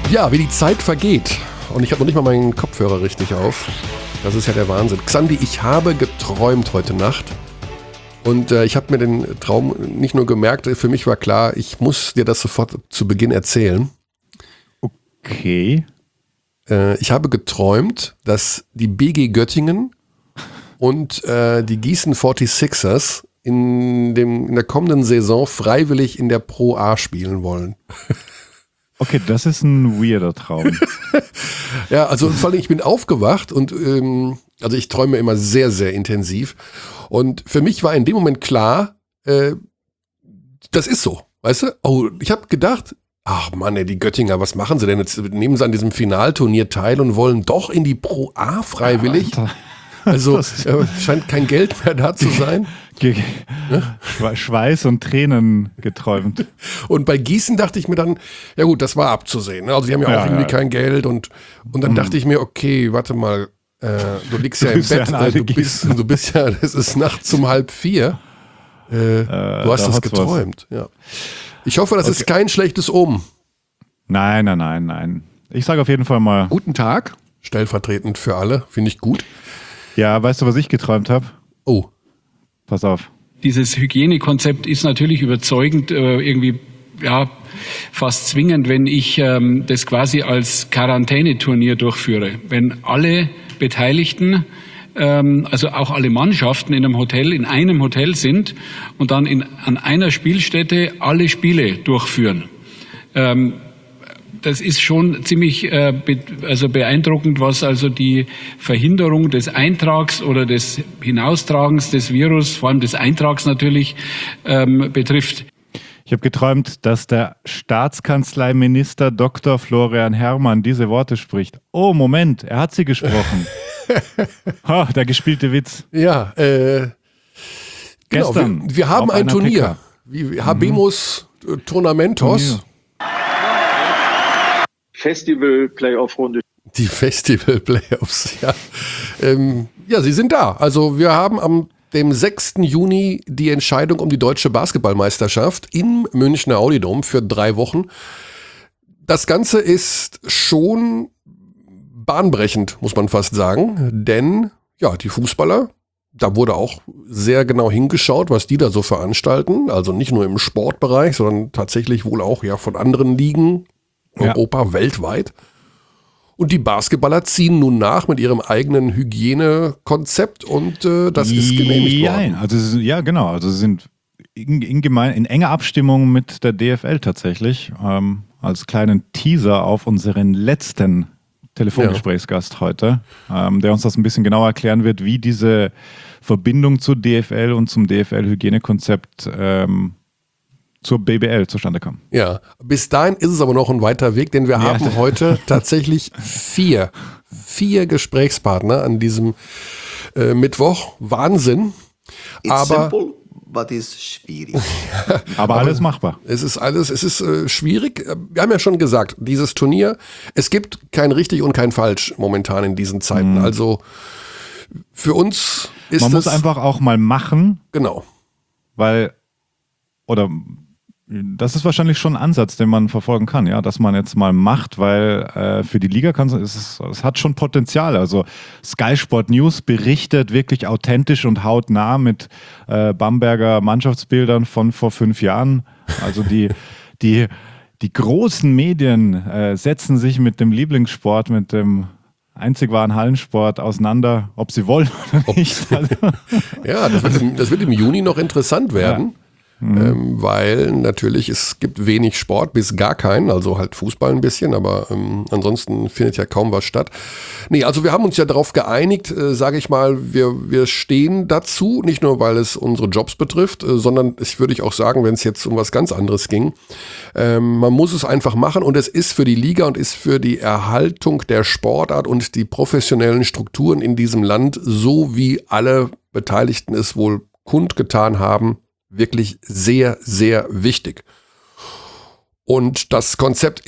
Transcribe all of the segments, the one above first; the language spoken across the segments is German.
Ja, wie die Zeit vergeht. Und ich habe noch nicht mal meinen Kopfhörer richtig auf. Das ist ja der Wahnsinn. Xandi, ich habe geträumt heute Nacht. Und ich habe mir den Traum nicht nur gemerkt, für mich war klar, ich muss dir das sofort zu Beginn erzählen. Okay. Ich habe geträumt, dass die BG Göttingen und die Gießen 46ers in der kommenden Saison freiwillig in der Pro A spielen wollen. Okay, das ist ein weirder Traum. Ja, also vor allem ich bin aufgewacht und also ich träume immer sehr, sehr intensiv. Und für mich war in dem Moment klar, das ist so, weißt du? Oh, ich habe gedacht, ach Mann, ey, die Göttinger, was machen sie denn jetzt? Nehmen sie an diesem Finalturnier teil und wollen doch in die Pro A freiwillig? Ja, also scheint kein Geld mehr da zu sein. Schweiß und Tränen geträumt. Und bei Gießen dachte ich mir dann, ja gut, das war abzusehen. Ne? Also die haben ja auch irgendwie kein Geld und dann dachte ich mir, okay, warte mal, du liegst ja im Bett, du bist ja, es ist nachts um 3:30. Du hast das geträumt. Ja. Ich hoffe, das ist kein schlechtes Omen. Nein. Ich sage auf jeden Fall mal. Guten Tag, stellvertretend für alle, finde ich gut. Ja, weißt du, was ich geträumt habe? Oh. Pass auf. Dieses Hygienekonzept ist natürlich überzeugend, irgendwie ja fast zwingend, wenn ich das quasi als Quarantäneturnier durchführe. Wenn alle Beteiligten, also auch alle Mannschaften in einem Hotel sind und dann an einer Spielstätte alle Spiele durchführen. Das ist schon ziemlich beeindruckend, was also die Verhinderung des Eintrags oder des Hinaustragens des Virus, vor allem des Eintrags natürlich, betrifft. Ich habe geträumt, dass der Staatskanzleiminister Dr. Florian Herrmann diese Worte spricht. Oh, Moment, er hat sie gesprochen. Der gespielte Witz. Ja, gestern. Genau, wir haben ein Turnier. Wie Habemus Turnamentos. Festival-Playoff-Runde. Die Festival-Playoffs, ja. Ja, sie sind da. Also wir haben am dem 6. Juni die Entscheidung um die deutsche Basketballmeisterschaft im Münchner Audidom für 3 Wochen. Das Ganze ist schon bahnbrechend, muss man fast sagen, denn ja, die Fußballer, da wurde auch sehr genau hingeschaut, was die da so veranstalten, also nicht nur im Sportbereich, sondern tatsächlich wohl auch ja von anderen Ligen, Europa, weltweit. Und die Basketballer ziehen nun nach mit ihrem eigenen Hygienekonzept und das ist genehmigt worden. Ja, genau. Also sie sind in enger Abstimmung mit der DFL tatsächlich. Als kleinen Teaser auf unseren letzten Telefongesprächsgast heute, der uns das ein bisschen genauer erklären wird, wie diese Verbindung zur DFL und zum DFL-Hygienekonzept zur BBL zustande kam. Ja, bis dahin ist es aber noch ein weiter Weg, denn wir haben heute tatsächlich vier Gesprächspartner an diesem Mittwoch. Wahnsinn. It's simple, but it's schwierig. aber alles machbar. Es ist schwierig. Wir haben ja schon gesagt, dieses Turnier, es gibt kein richtig und kein falsch momentan in diesen Zeiten. Also für uns ist Man muss einfach auch mal machen. Genau. Das ist wahrscheinlich schon ein Ansatz, den man verfolgen kann, ja, dass man jetzt mal macht, weil für die Liga es hat schon Potenzial. Also Sky Sport News berichtet wirklich authentisch und hautnah mit Bamberger Mannschaftsbildern von vor 5 Jahren. Also die großen Medien setzen sich mit dem Lieblingssport, mit dem einzig wahren Hallensport auseinander, ob sie wollen oder nicht. Ja, das wird im Juni noch interessant werden. Ja. Weil natürlich es gibt wenig Sport bis gar keinen, also halt Fußball ein bisschen, aber ansonsten findet ja kaum was statt. Nee, also wir haben uns ja darauf geeinigt, sage ich mal, wir stehen dazu, nicht nur weil es unsere Jobs betrifft, sondern würde ich auch sagen, wenn es jetzt um was ganz anderes ging, man muss es einfach machen und es ist für die Liga und ist für die Erhaltung der Sportart und die professionellen Strukturen in diesem Land, so wie alle Beteiligten es wohl kundgetan haben, wirklich sehr, sehr wichtig. Und das Konzept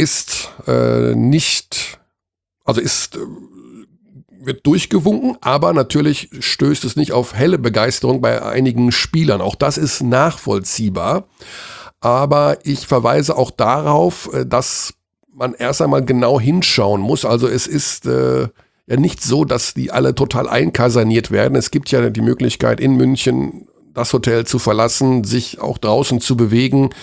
wird durchgewunken, aber natürlich stößt es nicht auf helle Begeisterung bei einigen Spielern. Auch das ist nachvollziehbar. Aber ich verweise auch darauf, dass man erst einmal genau hinschauen muss. Also es ist ja nicht so, dass die alle total einkaserniert werden. Es gibt ja die Möglichkeit, in München das Hotel zu verlassen, sich auch draußen zu bewegen.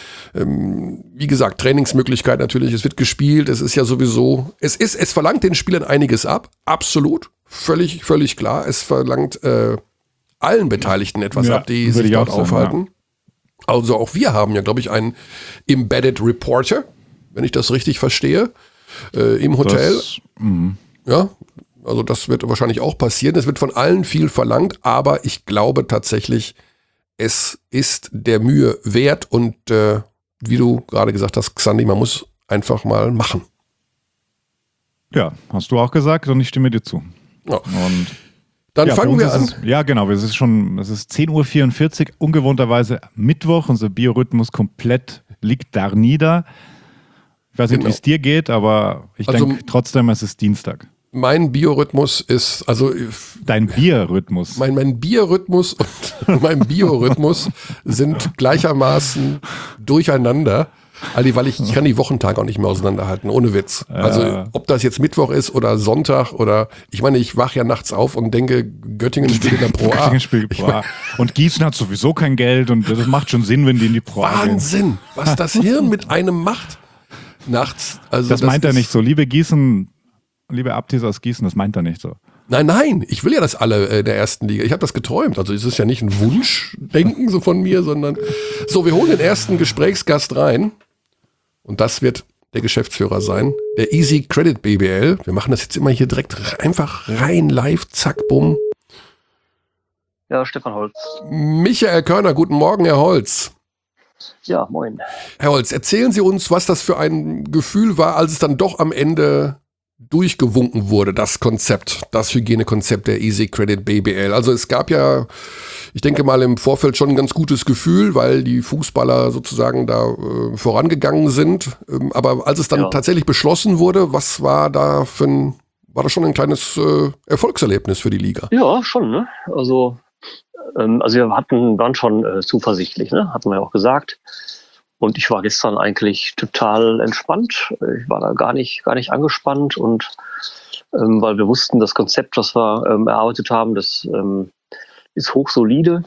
Wie gesagt, Trainingsmöglichkeit natürlich, es wird gespielt, es ist ja sowieso, es verlangt den Spielern einiges ab, absolut, völlig klar. Es verlangt allen Beteiligten etwas ab, die sich dort aufhalten. Ja. Also auch wir haben ja, glaube ich, einen Embedded Reporter, wenn ich das richtig verstehe, im Hotel. Ja, also das wird wahrscheinlich auch passieren. Es wird von allen viel verlangt, aber ich glaube tatsächlich, es ist der Mühe wert und wie du gerade gesagt hast, Xandi, man muss einfach mal machen. Ja, hast du auch gesagt und ich stimme dir zu. Ja. Und dann fangen wir an. Ja, genau, es ist 10:44 Uhr, ungewohnterweise Mittwoch, unser Biorhythmus komplett liegt da nieder. Ich weiß nicht, wie es dir geht, aber ich denke trotzdem, es ist Dienstag. Mein Biorhythmus ist, Dein Biorhythmus? Mein Biorhythmus und mein Biorhythmus sind gleichermaßen durcheinander. Weil ich kann die Wochentage auch nicht mehr auseinanderhalten, ohne Witz. Also ob das jetzt Mittwoch ist oder Sonntag oder, ich meine, ich wache ja nachts auf und denke, Göttingen spielt in der Pro A. Göttingen spielt Pro A. Und Gießen hat sowieso kein Geld und das macht schon Sinn, wenn die in die Pro A gehen. Wahnsinn, was das Hirn mit einem macht nachts. Also das meint er nicht so. Liebe Abtis aus Gießen, das meint er nicht so. Nein, ich will ja das alle in der ersten Liga. Ich habe das geträumt. Also es ist ja nicht ein Wunschdenken so von mir, sondern so, wir holen den ersten Gesprächsgast rein. Und das wird der Geschäftsführer sein, der Easy Credit BBL. Wir machen das jetzt immer hier direkt einfach rein, live, zack, bumm. Ja, Stefan Holz. Michael Körner, guten Morgen, Herr Holz. Ja, moin. Herr Holz, erzählen Sie uns, was das für ein Gefühl war, als es dann doch am Ende durchgewunken wurde, das Hygienekonzept der Easy Credit BBL. Also es gab ja, ich denke mal im Vorfeld schon ein ganz gutes Gefühl, weil die Fußballer sozusagen da vorangegangen sind. Aber als es dann tatsächlich beschlossen wurde, was war da war das schon ein kleines Erfolgserlebnis für die Liga? Ja, schon, ne? Also wir waren schon zuversichtlich, ne? Hatten wir ja auch gesagt. Und ich war gestern eigentlich total entspannt. Ich war da gar nicht angespannt und weil wir wussten, das Konzept, was wir erarbeitet haben, das ist hochsolide.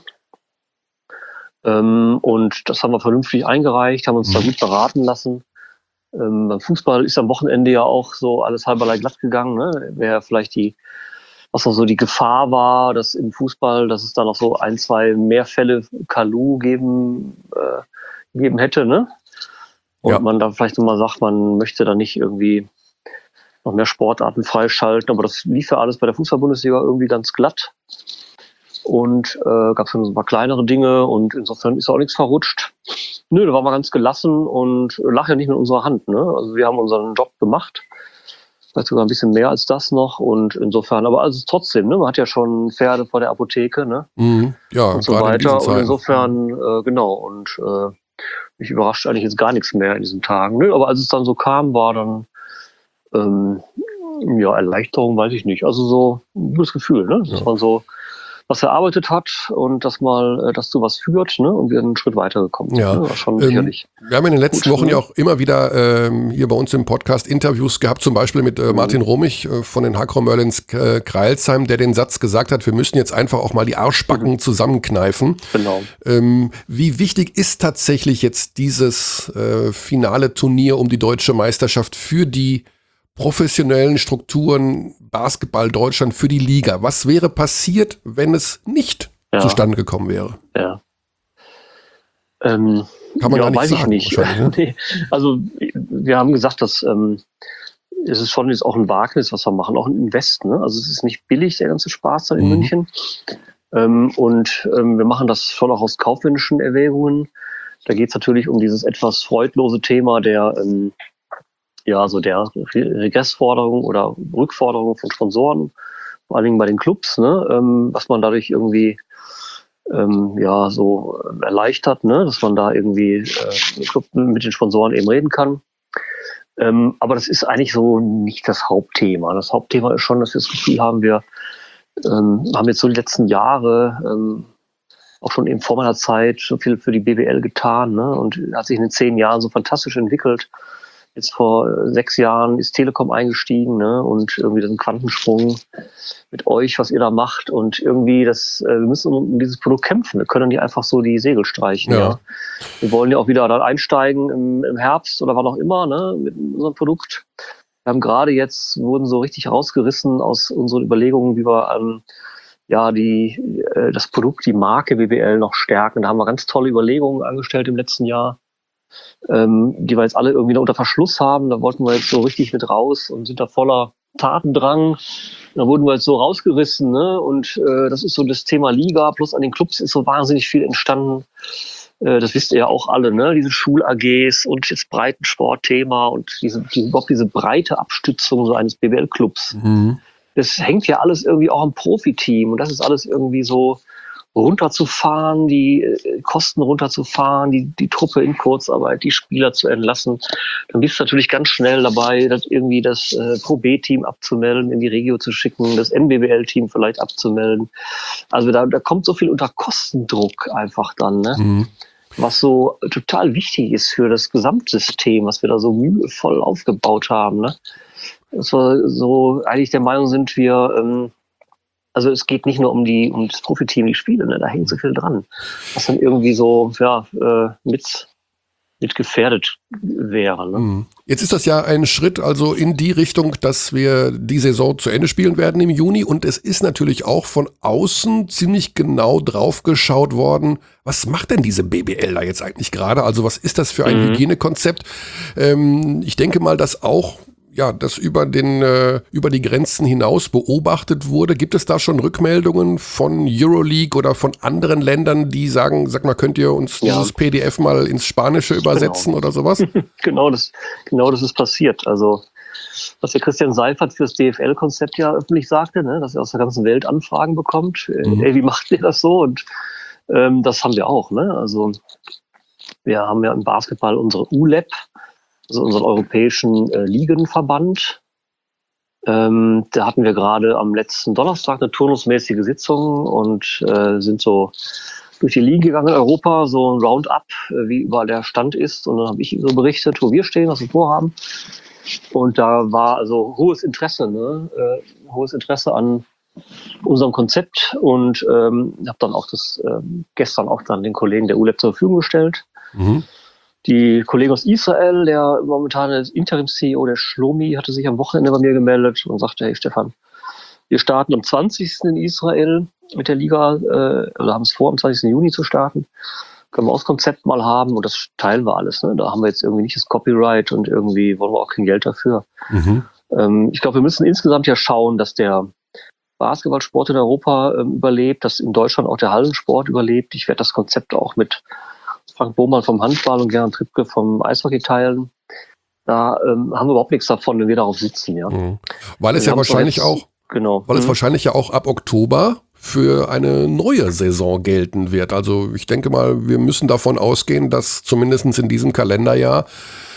Und das haben wir vernünftig eingereicht, haben uns da gut beraten lassen. Beim Fußball ist am Wochenende ja auch so alles halberlei glatt gegangen. Ne? Wäre vielleicht was noch so die Gefahr war, dass im Fußball, dass es da noch so 1, 2 mehr Fälle Kalu gegeben hätte, ne? Und man da vielleicht nochmal sagt, man möchte da nicht irgendwie noch mehr Sportarten freischalten, aber das lief ja alles bei der Fußball-Bundesliga irgendwie ganz glatt. Und gab es so ein paar kleinere Dinge und insofern ist auch nichts verrutscht. Nö, da waren wir ganz gelassen und lag ja nicht mit unserer Hand, ne? Also wir haben unseren Job gemacht. Vielleicht sogar ein bisschen mehr als das noch und insofern, aber also trotzdem, ne, man hat ja schon Pferde vor der Apotheke, ne? Ja, und so weiter. Und insofern, genau, und mich überrascht eigentlich jetzt gar nichts mehr in diesen Tagen. Nö, aber als es dann so kam, war dann Erleichterung, weiß ich nicht. Also so ein gutes Gefühl, ne? Dass man so was erarbeitet hat und dass das zu was führt, ne? Und wir einen Schritt weitergekommen sind. Ja. Ne? Schon sicherlich. Wir haben in den letzten Wochen ja auch immer wieder hier bei uns im Podcast Interviews gehabt, zum Beispiel mit Martin Romich von den Hakro Merlins Kreilsheim, der den Satz gesagt hat, wir müssen jetzt einfach auch mal die Arschbacken zusammenkneifen. Genau. Wie wichtig ist tatsächlich jetzt dieses finale Turnier um die deutsche Meisterschaft für die professionellen Strukturen Basketball Deutschland, für die Liga? Was wäre passiert, wenn es nicht zustande gekommen wäre? Ja. Kann man gar nicht weiß sagen, ich nicht. Ne? Nee. Also wir haben gesagt, dass es ist schon jetzt auch ein Wagnis, was wir machen, auch ein Invest. Ne? Also es ist nicht billig, der ganze Spaß da in München. Und wir machen das schon auch aus kaufmännischen Erwägungen. Da geht es natürlich um dieses etwas freudlose Thema der Regressforderung oder Rückforderung von Sponsoren, vor allen Dingen bei den Clubs, ne, was man dadurch irgendwie so erleichtert, ne, dass man da irgendwie mit den Sponsoren eben reden kann. Aber das ist eigentlich so nicht das Hauptthema. Das Hauptthema ist schon, dass wir das Gefühl haben, wir haben jetzt so die letzten Jahre auch schon eben vor meiner Zeit so viel für die BBL getan, ne, und hat sich in den 10 Jahren so fantastisch entwickelt. Jetzt vor 6 Jahren ist Telekom eingestiegen, ne? Und irgendwie diesen Quantensprung mit euch, was ihr da macht. Und irgendwie wir müssen um dieses Produkt kämpfen. Wir können nicht einfach so die Segel streichen. Ja. Wir wollen ja auch wieder dann einsteigen im Herbst oder wann auch immer, ne? Mit unserem Produkt. Wir haben gerade jetzt, wurden so richtig rausgerissen aus unseren Überlegungen, wie wir das Produkt, die Marke BBL noch stärken. Da haben wir ganz tolle Überlegungen angestellt im letzten Jahr, die wir jetzt alle irgendwie noch unter Verschluss haben. Da wollten wir jetzt so richtig mit raus und sind da voller Tatendrang. Da wurden wir jetzt so rausgerissen, ne? Und das ist so das Thema Liga, plus an den Clubs ist so wahnsinnig viel entstanden. Das wisst ihr ja auch alle, ne? Diese Schul-AGs und das Breitensport-Thema und diese breite Abstützung so eines BBL-Clubs. Mhm. Das hängt ja alles irgendwie auch am Profiteam und das ist alles irgendwie so runterzufahren, die Kosten runterzufahren, die Truppe in Kurzarbeit, die Spieler zu entlassen. Dann bist du natürlich ganz schnell dabei, das Pro B-Team abzumelden, in die Regio zu schicken, das NBBL-Team vielleicht abzumelden. Also da kommt so viel unter Kostendruck einfach dann, ne? Mhm. Was so total wichtig ist für das Gesamtsystem, was wir da so mühevoll aufgebaut haben, ne? Dass wir so eigentlich der Meinung sind, also es geht nicht nur um das Profiteam, die Spiele, ne? Da hängt so viel dran, was dann irgendwie so mit gefährdet wäre. Ne? Jetzt ist das ja ein Schritt also in die Richtung, dass wir die Saison zu Ende spielen werden im Juni und es ist natürlich auch von außen ziemlich genau drauf geschaut worden, was macht denn diese BBL da jetzt eigentlich gerade? Also was ist das für ein Hygienekonzept? Ich denke mal, dass auch das über die Grenzen hinaus beobachtet wurde. Gibt es da schon Rückmeldungen von Euroleague oder von anderen Ländern, die sagen, sag mal, könnt ihr uns dieses PDF mal ins Spanische übersetzen oder sowas? Genau das ist passiert. Also, was der Christian Seifert für das DFL-Konzept ja öffentlich sagte, ne, dass er aus der ganzen Welt Anfragen bekommt. Wie macht ihr das so? Und das haben wir auch. Ne? Also, wir haben ja im Basketball unsere ULEP, also unseren europäischen Ligenverband. Da hatten wir gerade am letzten Donnerstag eine turnusmäßige Sitzung und sind so durch die Ligen gegangen in Europa, so ein Roundup, wie überall der Stand ist. Und dann habe ich ihm so berichtet, wo wir stehen, was wir vorhaben. Und da war also hohes Interesse an unserem Konzept und habe dann auch gestern auch dann den Kollegen der ULEP zur Verfügung gestellt. Mhm. Die Kollegen aus Israel, der momentane Interim-CEO, der Shlomi, hatte sich am Wochenende bei mir gemeldet und sagte, hey Stefan, wir starten am 20. in Israel mit der Liga, oder haben es vor, am 20. Juni zu starten. Können wir auch das Konzept mal haben und das teilen wir alles. Ne? Da haben wir jetzt irgendwie nicht das Copyright und irgendwie wollen wir auch kein Geld dafür. Mhm. Ich glaube, wir müssen insgesamt ja schauen, dass der Basketballsport in Europa überlebt, dass in Deutschland auch der Hallensport überlebt. Ich werde das Konzept auch mit Frank Bohmann vom Handball und Gernot Trippke vom Eishockey teilen. Da haben wir überhaupt nichts davon, wenn wir darauf sitzen. Ja. Mhm. Weil es ja wahrscheinlich wahrscheinlich ja auch ab Oktober für eine neue Saison gelten wird. Also ich denke mal, wir müssen davon ausgehen, dass zumindest in diesem Kalenderjahr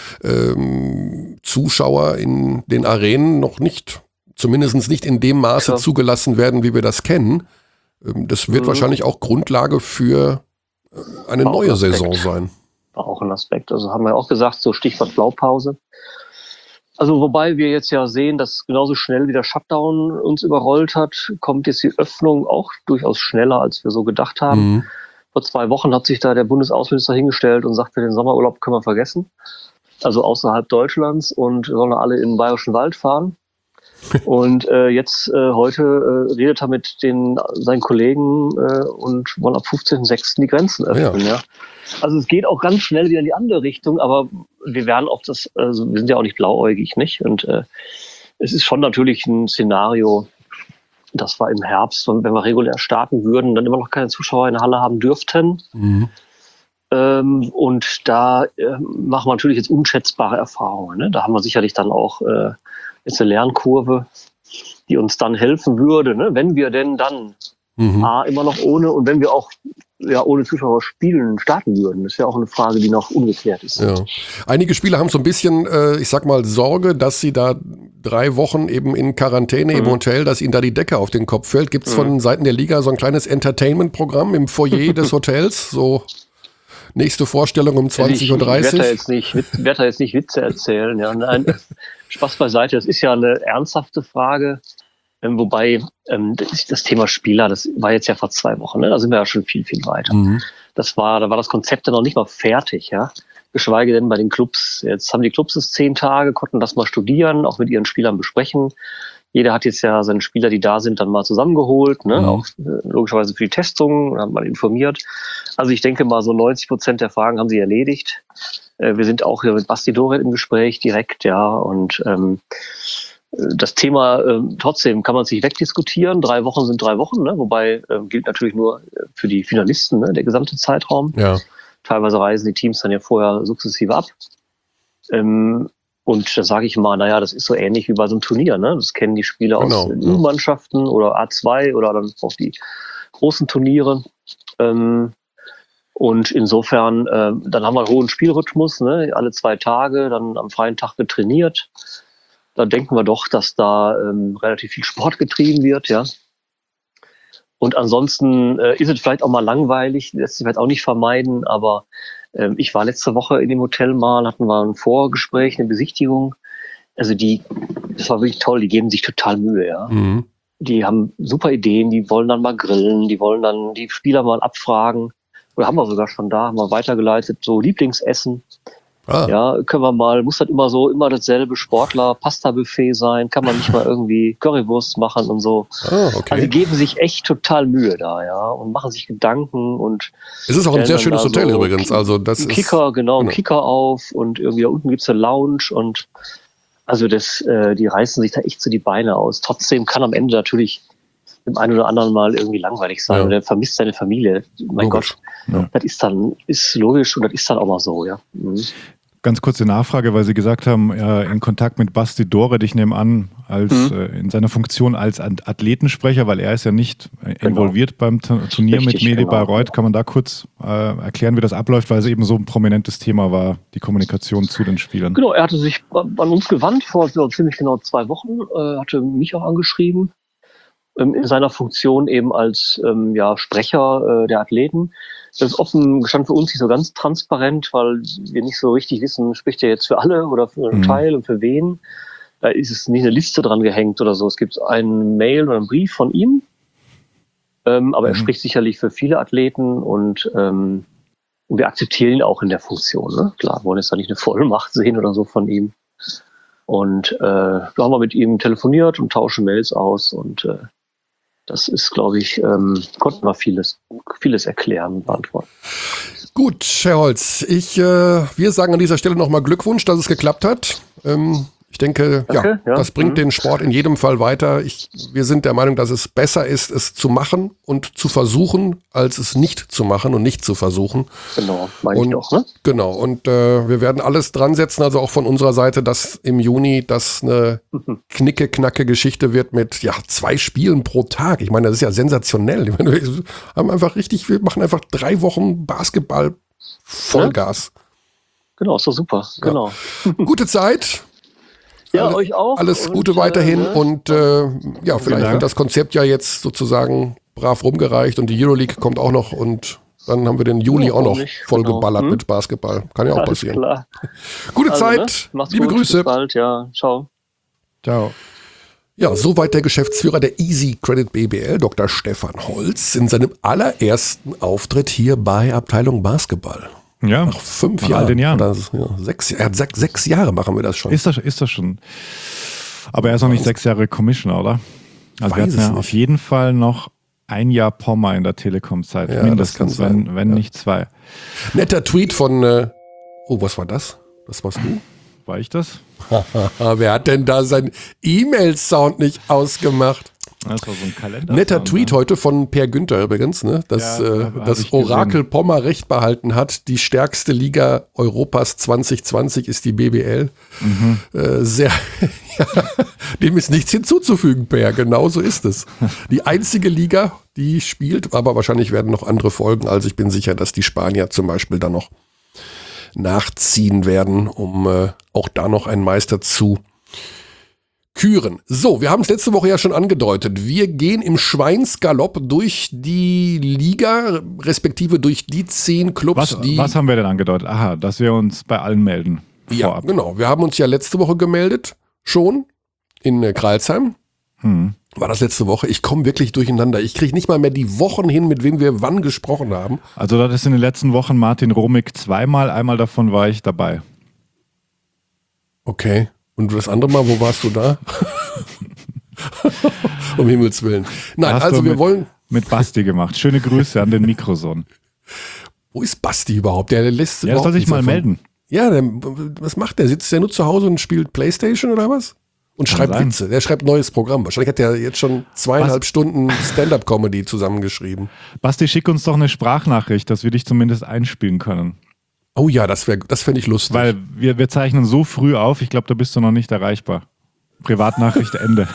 Zuschauer in den Arenen noch nicht, zumindest nicht in dem Maße zugelassen werden, wie wir das kennen. Das wird wahrscheinlich auch Grundlage für eine neue Saison sein. War auch ein Aspekt. Also haben wir auch gesagt, so Stichwort Blaupause. Also wobei wir jetzt ja sehen, dass genauso schnell wie der Shutdown uns überrollt hat, kommt jetzt die Öffnung auch durchaus schneller, als wir so gedacht haben. Mhm. Vor 2 Wochen hat sich da der Bundesaußenminister hingestellt und sagte, den Sommerurlaub können wir vergessen. Also außerhalb Deutschlands und wir sollen alle in den Bayerischen Wald fahren. Und heute redet er mit seinen Kollegen und wollen ab 15.06. die Grenzen öffnen. Ja. Also es geht auch ganz schnell wieder in die andere Richtung, aber wir werden auf wir sind ja auch nicht blauäugig, nicht? Und es ist schon natürlich ein Szenario, dass wir im Herbst, wenn wir regulär starten würden, dann immer noch keine Zuschauer in der Halle haben dürften. Mhm. Und da machen wir natürlich jetzt unschätzbare Erfahrungen. Ne? Da haben wir sicherlich dann auch jetzt eine Lernkurve, die uns dann helfen würde, ne? Wenn wir denn dann immer noch ohne und wenn wir auch ohne Zuschauer starten würden. Das ist ja auch eine Frage, die noch ungeklärt ist. Ja. Einige Spieler haben so ein bisschen, ich sag mal, Sorge, dass sie da 3 Wochen eben in Quarantäne im Hotel, dass ihnen da die Decke auf den Kopf fällt. Gibt es von Seiten der Liga so ein kleines Entertainment-Programm im Foyer des Hotels? So Nächste Vorstellung um 20.30 Uhr. Ich werde da jetzt nicht Witze erzählen. Ja, nein, Spaß beiseite. Das ist ja eine ernsthafte Frage. Wobei das Thema Spieler, das war jetzt ja vor 2 Wochen. Ne? Da sind wir ja schon viel, viel weiter. Da war das Konzept ja noch nicht mal fertig. Ja, geschweige denn bei den Clubs. Jetzt haben die Clubs es 10 Tage, konnten das mal studieren, auch mit ihren Spielern besprechen. Jeder hat jetzt ja seine Spieler, die da sind, dann mal zusammengeholt, ne? Auch logischerweise für die Testung, haben mal informiert. Also ich denke mal, so 90% der Fragen haben sie erledigt. Wir sind auch hier mit Basti Doret im Gespräch direkt, ja, und das Thema trotzdem kann man sich wegdiskutieren. 3 Wochen sind 3 Wochen, ne? Wobei gilt natürlich nur für die Finalisten, ne? Der gesamte Zeitraum. Ja. Teilweise reisen die Teams dann ja vorher sukzessive ab. Und da sage ich mal, naja, das ist so ähnlich wie bei so einem Turnier, ne? Das kennen die Spieler aus U-Mannschaften oder A2 oder dann auch die großen Turniere. Und insofern, dann haben wir einen hohen Spielrhythmus, ne? Alle 2 Tage, dann am freien Tag wird trainiert. Da denken wir doch, dass da relativ viel Sport getrieben wird, ja. Und ansonsten ist es vielleicht auch mal langweilig, lässt sich vielleicht auch nicht vermeiden, aber ich war letzte Woche in dem Hotel mal, hatten wir ein Vorgespräch, eine Besichtigung. Also das war wirklich toll, die geben sich total Mühe, ja. Die haben super Ideen, die wollen dann mal grillen, die wollen dann die Spieler mal abfragen. Oder haben wir sogar schon da, haben wir weitergeleitet, so Lieblingsessen. Ja, können wir mal, muss das immer dasselbe Sportler-Pasta-Buffet sein, kann man nicht mal irgendwie Currywurst machen und so. Okay. Also die geben sich echt total Mühe da, ja, und machen sich Gedanken und es ist auch ein sehr schönes Hotel übrigens, also das ist... Ein Kicker auf und irgendwie da unten gibt's eine Lounge und also die reißen sich da echt so die Beine aus. Trotzdem kann am Ende natürlich dem einen oder anderen mal irgendwie langweilig sein und er vermisst seine Familie. Mein logisch. Gott, das ist logisch und das ist dann auch mal so, ja. Ganz kurze Nachfrage, weil Sie gesagt haben, in Kontakt mit Basti Doret, ich nehme an, in seiner Funktion als Athletensprecher, weil er ist ja nicht involviert beim Turnier mit Medi Bayreuth. Kann man da kurz erklären, wie das abläuft, weil es eben so ein prominentes Thema war, die Kommunikation zu den Spielern? Genau, er hatte sich an uns gewandt vor ziemlich genau 2 Wochen, hatte mich auch angeschrieben, in seiner Funktion eben als Sprecher der Athleten. Das ist offen gestanden für uns nicht so ganz transparent, weil wir nicht so richtig wissen, spricht er jetzt für alle oder für einen Teil und für wen. Da ist es nicht eine Liste dran gehängt oder so. Es gibt einen Mail oder einen Brief von ihm, aber er spricht sicherlich für viele Athleten und wir akzeptieren ihn auch in der Funktion. Ne? Klar, wollen jetzt da nicht eine Vollmacht sehen oder so von ihm. Und da haben wir mit ihm telefoniert und tauschen Mails aus und das ist, glaube ich, konnten wir vieles erklären und beantworten. Gut, Herr Holz, wir sagen an dieser Stelle nochmal Glückwunsch, dass es geklappt hat. Ich denke, das bringt den Sport in jedem Fall weiter. Wir sind der Meinung, dass es besser ist, es zu machen und zu versuchen, als es nicht zu machen und nicht zu versuchen. Genau, meine ich auch, ne? Genau, und wir werden alles dran setzen, also auch von unserer Seite, dass im Juni das eine knicke-knacke Geschichte wird mit 2 Spielen pro Tag. Ich meine, das ist ja sensationell. Ich meine, wir machen einfach 3 Wochen Basketball Vollgas. Genau, ist doch super, genau. Gute Zeit. Ja, euch auch. Alles Gute weiterhin und vielleicht wird das Konzept ja jetzt sozusagen brav rumgereicht und die Euroleague kommt auch noch und dann haben wir den Juli auch noch vollgeballert mit Basketball. Kann ja auch passieren. Klar. Gute Zeit, liebe Grüße. Bis bald, ja, ciao. Ciao. Ja, soweit der Geschäftsführer der Easy Credit BBL, Dr. Stefan Holz, in seinem allerersten Auftritt hier bei Abteilung Basketball. Ja, nach 5 nach Jahren. all den Jahren. Oder, 6 Jahre machen wir das schon. Ist das schon. Aber er ist noch nicht 6 Jahre Commissioner, oder? Also wir hatten ja auf jeden Fall noch 1 Jahr Pommer in der Telekom-Zeit. Ja, mindestens, wenn nicht 2. Netter Tweet von, was war das? Das warst du? War ich das? Wer hat denn da seinen E-Mail-Sound nicht ausgemacht? Das war so ein Kalender. Netter Tweet heute von Per Günther übrigens, ne? Dass das Orakel Pommer recht behalten hat. Die stärkste Liga Europas 2020 ist die BBL. Dem ist nichts hinzuzufügen, Per. Genau so ist es. Die einzige Liga, die spielt, aber wahrscheinlich werden noch andere folgen. Also ich bin sicher, dass die Spanier zum Beispiel dann noch nachziehen werden, um auch da noch einen Meister zu küren. So, wir haben es letzte Woche ja schon angedeutet. Wir gehen im Schweinsgalopp durch die Liga, respektive durch die 10 Clubs, Was haben wir denn angedeutet? Aha, dass wir uns bei allen melden. Ja, vorab. genau. Wir haben uns ja letzte Woche gemeldet, schon, in Kralsheim. War das letzte Woche? Ich komme wirklich durcheinander. Ich kriege nicht mal mehr die Wochen hin, mit wem wir wann gesprochen haben. Also das ist in den letzten Wochen Martin Romig zweimal, einmal davon war ich dabei. Okay. Und das andere Mal, wo warst du da? Um Himmels Willen. Nein, Hast also du wir wollen... Mit Basti gemacht. Schöne Grüße an den Mikroson. Wo ist Basti überhaupt? Der lässt Ja, das soll sich mal melden. Ja, was macht der? Sitzt der nur zu Hause und spielt Playstation oder was? Und schreibt sein. Witze. Der schreibt ein neues Programm. Wahrscheinlich hat der jetzt schon 2,5 Stunden Stand-Up-Comedy zusammengeschrieben. Basti, schick uns doch eine Sprachnachricht, dass wir dich zumindest einspielen können. Oh ja, das fände ich lustig. Weil wir zeichnen so früh auf, ich glaube, da bist du noch nicht erreichbar. Privatnachricht Ende.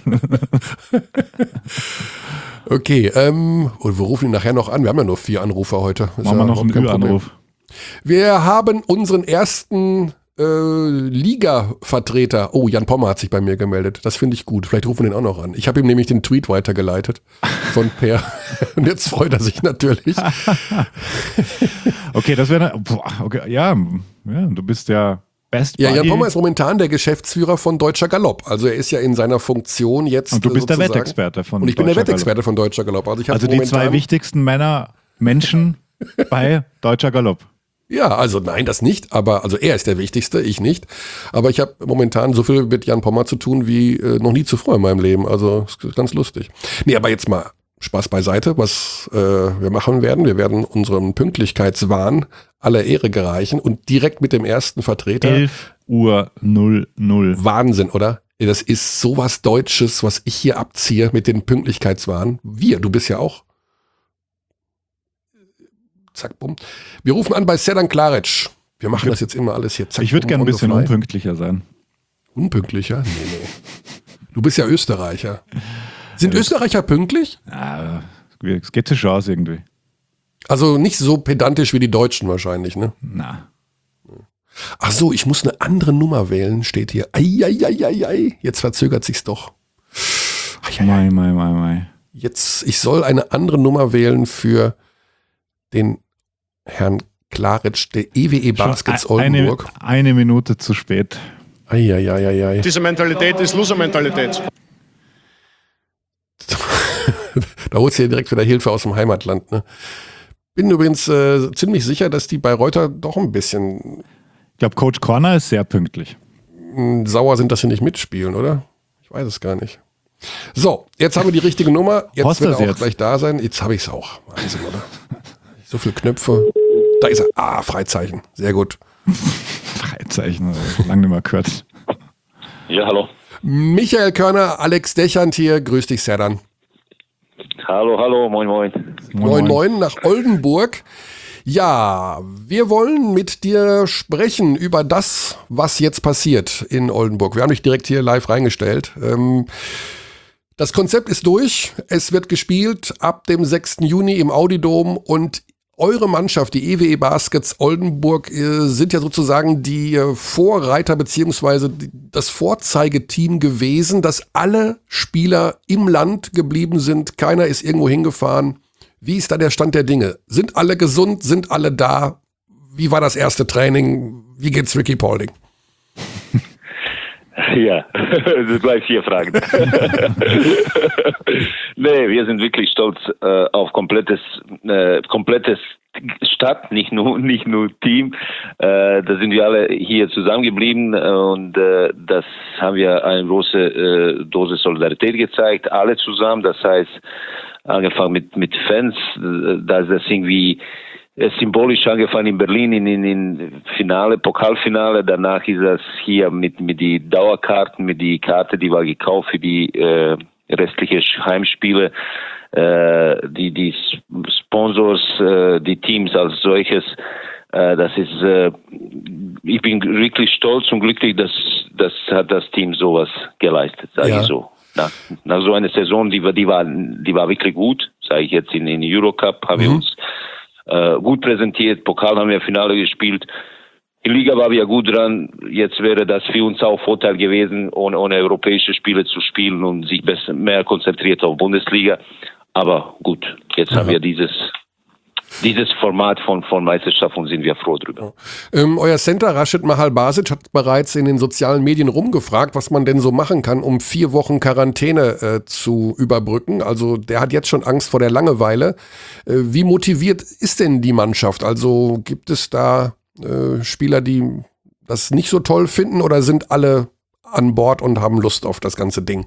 Okay, und wir rufen ihn nachher noch an. Wir haben ja nur 4 Anrufer heute. Ist Machen wir ja noch einen überhaupt kein Problem. Ü-Anruf. Wir haben unseren ersten Liga-Vertreter. Oh, Jan Pommer hat sich bei mir gemeldet. Das finde ich gut. Vielleicht rufen wir den auch noch an. Ich habe ihm nämlich den Tweet weitergeleitet von Per. Und jetzt freut er sich natürlich. Okay, das wäre... Okay, ja, du bist ja Best Buddy. Ja, Jan Pommer ist momentan der Geschäftsführer von Deutscher Galopp. Also er ist ja in seiner Funktion jetzt. Und du bist der sozusagen Wettexperte von Und ich bin der Deutscher Wettexperte von Deutscher Galopp. Also die zwei wichtigsten Menschen bei Deutscher Galopp. Ja, also nein, das nicht, aber also er ist der Wichtigste, ich nicht. Aber ich habe momentan so viel mit Jan Pommer zu tun wie noch nie zuvor in meinem Leben. Also ist ganz lustig. Nee, aber jetzt mal Spaß beiseite, was wir machen werden. Wir werden unserem Pünktlichkeitswahn aller Ehre gereichen und direkt mit dem ersten Vertreter. 11:00. Wahnsinn, oder? Das ist sowas Deutsches, was ich hier abziehe mit dem Pünktlichkeitswahn. Du bist ja auch. Zack, bumm. Wir rufen an bei Sedan Klaric. Wir machen das jetzt immer alles hier. Zack, Ich würde gerne ein bisschen unpünktlicher sein. Unpünktlicher? Nee. Du bist ja Österreicher. Sind Österreicher pünktlich? Ja, es geht zur Chance irgendwie. Also nicht so pedantisch wie die Deutschen wahrscheinlich, ne? Na. Ach so, ich muss eine andere Nummer wählen, steht hier. Ei. Jetzt verzögert sich's doch. Mai. Jetzt, ich soll eine andere Nummer wählen für den Herrn Klaric, der EWE Baskets Oldenburg. Eine Minute zu spät. Ei. Diese Mentalität ist Loser-Mentalität. Da holst du ja direkt wieder Hilfe aus dem Heimatland. Ne? Bin übrigens ziemlich sicher, dass die Bayreuther doch ein bisschen Ich glaube, Coach Corner ist sehr pünktlich. sauer sind, dass sie nicht mitspielen, oder? Ich weiß es gar nicht. So, jetzt haben wir die richtige Nummer. Jetzt wird er auch gleich da sein. Jetzt habe ich es auch. Wahnsinn, oder? So viele Knöpfe. Da ist er. Freizeichen. Sehr gut. Freizeichen, lange nicht mehr gehört. Ja, hallo. Michael Körner, Alex Dechant hier. Grüß dich, Sedan. Hallo, moin. Moin nach Oldenburg. Ja, wir wollen mit dir sprechen über das, was jetzt passiert in Oldenburg. Wir haben dich direkt hier live reingestellt. Das Konzept ist durch. Es wird gespielt ab dem 6. Juni im Audi-Dom und eure Mannschaft, die EWE Baskets Oldenburg, sind ja sozusagen die Vorreiter beziehungsweise das Vorzeigeteam gewesen, dass alle Spieler im Land geblieben sind. Keiner ist irgendwo hingefahren. Wie ist da der Stand der Dinge? Sind alle gesund? Sind alle da? Wie war das erste Training? Wie geht's Ricky Paulding? Ja, das gleich 4 Fragen. Nee, wir sind wirklich stolz auf komplettes Stadt, nicht nur Team. Da sind wir alle hier zusammengeblieben und das haben wir eine große Dose Solidarität gezeigt, alle zusammen. Das heißt, angefangen mit Fans, dass das irgendwie symbolisch angefangen in Berlin in Finale, Pokalfinale. Danach ist das hier mit die Dauerkarten, mit die Karte, die war gekauft für die restliche Heimspiele. Die Sponsors, die Teams als solches. Das ist, ich bin wirklich stolz und glücklich, dass hat das Team sowas geleistet, sage ich so. Nach so einer Saison, die war wirklich gut, sage ich jetzt in Eurocup, haben wir uns gut präsentiert, Pokal haben wir Finale gespielt. in Liga waren wir gut dran. Jetzt wäre das für uns auch Vorteil gewesen, ohne europäische Spiele zu spielen und sich mehr konzentriert auf Bundesliga. Aber gut, jetzt haben wir dieses Format von Meisterschaft und sind wir froh drüber. Euer Center Rashid Mahalbasic hat bereits in den sozialen Medien rumgefragt, was man denn so machen kann, um 4 Wochen Quarantäne zu überbrücken. Also der hat jetzt schon Angst vor der Langeweile. Wie motiviert ist denn die Mannschaft? Also gibt es da Spieler, die das nicht so toll finden, oder sind alle an Bord und haben Lust auf das ganze Ding?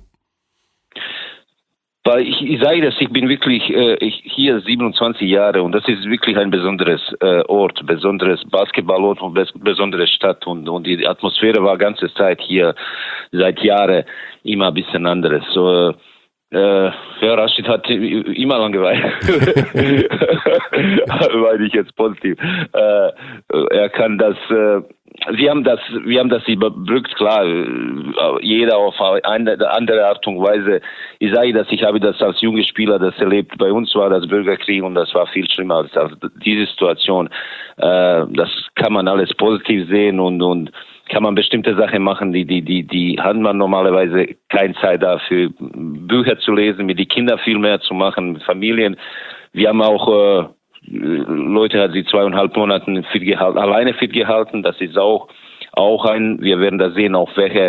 Weil ich sage das, ich bin wirklich hier 27 Jahre und das ist wirklich ein besonderes Ort, besonderes Basketballort und besondere Stadt und die Atmosphäre war ganze Zeit hier seit Jahren immer ein bisschen anderes. So, Rashid hat immer Langeweile, meine ich jetzt positiv. Er kann das. Wir haben das überbrückt, klar, jeder auf eine andere Art und Weise. Ich sage das, ich habe das als junger Spieler das erlebt. Bei uns war das Bürgerkrieg und das war viel schlimmer als diese Situation. Das kann man alles positiv sehen und kann man bestimmte Sachen machen, die hat man normalerweise keine Zeit dafür, Bücher zu lesen, mit den Kindern viel mehr zu machen, mit Familien. Wir haben auch Leute hat sie 2,5 Monaten alleine fit gehalten. Das ist auch wir werden da sehen, auf welche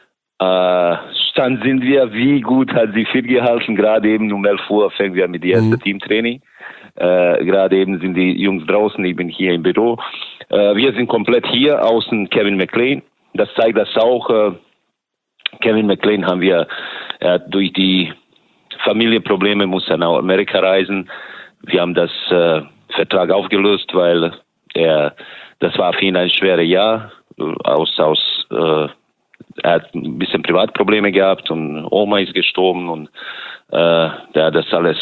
Stand sind wir, wie gut hat sie fit gehalten. Gerade eben um 11 Uhr fängt wir mit dem ersten Teamtraining. Gerade eben sind die Jungs draußen, ich bin hier im Büro. Wir sind komplett hier, außen Kevin McLean. Das zeigt das auch. Kevin McLean haben wir durch die Familienprobleme muss er nach Amerika reisen. Wir haben das Vertrag aufgelöst, weil das war für ihn ein schweres Jahr. Er hat ein bisschen Privatprobleme gehabt und Oma ist gestorben und der hat das alles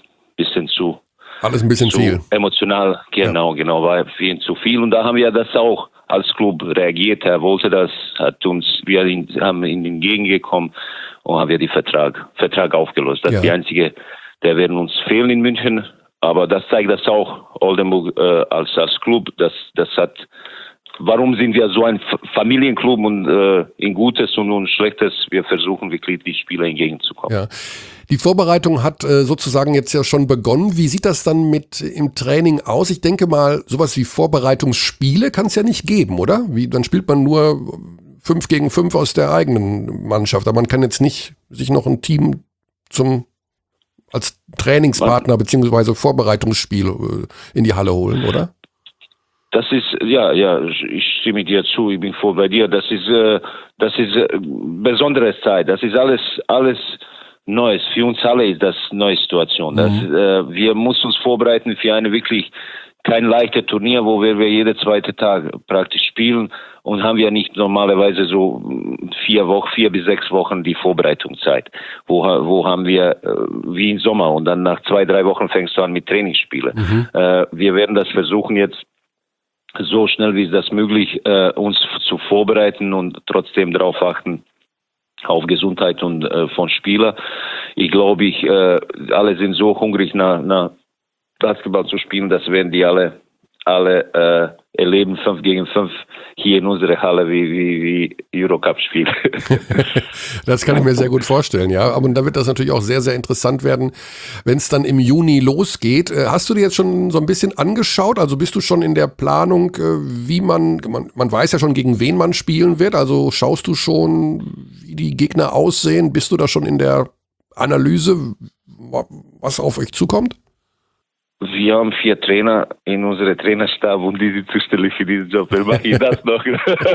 ein bisschen viel emotional, genau, war für ihn zu viel und da haben wir das auch als Club reagiert. Er wollte das, wir haben ihm entgegengekommen und haben wir den Vertrag aufgelöst. Das ist die einzige, der werden uns fehlen in München. Aber das zeigt das auch, Oldenburg als Club, das hat, warum sind wir so ein Familienclub und in Gutes und Schlechtes, wir versuchen wirklich die Spieler entgegenzukommen. Ja. Die Vorbereitung hat sozusagen jetzt ja schon begonnen. Wie sieht das dann im Training aus? Ich denke mal, sowas wie Vorbereitungsspiele kann es ja nicht geben, oder? Dann spielt man nur 5 gegen 5 aus der eigenen Mannschaft, aber man kann jetzt nicht sich noch ein Team als Trainingspartner beziehungsweise Vorbereitungsspiel in die Halle holen, oder? Das ist, ja, ich stimme dir zu, ich bin voll bei dir. Das ist besondere Zeit. Das ist alles Neues. Für uns alle ist das eine neue Situation. Wir müssen uns vorbereiten für eine wirklich kein leichtes Turnier, wo wir jeden zweiten Tag praktisch spielen und haben wir nicht normalerweise so 4 bis 6 Wochen die Vorbereitungszeit. Wo haben wir wie im Sommer und dann nach 2-3 Wochen fängst du an mit Trainingsspielen. Wir werden das versuchen jetzt so schnell wie es das möglich uns zu vorbereiten und trotzdem darauf achten auf Gesundheit und von Spielern. Ich glaube, alle sind so hungrig nach Basketball zu spielen, das werden die alle erleben 5 gegen 5 hier in unserer Halle wie Eurocup-Spiel. Das kann ich mir sehr gut vorstellen, ja. Aber da wird das natürlich auch sehr, sehr interessant werden, wenn es dann im Juni losgeht. Hast du dir jetzt schon so ein bisschen angeschaut? Also bist du schon in der Planung, wie man weiß ja schon, gegen wen man spielen wird. Also schaust du schon, wie die Gegner aussehen? Bist du da schon in der Analyse, was auf euch zukommt? Wir haben 4 Trainer in unserem Trainerstab und die sind zuständig für diesen Job. Wer mache ich das noch?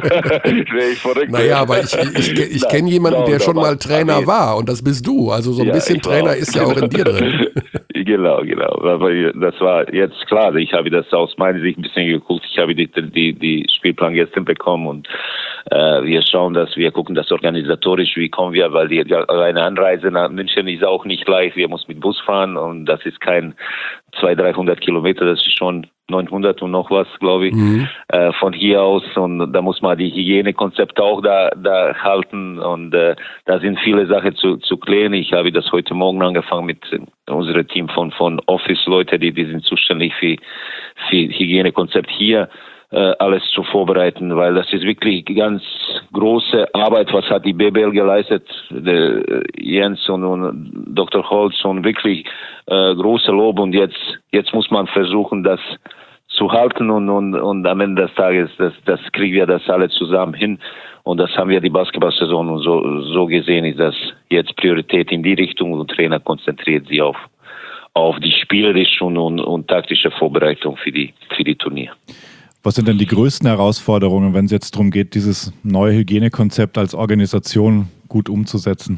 Naja, aber ich kenne jemanden, der schon mal Trainer war und das bist du. Also so ein bisschen Trainer ist ja auch in dir drin. Genau. Aber das war jetzt klar. Ich habe das aus meiner Sicht ein bisschen geguckt. Ich habe die Spielplan gestern bekommen und wir gucken das organisatorisch, wie kommen wir, weil eine Anreise nach München ist auch nicht leicht. Wir müssen mit Bus fahren und das ist kein 200-300 Kilometer, das ist schon 900 und noch was, glaube ich, von hier aus. Und da muss man die Hygienekonzepte auch da halten. Und da sind viele Sachen zu klären. Ich habe das heute Morgen angefangen mit unserem Team von Office-Leute, die sind zuständig für Hygienekonzept hier. alles zu vorbereiten, weil das ist wirklich ganz große Arbeit, was hat die BBL geleistet, Jens und Dr. Holz, und wirklich große Lob, und jetzt muss man versuchen, das zu halten, und am Ende des Tages, das kriegen wir das alle zusammen hin, und das haben wir die Basketballsaison, und so gesehen ist das jetzt Priorität in die Richtung, und der Trainer konzentriert sich auf die spielerische und taktische Vorbereitung für die Turnier. Was sind denn die größten Herausforderungen, wenn es jetzt darum geht, dieses neue Hygienekonzept als Organisation gut umzusetzen?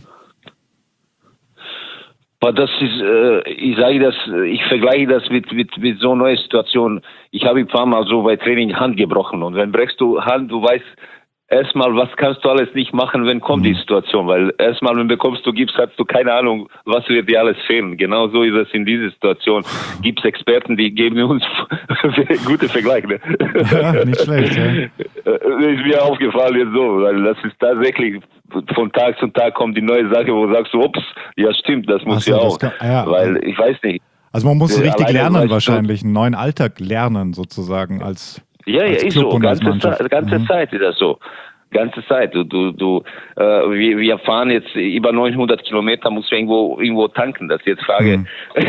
Das ist, ich vergleiche das mit so einer neuen Situation. Ich habe ein paar Mal so bei Training Hand gebrochen, und wenn brechst du Hand, du weißt erstmal, was kannst du alles nicht machen, wenn kommt die Situation, weil erstmal, wenn bekommst du Gips, hast du keine Ahnung, was wird dir alles fehlen. Genau so ist es in dieser Situation. Gibt's Experten, die geben uns gute Vergleiche. Ne? Ja, nicht schlecht, ja. Ist mir aufgefallen jetzt so, weil das ist tatsächlich, von Tag zu Tag kommt die neue Sache, wo du sagst, ups, ja stimmt, das muss ja auch. Weil, ich weiß nicht. Also man muss richtig lernen wahrscheinlich, einen neuen Alltag lernen sozusagen als Ja, ist Club so. und als Ganze Zeit ist das so. Ganze Zeit. Wir fahren jetzt über 900 Kilometer, muss irgendwo tanken. Das ist jetzt Frage,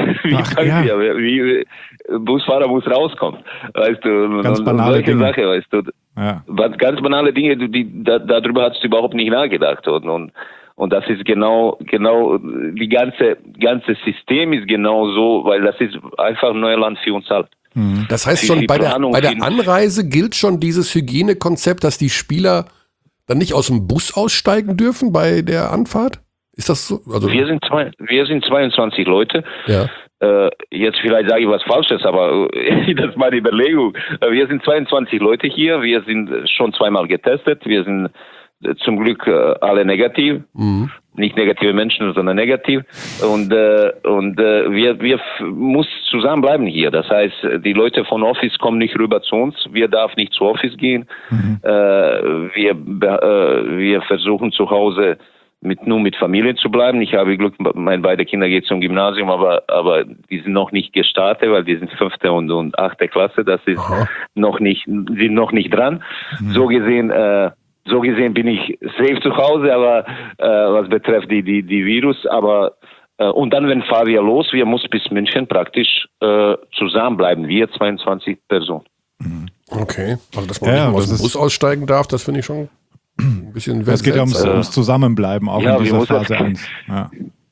wie Busfahrer muss rauskommen. Weißt du, ganz banale Dinge. Sache, weißt du. Ja. Ganz banale Dinge, darüber hast du überhaupt nicht nachgedacht. Und das ist genau die ganze System ist genau so, weil das ist einfach Neuland für uns alle. Das heißt schon, bei der Anreise gilt schon dieses Hygienekonzept, dass die Spieler dann nicht aus dem Bus aussteigen dürfen bei der Anfahrt? Ist das so? Also wir sind 22 Leute. Ja. Jetzt vielleicht sage ich was Falsches, aber das ist meine Überlegung. Wir sind 22 Leute hier. Wir sind schon zweimal getestet. Wir sind zum Glück alle negativ. Nicht negative Menschen, sondern negativ. Und wir muss zusammenbleiben hier. Das heißt, die Leute von Office kommen nicht rüber zu uns. Wir darf nicht zu Office gehen. Wir versuchen zu Hause nur mit Familie zu bleiben. Ich habe Glück, meine beiden Kinder gehen zum Gymnasium, aber die sind noch nicht gestartet, weil die sind 5. und 8. Klasse. Das ist sind noch nicht dran. So gesehen bin ich safe zu Hause, aber was betrifft die Virus, aber und dann, wenn fahren wir los, wir müssen bis München praktisch zusammenbleiben, wir 22 Personen. Okay, also dass man nicht aus dem Bus aussteigen darf, das finde ich schon ein bisschen Es geht ja ums Zusammenbleiben, auch in dieser Phase 1. Ja.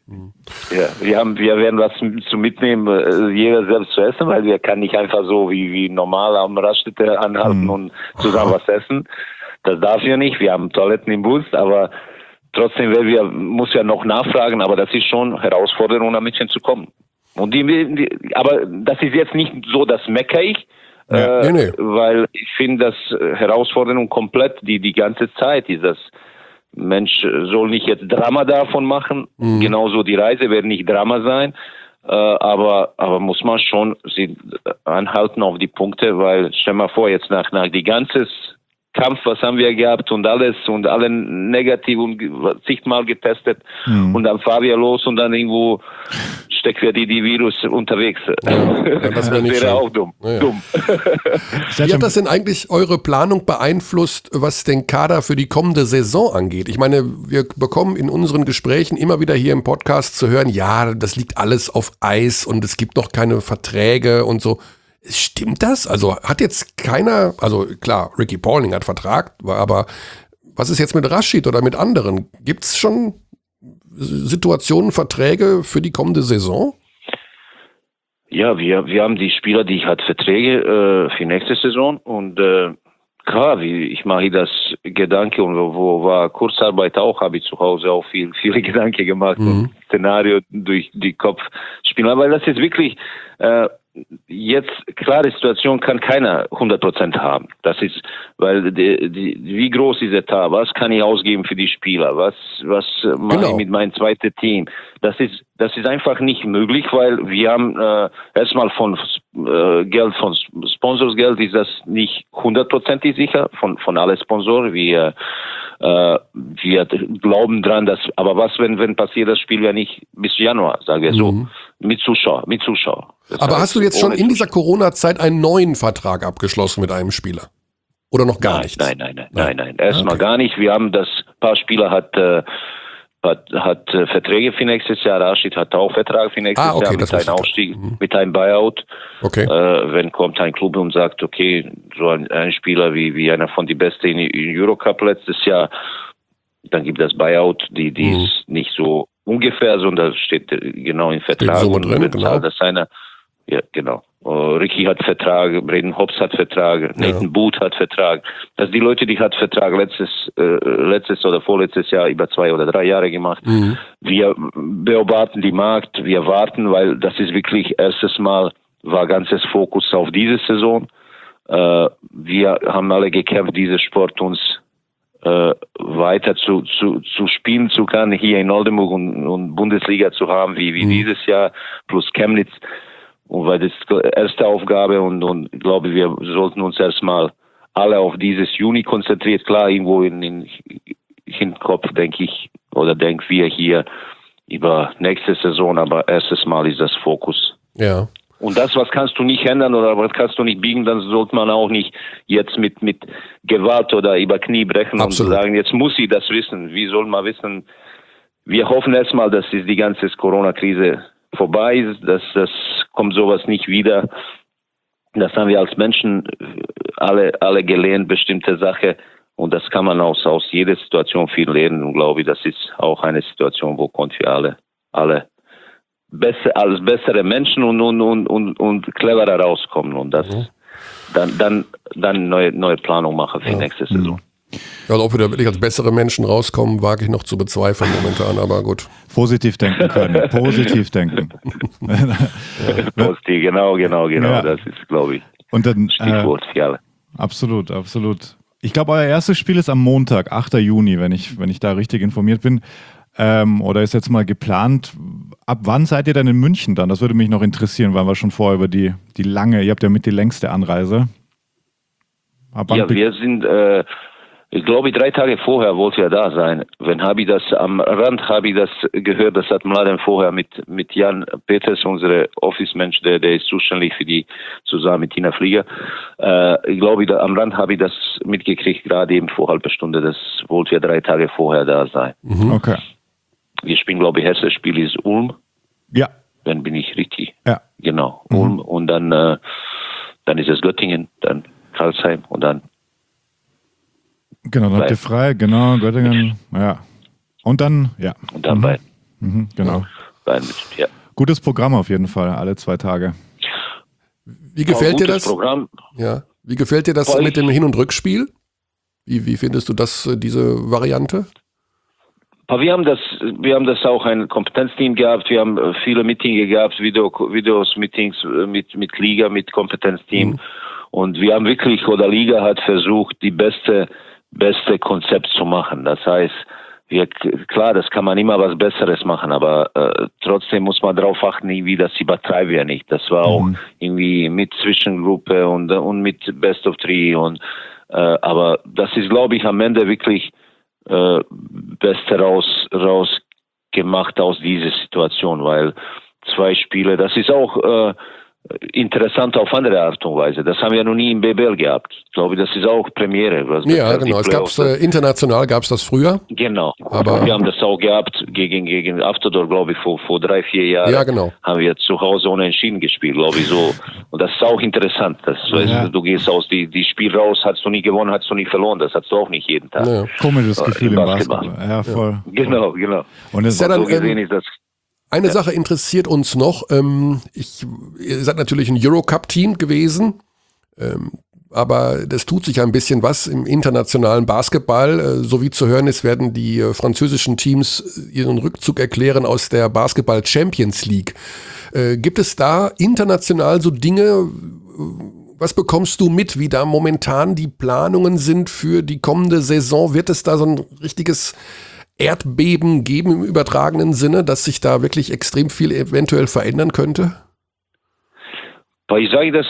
Ja, wir werden was zu mitnehmen, jeder selbst zu essen, weil wir kann nicht einfach so wie normal am Raststätte anhalten und zusammen was essen. Das darf ja nicht. Wir haben Toiletten im Bus, aber trotzdem muss ja noch nachfragen. Aber das ist schon Herausforderung, nach München zu kommen. Und aber das ist jetzt nicht so, das meckere ich, weil ich finde, das Herausforderung komplett die ganze Zeit ist das. Mensch soll nicht jetzt Drama davon machen. Genauso die Reise wird nicht Drama sein. Aber muss man schon anhalten auf die Punkte, weil stell mal vor, jetzt nach die ganze Kampf, was haben wir gehabt und alles und alle negativ und zigmal getestet und dann fahren wir los und dann irgendwo steckt wir die Virus unterwegs. Das wäre auch dumm. Wie hat das denn eigentlich eure Planung beeinflusst, was den Kader für die kommende Saison angeht? Ich meine, wir bekommen in unseren Gesprächen immer wieder hier im Podcast zu hören, ja, das liegt alles auf Eis und es gibt noch keine Verträge und so. Stimmt das? Also hat jetzt keiner, also klar, Ricky Paulding hat Vertrag, aber was ist jetzt mit Rashid oder mit anderen? Gibt es schon Situationen, Verträge für die kommende Saison? Ja, wir haben die Spieler, die hat Verträge für nächste Saison und klar, ich mache das Gedanke und wo war Kurzarbeit auch, habe ich zu Hause auch viele Gedanken gemacht und Szenario durch die Kopf spielen, weil das ist wirklich jetzt, klare Situation kann keiner 100% haben. Das ist, weil wie groß ist der Etat? Was kann ich ausgeben für die Spieler? Was mache ich mit meinem zweiten Team? Das ist einfach nicht möglich, weil wir haben erstmal von Geld, von Sponsorsgeld ist das nicht 100% sicher von allen Sponsoren. Wir glauben dran, dass, aber was, wenn passiert, das Spiel ja nicht bis Januar, sagen wir so, mit Zuschauer. Aber hast du jetzt schon in dieser Corona-Zeit einen neuen Vertrag abgeschlossen mit einem Spieler? Oder noch gar nichts? Nein. Erstmal gar nicht. Wir haben ein paar Spieler hat Verträge für nächstes Jahr. Rashid hat auch Vertrag für nächstes Jahr mit einem Aufstieg, mit einem Buyout. Okay. Wenn kommt ein Club und sagt, okay, so ein Spieler wie einer von die Besten in Eurocup letztes Jahr, dann gibt es Buyout, die ist nicht so ungefähr, sondern das steht genau im Vertrag. Steht so drin, genau. Das ja, genau. Ricky hat Vertrag, Braden Hobbs hat Vertrag, Nathan Booth hat Vertrag. Das sind die Leute, die hat Vertrag letztes oder vorletztes Jahr über 2 oder 3 Jahre gemacht. Wir beobachten die Markt, wir warten, weil das ist wirklich erstes Mal war ganzes Fokus auf diese Saison. Wir haben alle gekämpft, diesen Sport uns weiter zu spielen zu können, hier in Oldenburg und Bundesliga zu haben, wie dieses Jahr, plus Chemnitz. Und weil das die erste Aufgabe und glaube, wir sollten uns erstmal alle auf dieses Juni konzentrieren. Klar, irgendwo in Hinterkopf denken wir hier über nächste Saison, aber erstes Mal ist das Fokus. Ja. Und das, was kannst du nicht ändern oder was kannst du nicht biegen, dann sollte man auch nicht jetzt mit Gewalt oder über Knie brechen. Absolut. Und sagen, jetzt muss ich das wissen. Wie soll man wissen? Wir hoffen erstmal, dass die ganze Corona-Krise vorbei ist, dass das kommt sowas nicht wieder. Das haben wir als Menschen alle gelernt, bestimmte Sache. Und das kann man aus jeder Situation viel lernen. Und glaube ich, das ist auch eine Situation, wo konnten wir alle als bessere Menschen und cleverer rauskommen. Und das dann neue Planung machen für nächste Saison. Also ob wir da wirklich als bessere Menschen rauskommen, wage ich noch zu bezweifeln momentan, aber gut. Positiv denken können, positiv denken. Positiv, genau, ja. Das ist, glaube ich, und dann, Stichwort für alle. Absolut. Ich glaube, euer erstes Spiel ist am Montag, 8. Juni, wenn ich da richtig informiert bin. Oder ist jetzt mal geplant. Ab wann seid ihr denn in München dann? Das würde mich noch interessieren, weil wir schon vorher über die lange, ihr habt ja mit die längste Anreise. Wir sind... ich glaube, 3 Tage vorher wollte er da sein. Am Rand habe ich das gehört, das hat Mladen vorher mit Jan Peters, unser Office-Mensch, der ist zuständig für die, zusammen mit Tina Flieger. Ich glaube, am Rand habe ich das mitgekriegt, gerade eben vor halber Stunde, das wollte er 3 Tage vorher da sein. Okay. Wir spielen, glaube ich, erstes Spiel ist Ulm. Ja. Dann bin ich richtig. Ja. Genau, Ulm. Und dann ist es Göttingen, dann Karlsheim und dann genau, dann habt ihr frei, genau, Göttingen, ja. Und dann, ja. Und dann bei. Genau. Ja. Gutes Programm auf jeden Fall, alle 2 Tage. Wie gefällt dir das? Programm. Ja. Wie gefällt dir das mit dem Hin- und Rückspiel? Wie findest du diese Variante? Wir haben das auch ein Kompetenzteam gehabt. Wir haben viele Meetings gehabt, Meetings mit Liga, mit Kompetenzteam. Und wir haben wirklich, oder Liga hat versucht, die beste Konzept zu machen. Das heißt, klar, das kann man immer was Besseres machen, aber trotzdem muss man darauf achten, wie das übertreiben wir nicht. Das war auch irgendwie mit Zwischengruppe und mit Best of 3 aber das ist, glaube ich, am Ende wirklich Beste rausgemacht aus dieser Situation, weil 2 Spiele, das ist auch interessant auf andere Art und Weise. Das haben wir noch nie im BBL gehabt. Ich glaube, das ist auch Premiere. Ja, genau. Es gab's international gab es das früher. Genau. Aber wir haben das auch gehabt gegen Afterdorf, glaube ich, vor 3-4 Jahren. Ja, genau. Haben wir zu Hause unentschieden gespielt, glaube ich, so. Und das ist auch interessant. Du gehst aus die Spiel raus, hast du nie gewonnen, hast du nie verloren. Das hast du auch nicht jeden Tag. Ja. Komisches Gefühl im Basketball. Ja, voll. Genau. Und es ist ja dann, so gesehen ist das. Eine Sache interessiert uns noch. Ihr seid natürlich ein Eurocup-Team gewesen, aber das tut sich ein bisschen was im internationalen Basketball. So wie zu hören ist, werden die französischen Teams ihren Rückzug erklären aus der Basketball Champions League. Gibt es da international so Dinge, was bekommst du mit, wie da momentan die Planungen sind für die kommende Saison? Wird es da so ein richtiges Erdbeben geben im übertragenen Sinne, dass sich da wirklich extrem viel eventuell verändern könnte? Ich sage das,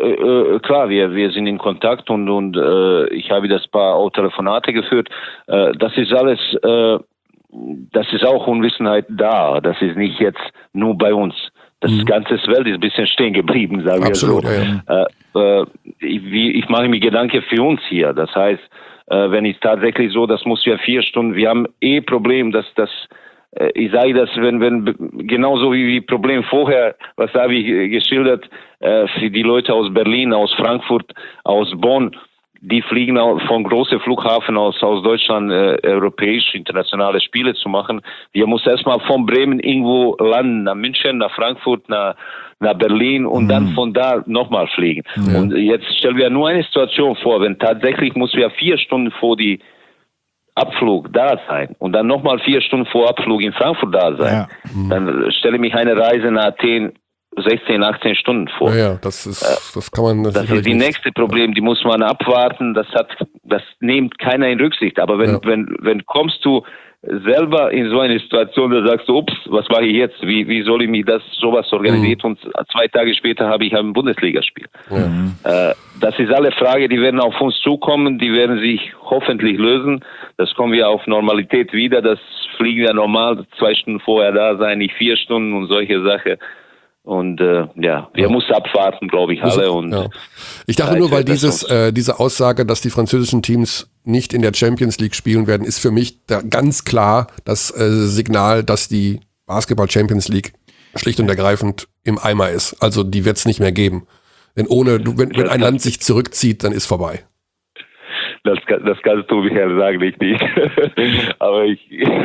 wir sind in Kontakt und ich habe das paar auch Telefonate geführt. Das ist alles, das ist auch Unwissenheit da. Das ist nicht jetzt nur bei uns. Das ganze Welt ist ein bisschen stehen geblieben, sagen wir so. Ja. Ich mache mir Gedanken für uns hier. Das heißt, wenn es tatsächlich so, das muss ja 4 Stunden, wir haben Problem, dass das, ich sage das, wenn genauso wie Problem vorher, was habe ich geschildert, für die Leute aus Berlin, aus Frankfurt, aus Bonn, die fliegen von großen Flughafen aus Deutschland, europäische, internationale Spiele zu machen. Wir müssen erstmal von Bremen irgendwo landen, nach München, nach Frankfurt, nach Berlin und dann von da nochmal fliegen. Ja. Und jetzt stellen wir nur eine Situation vor, wenn tatsächlich muss wir 4 Stunden vor die Abflug da sein und dann nochmal 4 Stunden vor Abflug in Frankfurt da sein. Ja. Dann stelle ich mich eine Reise nach Athen 16, 18 Stunden vor. Ja, das kann man. Das ist die nächste Problem, die muss man abwarten. Das nimmt keiner in Rücksicht. Aber wenn kommst du selber in so eine Situation, da sagst du, ups, was mache ich jetzt? Wie soll ich mich sowas organisiert? Und 2 Tage später habe ich ein Bundesligaspiel. Das ist alle Frage, die werden auf uns zukommen, die werden sich hoffentlich lösen. Das kommen wir auf Normalität wieder. Das fliegen wir normal 2 Stunden vorher da sein, nicht 4 Stunden und solche Sachen. Und wir müssen abwarten, glaube ich, alle. Und ich dachte nur, weil diese Aussage, dass die französischen Teams nicht in der Champions League spielen werden, ist für mich ganz klar das Signal, dass die Basketball Champions League schlicht und ergreifend im Eimer ist. Also die wird es nicht mehr geben. Wenn ein Land sich zurückzieht, dann ist vorbei. Das kannst du, Michael, sagen, ich nicht. Aber ich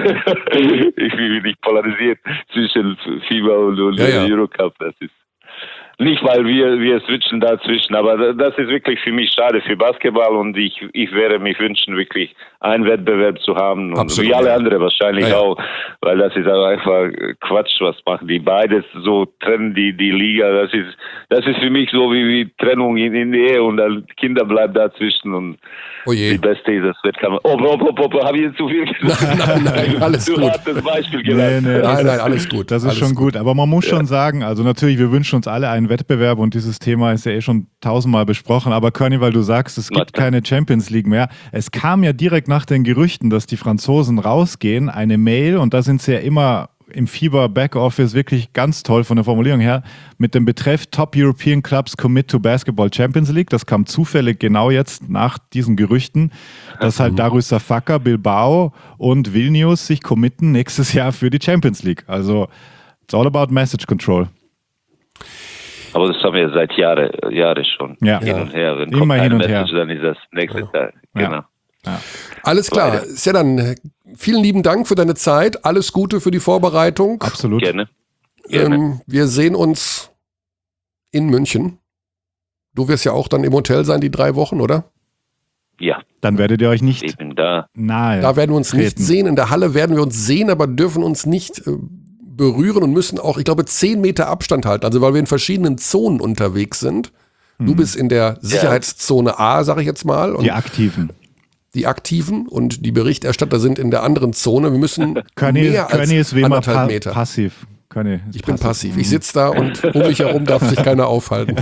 will mich nicht polarisiert zwischen FIBA und Eurocup. Das ist nicht, weil wir switchen dazwischen, aber das ist wirklich für mich schade für Basketball und ich werde mich wünschen, wirklich einen Wettbewerb zu haben und absolut, wie alle anderen wahrscheinlich auch, weil das ist aber einfach Quatsch, was machen die beides so trennen die Liga, das ist für mich so wie Trennung in der Ehe und dann Kinder bleiben dazwischen und die Beste ist das Wettkampf. Habe ich jetzt zu viel gesagt? Nein, alles gut. Du hast das Beispiel genannt. Nein, alles gut. Das ist schon gut, aber man muss schon sagen, also natürlich, wir wünschen uns alle einen Wettbewerb und dieses Thema ist ja schon 1000-mal besprochen, aber Körny, weil du sagst, es gibt keine Champions League mehr, es kam ja direkt nach den Gerüchten, dass die Franzosen rausgehen, eine Mail und da sind sie ja immer im FIBA Backoffice wirklich ganz toll von der Formulierung her, mit dem Betreff Top European Clubs Commit to Basketball Champions League. Das kam zufällig genau jetzt nach diesen Gerüchten, dass halt Darüşşafaka, Bilbao und Vilnius sich committen nächstes Jahr für die Champions League. Also it's all about message control. Aber das haben wir seit Jahren schon. Ja. Hin und her. Wenn immer hin und her. Dann ist das nächste Tag. Genau. Ja. Alles klar. Sedan, vielen lieben Dank für deine Zeit. Alles Gute für die Vorbereitung. Absolut. Gerne. Wir sehen uns in München. Du wirst ja auch dann im Hotel sein, die 3 Wochen, oder? Ja. Dann werdet ihr euch nicht eben da. nahe. Da werden wir uns nicht sehen. In der Halle werden wir uns sehen, aber dürfen uns nicht berühren und müssen auch, ich glaube, 10 Meter Abstand halten. Also weil wir in verschiedenen Zonen unterwegs sind. Du bist in der Sicherheitszone A, sag ich jetzt mal. Und die Aktiven. Die Aktiven und die Berichterstatter sind in der anderen Zone. Wir müssen mehr als ist wie immer 1,5 Meter. Passiv. Ich bin passiv. Ich sitze da und um mich herum darf sich keiner aufhalten.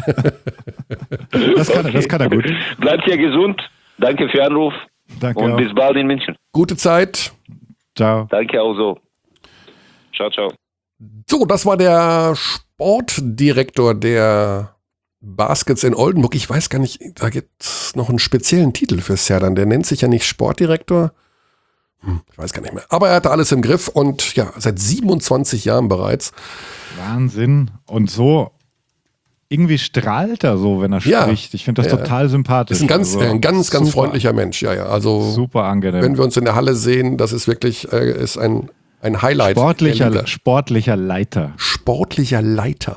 Das kann er gut. Bleibt ja gesund. Danke für den Anruf. Danke und auch. bis bald in München. Gute Zeit. Ciao. Danke auch so. Ciao, ciao. So, das war der Sportdirektor der Baskets in Oldenburg. Ich weiß gar nicht, da gibt es noch einen speziellen Titel für Sedan. Der nennt sich ja nicht Sportdirektor. Ich weiß gar nicht mehr. Aber er hatte alles im Griff und ja, seit 27 Jahren bereits. Wahnsinn. Und so irgendwie strahlt er so, wenn er spricht. Ich finde das total sympathisch. Ist ein ganz freundlicher Mensch. Ja. Also super angenehm. Wenn wir uns in der Halle sehen, das ist wirklich ist ein Highlight. Sportlicher Leiter. Sportlicher Leiter.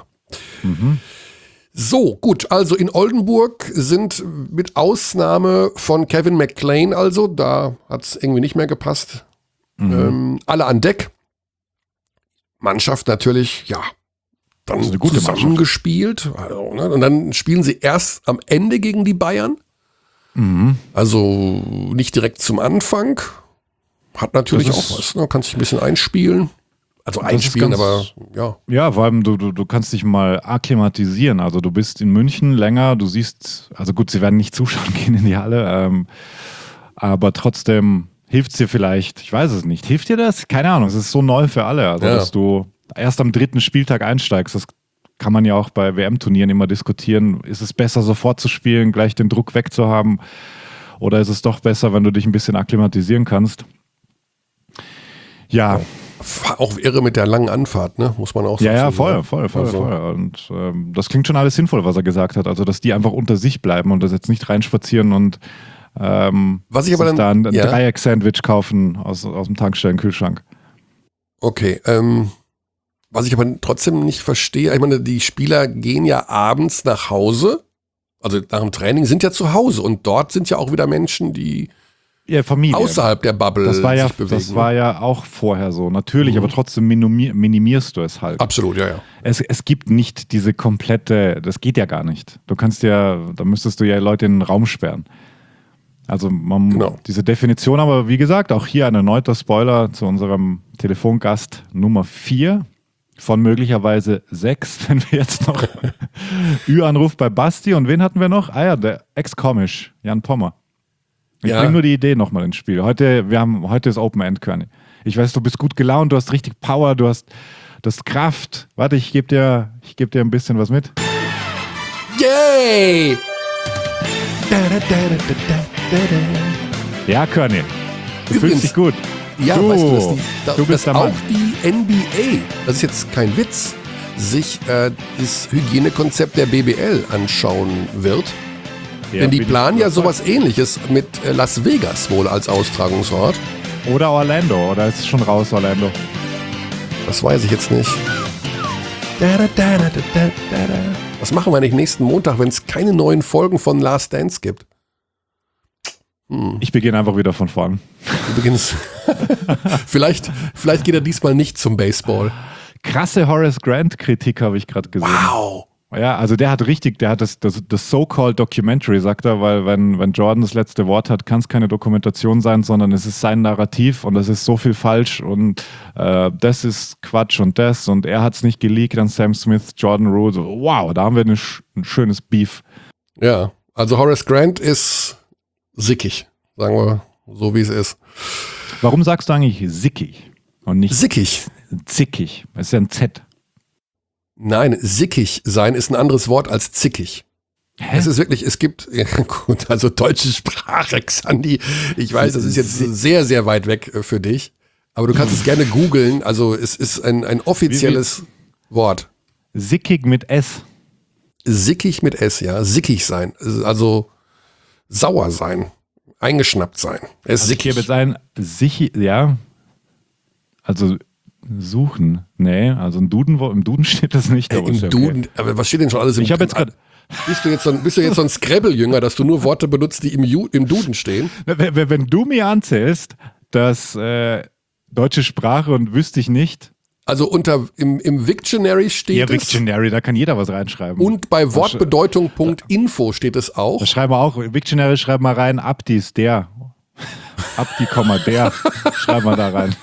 So, gut, also in Oldenburg sind mit Ausnahme von Kevin McClain, also da hat es irgendwie nicht mehr gepasst, alle an Deck. Mannschaft natürlich, ja, dann zusammengespielt. Also, ne? Und dann spielen sie erst am Ende gegen die Bayern. Also nicht direkt zum Anfang. Hat natürlich auch was, ne? Kann sich ein bisschen einspielen. Also einspielen, aber ja. Ja, vor allem du kannst dich mal akklimatisieren. Also du bist in München länger, du siehst, also gut, sie werden nicht zuschauen gehen in die Halle, aber trotzdem hilft es dir vielleicht, ich weiß es nicht, hilft dir das? Keine Ahnung, es ist so neu für alle, also dass du erst am 3. Spieltag einsteigst, kann man ja auch bei WM-Turnieren immer diskutieren. Ist es besser, sofort zu spielen, gleich den Druck wegzuhaben? Oder ist es doch besser, wenn du dich ein bisschen akklimatisieren kannst? Ja. Auch irre mit der langen Anfahrt, ne? Muss man auch sagen. Ja, voll. Und das klingt schon alles sinnvoll, was er gesagt hat. Also, dass die einfach unter sich bleiben und das jetzt nicht reinspazieren und was ich aber dann, da ein Dreieck-Sandwich kaufen aus dem Tankstellenkühlschrank. Okay, was ich aber trotzdem nicht verstehe, ich meine, die Spieler gehen ja abends nach Hause, also nach dem Training sind ja zu Hause und dort sind ja auch wieder Menschen, die Familie. Außerhalb der Bubble sich bewegen. Das war ja auch vorher so, natürlich, aber trotzdem minimierst du es halt. Absolut, ja. Es gibt nicht diese komplette, das geht ja gar nicht. Da müsstest du ja Leute in den Raum sperren. Also diese Definition, aber wie gesagt, auch hier ein erneuter Spoiler zu unserem Telefongast Nummer 4 von möglicherweise 6, wenn wir jetzt noch Ü-Anruf bei Basti und wen hatten wir noch? Ah ja, der Ex-Komisch, Jan Pommer. Ich bringe nur die Idee nochmal ins Spiel. Heute ist Open End, Körny. Ich weiß, du bist gut gelaunt, du hast richtig Power, du hast Kraft. Warte, ich geb dir ein bisschen was mit. Yay! Ja, Körny. Du fühlst dich gut. Ja, weißt du, du bist dass auch die NBA, das ist jetzt kein Witz, sich das Hygienekonzept der BBL anschauen wird. Ja, denn die planen ja sowas Ähnliches mit Las Vegas wohl als Austragungsort. Oder Orlando, oder ist es schon raus, Orlando? Das weiß ich jetzt nicht. Was machen wir eigentlich nächsten Montag, wenn es keine neuen Folgen von Last Dance gibt? Ich beginne einfach wieder von vorn. Du beginnst. vielleicht geht er diesmal nicht zum Baseball. Krasse Horace Grant-Kritik habe ich gerade gesehen. Wow! Ja, also der hat das so-called Documentary, sagt er, weil wenn Jordan das letzte Wort hat, kann es keine Dokumentation sein, sondern es ist sein Narrativ und das ist so viel falsch und das ist Quatsch und das und er hat es nicht geleakt an Sam Smith, Jordan Rule. So, wow, da haben wir ein schönes Beef. Ja, also Horace Grant ist sickig, sagen wir so, wie es ist. Warum sagst du eigentlich sickig und nicht sickig? Zickig, das ist ja ein Z. Nein, sickig sein ist ein anderes Wort als zickig. Hä? Es ist wirklich, es gibt, ja gut, also deutsche Sprache, Xandi, ich weiß, das ist jetzt sehr, sehr weit weg für dich, aber du kannst es gerne googeln, also es ist ein offizielles Wort. Sickig mit S. Sickig mit S, ja, sickig sein, also sauer sein, eingeschnappt sein. Er ist sickig. Ich gebe jetzt ja, also suchen. Nee, also im Duden steht das nicht. Aber im Duden, aber was steht denn schon alles im Ich habe jetzt gerade. Bist du jetzt so ein Scrabble-Jünger, dass du nur Worte benutzt, die im Duden stehen? Wenn du mir anzählst, dass deutsche Sprache und wüsste ich nicht. Also im Wiktionary steht es. Ja, Wiktionary, da kann jeder was reinschreiben. Und bei Wortbedeutung.info steht es auch. Da schreiben wir auch, Wiktionary schreiben wir rein, Abdi ist der. Abdi, der. Schreiben wir da rein.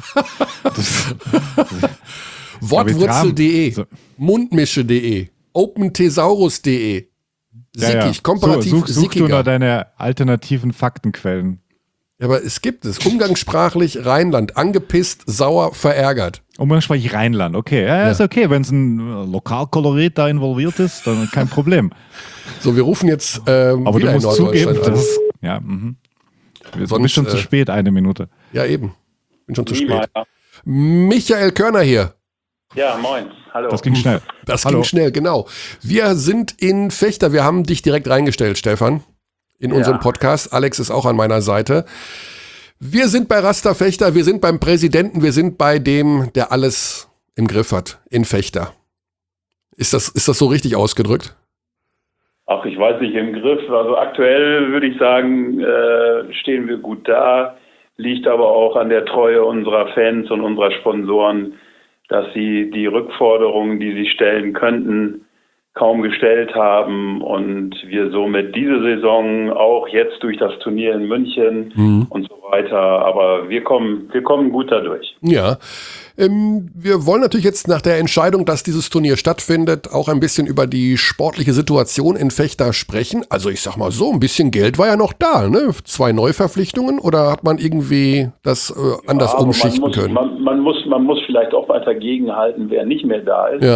Wortwurzel.de, Mundmische.de, OpenThesaurus.de, sickig, komparativ such du da deine alternativen Faktenquellen. Ja, aber es gibt es. Umgangssprachlich Rheinland, angepisst, sauer, verärgert. Umgangssprachlich Rheinland, okay. Ja, ist okay. Wenn es ein Lokalkolorit da involviert ist, dann kein Problem. So, wir rufen jetzt aber wieder du musst zugeben, dass ja, du bist schon zu spät, 1 Minute. Ja, eben. Bin schon zu spät. Michael Körner hier. Ja, moin. Hallo. Das ging schnell. Ging schnell, genau. Wir sind in Vechta. Wir haben dich direkt reingestellt, Stefan, in unserem Podcast. Alex ist auch an meiner Seite. Wir sind bei Rasta Vechta. Wir sind beim Präsidenten. Wir sind bei dem, der alles im Griff hat in Vechta. Ist das so richtig ausgedrückt? Ach, ich weiß nicht, im Griff. Also aktuell würde ich sagen, stehen wir gut da. Liegt aber auch an der Treue unserer Fans und unserer Sponsoren, dass sie die Rückforderungen, die sie stellen könnten, kaum gestellt haben und wir somit diese Saison auch jetzt durch das Turnier in München und so weiter, aber wir kommen gut dadurch. Ja, wir wollen natürlich jetzt nach der Entscheidung, dass dieses Turnier stattfindet, auch ein bisschen über die sportliche Situation in Vechta sprechen. Also ich sag mal so, ein bisschen Geld war ja noch da, ne? 2 Neuverpflichtungen oder hat man irgendwie das anders umschichten können? Man muss vielleicht auch mal dagegenhalten, wer nicht mehr da ist. Ja.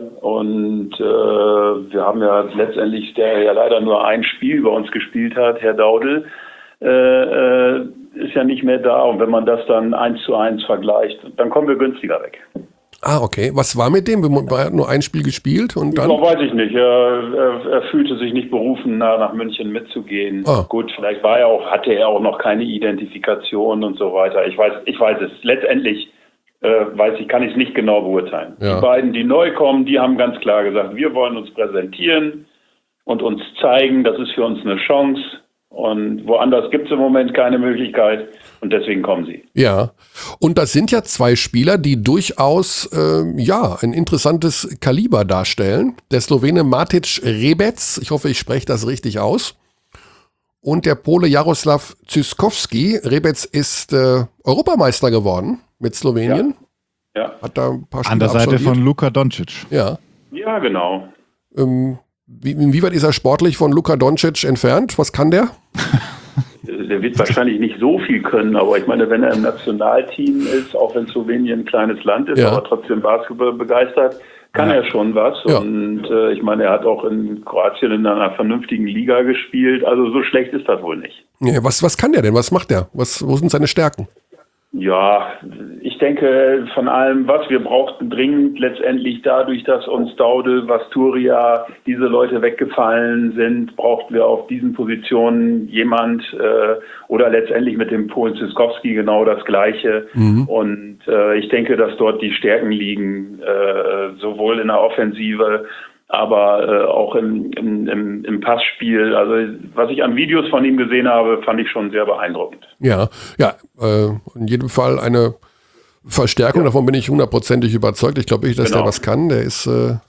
Und wir haben ja letztendlich, der ja leider nur ein Spiel bei uns gespielt hat, Herr Daudel, ist ja nicht mehr da. Und wenn man das dann 1:1 vergleicht, dann kommen wir günstiger weg. Ah, okay. Was war mit dem? Er hat nur ein Spiel gespielt und dann? Weiß ich nicht. Er fühlte sich nicht berufen, nach München mitzugehen. Ah. Gut, vielleicht hatte er auch noch keine Identifikation und so weiter. Ich weiß es. Letztendlich kann ich es nicht genau beurteilen. Ja. Die beiden, die neu kommen, die haben ganz klar gesagt, wir wollen uns präsentieren und uns zeigen, das ist für uns eine Chance. Und woanders gibt es im Moment keine Möglichkeit und deswegen kommen sie. Ja, und das sind ja zwei Spieler, die durchaus ein interessantes Kaliber darstellen. Der Slowene Matic Rebec, ich hoffe, ich spreche das richtig aus. Und der Pole Jaroslav Zyskowski. Rebec ist Europameister geworden mit Slowenien. Ja. Hat da ein paar Spiele an der Seite absolviert. von Luka Doncic. Ja, genau. Inwieweit ist er sportlich von Luka Doncic entfernt? Was kann der? Der wird wahrscheinlich nicht so viel können, aber ich meine, wenn er im Nationalteam ist, auch wenn Slowenien ein kleines Land ist, aber trotzdem Basketball begeistert, kann er schon was. Ja. Und ich meine, er hat auch in Kroatien in einer vernünftigen Liga gespielt, also so schlecht ist das wohl nicht. Ja, was kann der denn? Was macht der? Wo sind seine Stärken? Ja, ich denke, von allem, was wir brauchten dringend letztendlich dadurch, dass uns Daudel, Vasturia, diese Leute weggefallen sind, brauchten wir auf diesen Positionen jemand oder letztendlich mit dem Polen Zyskowski genau das Gleiche. Mhm. Und ich denke, dass dort die Stärken liegen, sowohl in der Offensive, aber auch im Passspiel. Also was ich an Videos von ihm gesehen habe, fand ich schon sehr beeindruckend. Ja, in jedem Fall eine Verstärkung, davon bin ich 100%ig überzeugt. Ich glaube nicht, dass der was kann. Der ist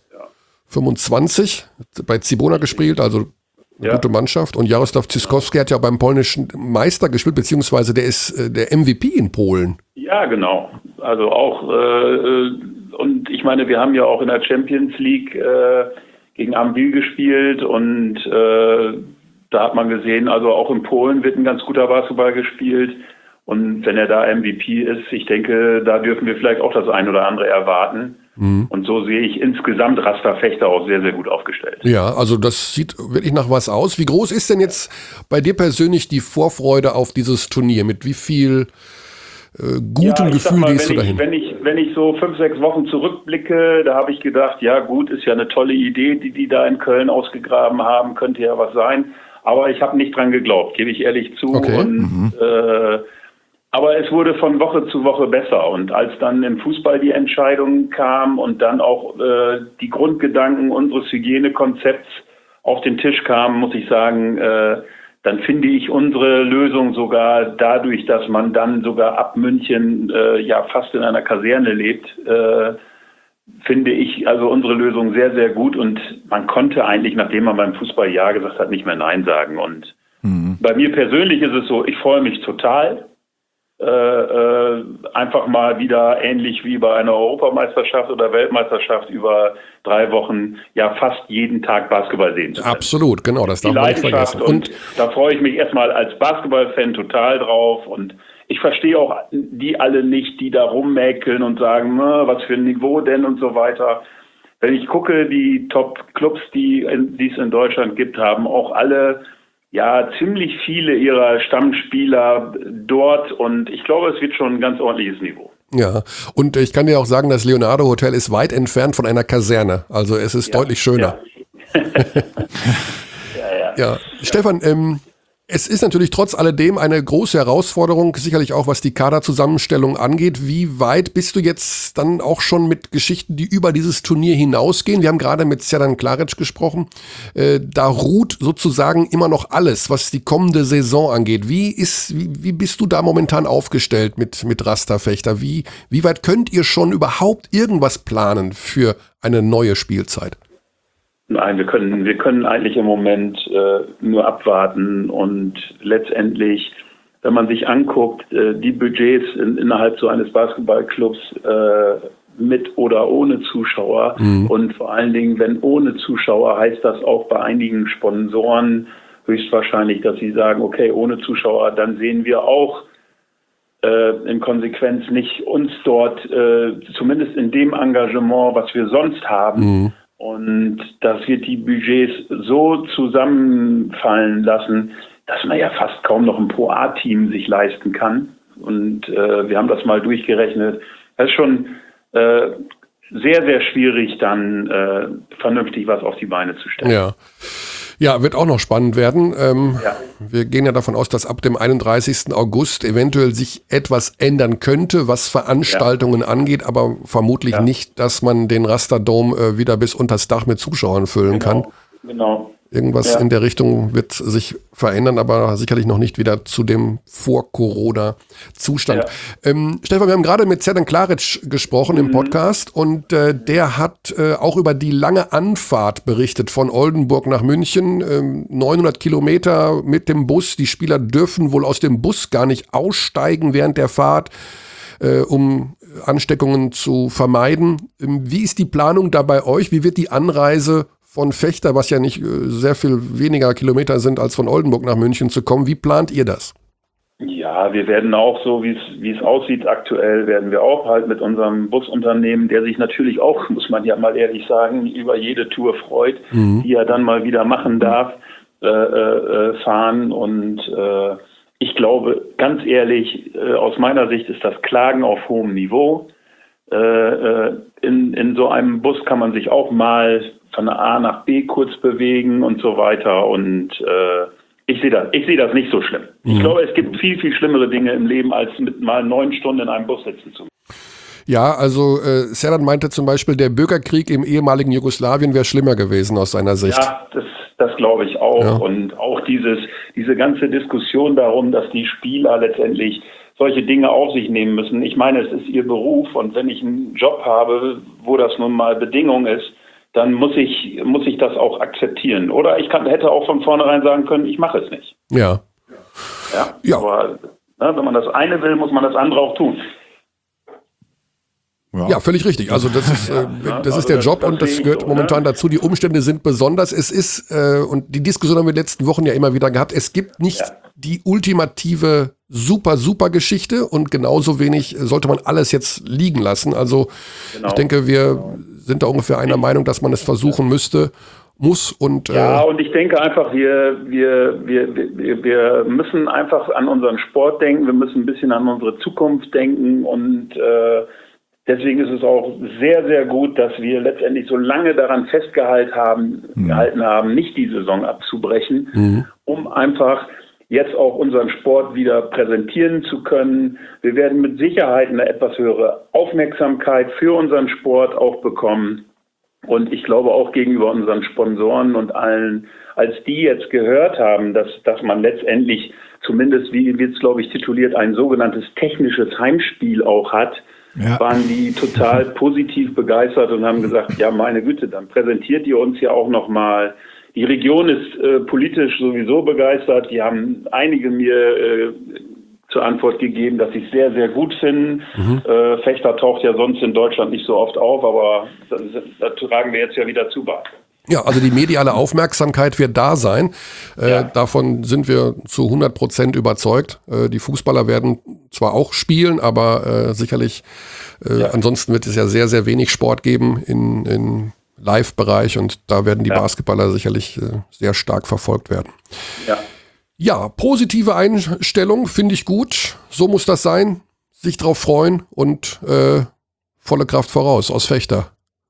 25, bei Cibona gespielt, also eine gute Mannschaft. Und Jaroslav Zyskowski hat ja beim polnischen Meister gespielt, beziehungsweise der ist der MVP in Polen. Ja, genau. Also auch und ich meine, wir haben ja auch in der Champions League gegen Ambil gespielt und da hat man gesehen, also auch in Polen wird ein ganz guter Basketball gespielt und wenn er da MVP ist, ich denke, da dürfen wir vielleicht auch das ein oder andere erwarten. Mhm. Und so sehe ich insgesamt Rasta Fechter auch sehr, sehr gut aufgestellt. Ja, also das sieht wirklich nach was aus. Wie groß ist denn jetzt bei dir persönlich die Vorfreude auf dieses Turnier? Mit wie viel gutem Gefühl gehst du dahin? Wenn ich so 5-6 Wochen zurückblicke, da habe ich gedacht, ja gut, ist ja eine tolle Idee, die da in Köln ausgegraben haben, könnte ja was sein. Aber ich habe nicht dran geglaubt, gebe ich ehrlich zu. Okay. Und, aber es wurde von Woche zu Woche besser. Und als dann im Fußball die Entscheidung kam und dann auch die Grundgedanken unseres Hygienekonzepts auf den Tisch kamen, muss ich sagen, dann finde ich unsere Lösung sogar dadurch, dass man dann sogar ab München fast in einer Kaserne lebt, finde ich also unsere Lösung sehr, sehr gut. Und man konnte eigentlich, nachdem man beim Fußball Ja gesagt hat, nicht mehr Nein sagen. Und bei mir persönlich ist es so, ich freue mich total. Einfach mal wieder ähnlich wie bei einer Europameisterschaft oder Weltmeisterschaft über 3 Wochen fast jeden Tag Basketball sehen zu können. Absolut, genau, das darf man nicht vergessen. Und da freue ich mich erstmal als Basketballfan total drauf und ich verstehe auch die alle nicht, die da rummäkeln und sagen, was für ein Niveau denn und so weiter. Wenn ich gucke, die Top-Clubs, die es in Deutschland gibt, haben auch alle ziemlich viele ihrer Stammspieler dort und ich glaube, es wird schon ein ganz ordentliches Niveau. Ja, und ich kann dir auch sagen, das Leonardo Hotel ist weit entfernt von einer Kaserne, also es ist deutlich schöner. Ja. Stefan, es ist natürlich trotz alledem eine große Herausforderung, sicherlich auch was die Kaderzusammenstellung angeht. Wie weit bist du jetzt dann auch schon mit Geschichten, die über dieses Turnier hinausgehen? Wir haben gerade mit Sjadan Klaric gesprochen. Da ruht sozusagen immer noch alles, was die kommende Saison angeht. Wie bist du da momentan aufgestellt mit Rasta Fechter? Wie weit könnt ihr schon überhaupt irgendwas planen für eine neue Spielzeit? Nein, wir können eigentlich im Moment nur abwarten und letztendlich, wenn man sich anguckt, die Budgets innerhalb so eines Basketballclubs mit oder ohne Zuschauer und vor allen Dingen, wenn ohne Zuschauer, heißt das auch bei einigen Sponsoren höchstwahrscheinlich, dass sie sagen, okay, ohne Zuschauer, dann sehen wir auch in Konsequenz nicht uns dort, zumindest in dem Engagement, was wir sonst haben, und dass wir die Budgets so zusammenfallen lassen, dass man ja fast kaum noch ein Pro-A-Team sich leisten kann. Und wir haben das mal durchgerechnet. Das ist schon sehr, sehr schwierig, dann vernünftig was auf die Beine zu stellen. Ja, wird auch noch spannend werden. Wir gehen ja davon aus, dass ab dem 31. August eventuell sich etwas ändern könnte, was Veranstaltungen angeht, aber vermutlich nicht, dass man den Rasterdome wieder bis unters Dach mit Zuschauern füllen kann. Genau. Irgendwas in der Richtung wird sich verändern, aber sicherlich noch nicht wieder zu dem Vor-Corona-Zustand. Stefan, wir haben gerade mit Zerdan Klaric gesprochen im Podcast und der hat auch über die lange Anfahrt berichtet von Oldenburg nach München. 900 Kilometer mit dem Bus. Die Spieler dürfen wohl aus dem Bus gar nicht aussteigen während der Fahrt, um Ansteckungen zu vermeiden. Wie ist die Planung da bei euch? Wie wird die Anreise von Vechta, was ja nicht sehr viel weniger Kilometer sind, als von Oldenburg nach München zu kommen? Wie plant ihr das? Ja, wir werden auch so, wie es aussieht aktuell, werden wir auch halt mit unserem Busunternehmen, der sich natürlich auch, muss man ja mal ehrlich sagen, über jede Tour freut, die er dann mal wieder machen darf, fahren. Und ich glaube, ganz ehrlich, aus meiner Sicht ist das Klagen auf hohem Niveau. In so einem Bus kann man sich auch mal von A nach B kurz bewegen und so weiter. Und ich sehe das nicht so schlimm. Ich glaube, es gibt viel, viel schlimmere Dinge im Leben, als mit mal 9 Stunden in einem Bus sitzen zu müssen. Ja, also Serdan meinte zum Beispiel, der Bürgerkrieg im ehemaligen Jugoslawien wäre schlimmer gewesen aus seiner Sicht. Ja, das glaube ich auch. Ja. Und auch diese ganze Diskussion darum, dass die Spieler letztendlich solche Dinge auf sich nehmen müssen. Ich meine, es ist ihr Beruf, und wenn ich einen Job habe, wo das nun mal Bedingung ist, dann muss ich das auch akzeptieren. Oder ich hätte auch von vornherein sagen können, ich mache es nicht. Ja. Aber wenn man das eine will, muss man das andere auch tun. Ja, völlig richtig. Also das ist der Job und das gehört momentan dazu. Die Umstände sind besonders. Es ist, und die Diskussion haben wir in den letzten Wochen ja immer wieder gehabt, es gibt nicht die ultimative super Geschichte, und genauso wenig sollte man alles jetzt liegen lassen. Also ich denke, wir sind da ungefähr einer Meinung, dass man es versuchen muss. Und und ich denke einfach, wir müssen einfach an unseren Sport denken, wir müssen ein bisschen an unsere Zukunft denken, und deswegen ist es auch sehr, sehr gut, dass wir letztendlich so lange daran festgehalten haben, nicht die Saison abzubrechen, um einfach jetzt auch unseren Sport wieder präsentieren zu können. Wir werden mit Sicherheit eine etwas höhere Aufmerksamkeit für unseren Sport auch bekommen. Und ich glaube auch gegenüber unseren Sponsoren und allen, als die jetzt gehört haben, dass man letztendlich zumindest, wie wird es, glaube ich, tituliert, ein sogenanntes technisches Heimspiel auch hat, waren die total positiv begeistert und haben gesagt, ja, meine Güte, dann präsentiert ihr uns ja auch nochmal. Die Region ist politisch sowieso begeistert. Die haben einige mir zur Antwort gegeben, dass sie es sehr, sehr gut finden. Vechta taucht ja sonst in Deutschland nicht so oft auf, aber da tragen wir jetzt ja wieder zu bei. Ja, also die mediale Aufmerksamkeit wird da sein. Davon sind wir zu 100% überzeugt. Die Fußballer werden zwar auch spielen, aber sicherlich ansonsten wird es ja sehr, sehr wenig Sport geben in Live-Bereich, und da werden die Basketballer sicherlich sehr stark verfolgt werden. Ja, positive Einstellung finde ich gut. So muss das sein. Sich drauf freuen und volle Kraft voraus aus Vechta.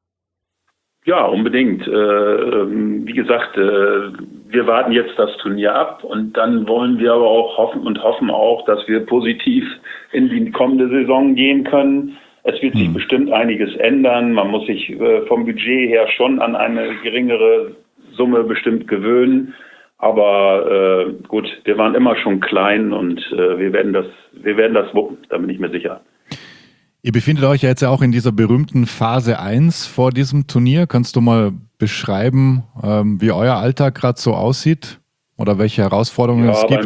Ja, unbedingt. Wie gesagt, wir warten jetzt das Turnier ab, und dann wollen wir aber auch hoffen auch, dass wir positiv in die kommende Saison gehen können. Es wird sich bestimmt einiges ändern. Man muss sich vom Budget her schon an eine geringere Summe bestimmt gewöhnen. Aber gut, wir waren immer schon klein, und wir werden das wuppen, da bin ich mir sicher. Ihr befindet euch ja jetzt ja auch in dieser berühmten Phase 1 vor diesem Turnier. Kannst du mal beschreiben, wie euer Alltag gerade so aussieht oder welche Herausforderungen es gibt?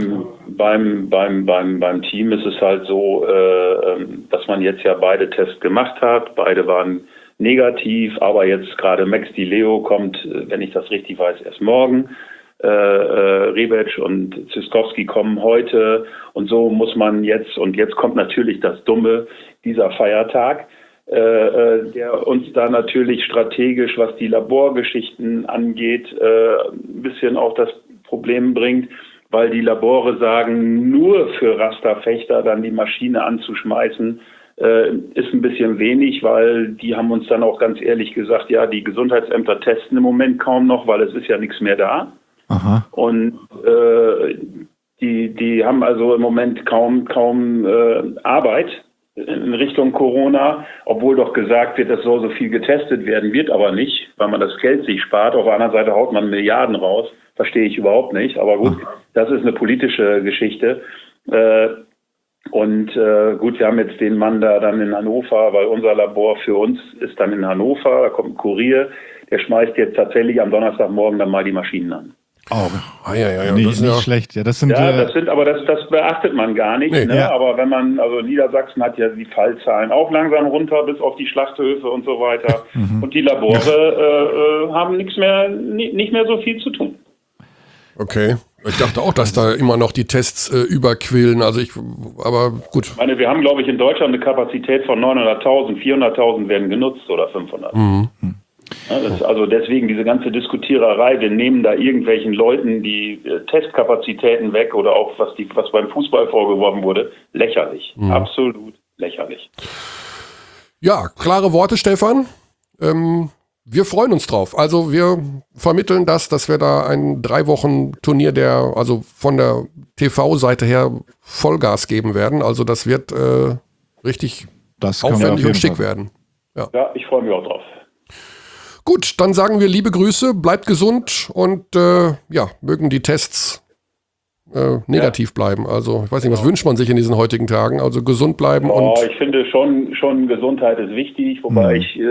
Beim Team ist es halt so, dass man jetzt ja beide Tests gemacht hat. Beide waren negativ, aber jetzt gerade Max Di Leo kommt, wenn ich das richtig weiß, erst morgen. Rebic und Ziskowski kommen heute und so muss man jetzt kommt natürlich das Dumme, dieser Feiertag, der uns da natürlich strategisch, was die Laborgeschichten angeht, ein bisschen auch das Problem bringt, weil die Labore sagen, nur für Rasterfechter dann die Maschine anzuschmeißen, ist ein bisschen wenig, weil die haben uns dann auch ganz ehrlich gesagt, ja, die Gesundheitsämter testen im Moment kaum noch, weil es ist ja nichts mehr da. Aha. Und die haben also im Moment kaum Arbeit in Richtung Corona, obwohl doch gesagt wird, es soll so viel getestet werden, wird aber nicht, weil man das Geld sich spart. Auf der anderen Seite haut man Milliarden raus, verstehe ich überhaupt nicht. Aber gut, das ist eine politische Geschichte. Und gut, wir haben jetzt den Mann da dann in Hannover, weil unser Labor für uns ist dann in Hannover, da kommt ein Kurier, der schmeißt jetzt tatsächlich am Donnerstagmorgen dann mal die Maschinen an. Oh, ja. Nicht schlecht. Ja, das beachtet man gar nicht. Nee, ne? ja. Aber wenn man, also Niedersachsen hat ja die Fallzahlen auch langsam runter bis auf die Schlachthöfe und so weiter. Und die Labore haben nicht mehr so viel zu tun. Okay. Ich dachte auch, dass da immer noch die Tests überquillen. Aber gut. Ich meine, wir haben, glaube ich, in Deutschland eine Kapazität von 900.000, 400.000 werden genutzt oder 500. Ja, also deswegen diese ganze Diskutiererei, wir nehmen da irgendwelchen Leuten die Testkapazitäten weg oder auch was beim Fußball vorgeworfen wurde, lächerlich. Absolut lächerlich. Ja, klare Worte, Stefan. Wir freuen uns drauf. Also wir vermitteln dass wir da ein 3 Wochen Turnier also von der TV-Seite her Vollgas geben werden. Also das wird richtig aufwendig und schick werden. Ja, ich freue mich auch drauf. Gut, dann sagen wir liebe Grüße, bleibt gesund und mögen die Tests negativ bleiben. Also ich weiß nicht, was wünscht man sich in diesen heutigen Tagen? Also gesund bleiben ich finde schon Gesundheit ist wichtig, wobei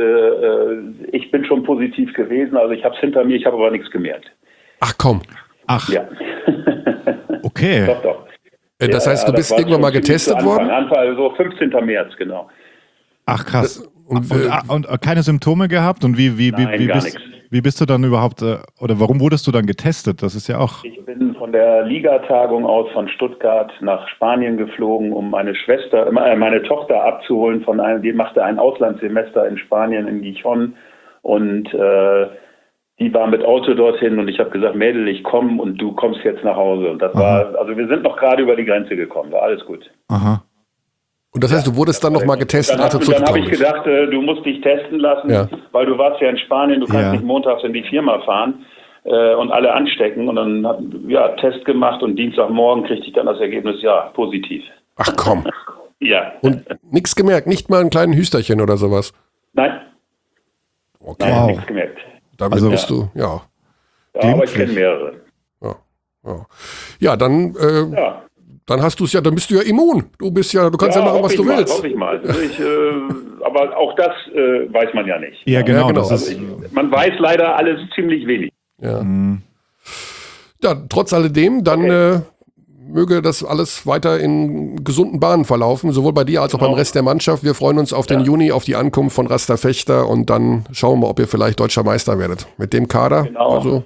ich bin schon positiv gewesen, also ich habe es hinter mir, ich habe aber nichts gemerkt. Ach komm. Ach. Ja. Okay. Doch. Das heißt, du bist irgendwann mal getestet worden? Anfang, so 15. März, genau. Ach krass. Und keine Symptome gehabt? Und wie bist du dann überhaupt, oder warum wurdest du dann getestet? Das ist ja auch... Ich bin von der Ligatagung aus von Stuttgart nach Spanien geflogen, um meine Tochter abzuholen die machte ein Auslandssemester in Spanien, in Gijón. Und die war mit Auto dorthin und ich habe gesagt, Mädel, ich komme und du kommst jetzt nach Hause. Und das also wir sind noch gerade über die Grenze gekommen, war alles gut. Aha. Und das heißt, du wurdest dann nochmal getestet, als du zurückgekommen bist? Dann habe ich gedacht, du musst dich testen lassen, weil du warst ja in Spanien, du kannst nicht montags in die Firma fahren und alle anstecken. Und dann Test gemacht und Dienstagmorgen kriegte ich dann das Ergebnis, positiv. Ach komm. Ja. Und nichts gemerkt, nicht mal einen kleinen Hüsterchen oder sowas? Nein. Okay. Nein, nichts gemerkt. Damit bist du, aber ich kenne mehrere. Ja, dann... Dann hast du es dann bist du ja immun. Du kannst ja machen, was du willst. Hoffe ich mal. Aber auch das weiß man ja nicht. Ja, genau. Man weiß leider alles ziemlich wenig. Ja. Trotz alledem, dann möge das alles weiter in gesunden Bahnen verlaufen, sowohl bei dir als auch beim Rest der Mannschaft. Wir freuen uns auf den Juni, auf die Ankunft von Rasterfechter und dann schauen wir mal, ob ihr vielleicht deutscher Meister werdet. Mit dem Kader. Genau. Also,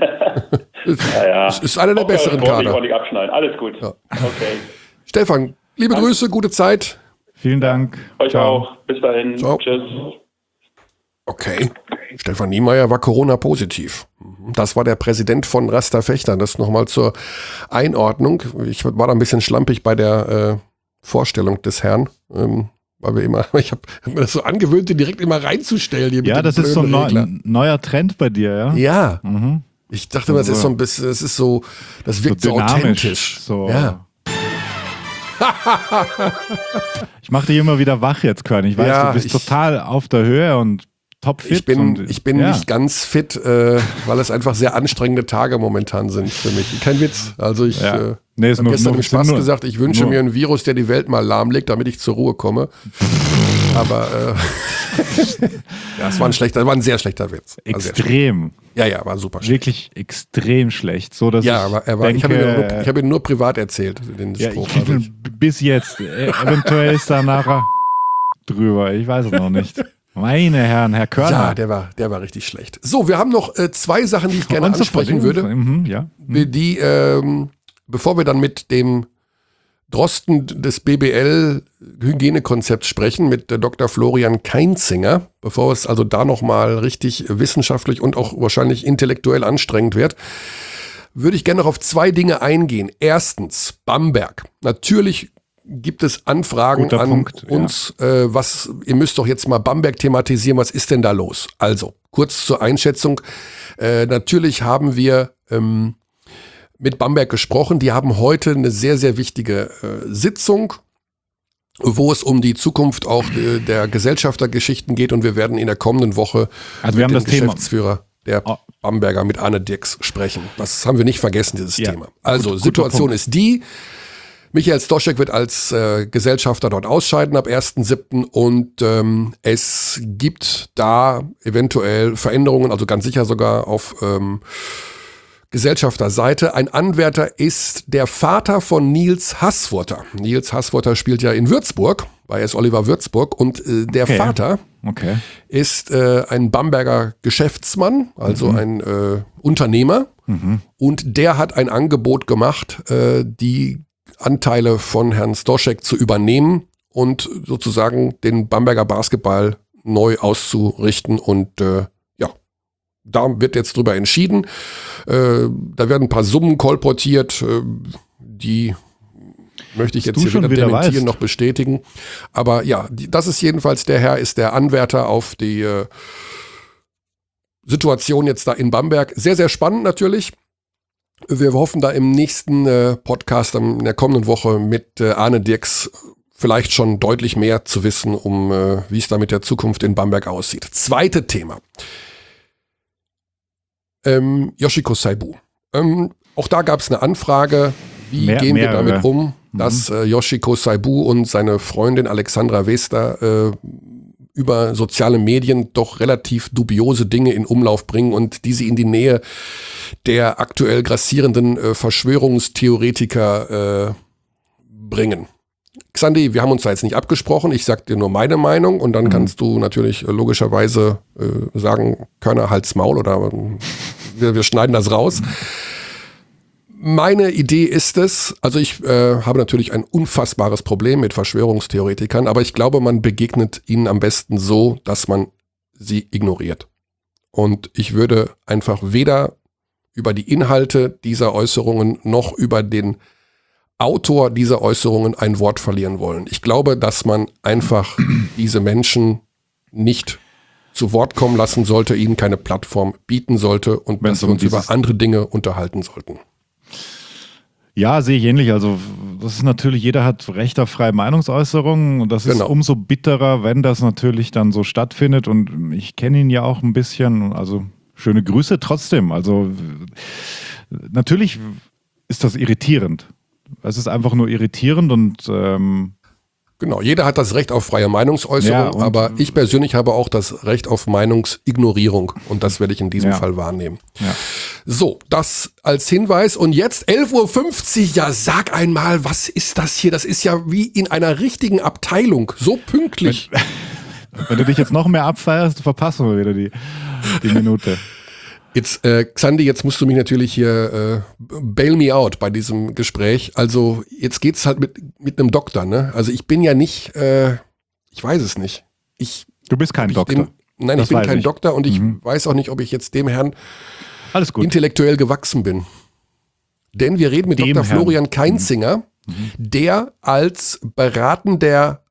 es ist einer der besseren Kader. Ich abschneiden. Alles gut. Ja. Okay. Stefan, liebe Grüße, gute Zeit. Vielen Dank. Euch auch. Bis dahin. Ciao. Tschüss. Okay. Stefan Niemeyer war Corona-positiv. Das war der Präsident von Rasterfechter. Das nochmal zur Einordnung. Ich war da ein bisschen schlampig bei der Vorstellung des Herrn. Ich habe mir das so angewöhnt, den direkt immer reinzustellen. Hier das ist so ein neuer Trend bei dir, ja? Ja. Mhm. Ich dachte, das ist so ein bisschen, das wirkt so authentisch. So. Ja. Ich mache dich immer wieder wach jetzt, Körn. Ich weiß, du bist total auf der Höhe und topfit. Ich bin nicht ganz fit, weil es einfach sehr anstrengende Tage momentan sind für mich. Kein Witz. Also ich habe gestern im Spaß gesagt, ich wünsche mir einen Virus, der die Welt mal lahmlegt, damit ich zur Ruhe komme. Aber es war ein sehr schlechter Witz. Extrem. Ja, war super schlecht. Wirklich extrem schlecht. So, dass ich habe ihn nur privat erzählt, den Spruch. Bis jetzt. Eventuell ist da nachher drüber. Ich weiß es noch nicht. Meine Herren, Herr Körner. Ja, der war richtig schlecht. So, wir haben noch 2 Sachen, die ich gerne ansprechen würde. Die, bevor wir dann mit dem Drosten des BBL-Hygienekonzepts sprechen, mit Dr. Florian Kainzinger, bevor es also da nochmal richtig wissenschaftlich und auch wahrscheinlich intellektuell anstrengend wird, würde ich gerne noch auf 2 Dinge eingehen. Erstens, Bamberg. Natürlich gibt es Anfragen an uns, ihr müsst doch jetzt mal Bamberg thematisieren, was ist denn da los? Also, kurz zur Einschätzung, natürlich haben wir mit Bamberg gesprochen, die haben heute eine sehr, sehr wichtige Sitzung, wo es um die Zukunft auch der Gesellschaftergeschichten geht und wir werden in der kommenden Woche mit dem Geschäftsführer der Bamberger, mit Arne Dirks, sprechen. Das haben wir nicht vergessen, dieses Thema. Also, Situation ist die, Michael Stoschek wird als Gesellschafter dort ausscheiden ab 1.7. und es gibt da eventuell Veränderungen, also ganz sicher sogar auf Gesellschafterseite. Ein Anwärter ist der Vater von Nils Haßfurter. Nils Haßfurter spielt ja in Würzburg, bei S. Oliver Würzburg und der Vater ist ein Bamberger Geschäftsmann, also ein Unternehmer und der hat ein Angebot gemacht, die Anteile von Herrn Stoschek zu übernehmen und sozusagen den Bamberger Basketball neu auszurichten und da wird jetzt drüber entschieden. Da werden ein paar Summen kolportiert, die möchte ich jetzt hier weder dementieren noch bestätigen. Aber ja, das ist jedenfalls der Herr, ist der Anwärter auf die Situation jetzt da in Bamberg. Sehr, sehr spannend natürlich. Wir hoffen da im nächsten Podcast in der kommenden Woche mit Arne Dirks vielleicht schon deutlich mehr zu wissen, wie es da mit der Zukunft in Bamberg aussieht. Zweite Thema. Yoshiko Saibu. Auch da gab es eine Anfrage, wie gehen wir damit um, dass Yoshiko Saibu und seine Freundin Alexandra Wester über soziale Medien doch relativ dubiose Dinge in Umlauf bringen und die sie in die Nähe der aktuell grassierenden Verschwörungstheoretiker bringen. Xandi, wir haben uns da jetzt nicht abgesprochen, ich sag dir nur meine Meinung und dann kannst du natürlich logischerweise sagen, Körner, halt's Maul oder wir schneiden das raus. Meine Idee ist es, also ich habe natürlich ein unfassbares Problem mit Verschwörungstheoretikern, aber ich glaube, man begegnet ihnen am besten so, dass man sie ignoriert. Und ich würde einfach weder über die Inhalte dieser Äußerungen noch über den Autor dieser Äußerungen ein Wort verlieren wollen. Ich glaube, dass man einfach diese Menschen nicht zu Wort kommen lassen sollte, ihnen keine Plattform bieten sollte und dass wir uns über andere Dinge unterhalten sollten. Ja, sehe ich ähnlich. Also das ist natürlich, jeder hat Recht auf freie Meinungsäußerung und das ist umso bitterer, wenn das natürlich dann so stattfindet und ich kenne ihn ja auch ein bisschen, also schöne Grüße trotzdem. Also natürlich ist das irritierend. Es ist einfach nur irritierend und genau, jeder hat das Recht auf freie Meinungsäußerung, aber ich persönlich habe auch das Recht auf Meinungsignorierung und das werde ich in diesem Fall wahrnehmen. Ja. So, das als Hinweis und jetzt 11.50 Uhr, ja sag einmal, was ist das hier? Das ist ja wie in einer richtigen Abteilung, so pünktlich. Wenn du dich jetzt noch mehr abfeierst, verpassen wir wieder die Minute. Jetzt, Xandi, jetzt musst du mich natürlich hier bail me out bei diesem Gespräch. Also jetzt geht's halt mit einem Doktor, ne? Also ich bin ja nicht, ich weiß es nicht. Du bist kein Doktor. Nein, ich bin kein Doktor und ich weiß auch nicht, ob ich jetzt dem Herrn intellektuell gewachsen bin. Denn wir reden mit Dr. Florian Kainzinger, der als beratender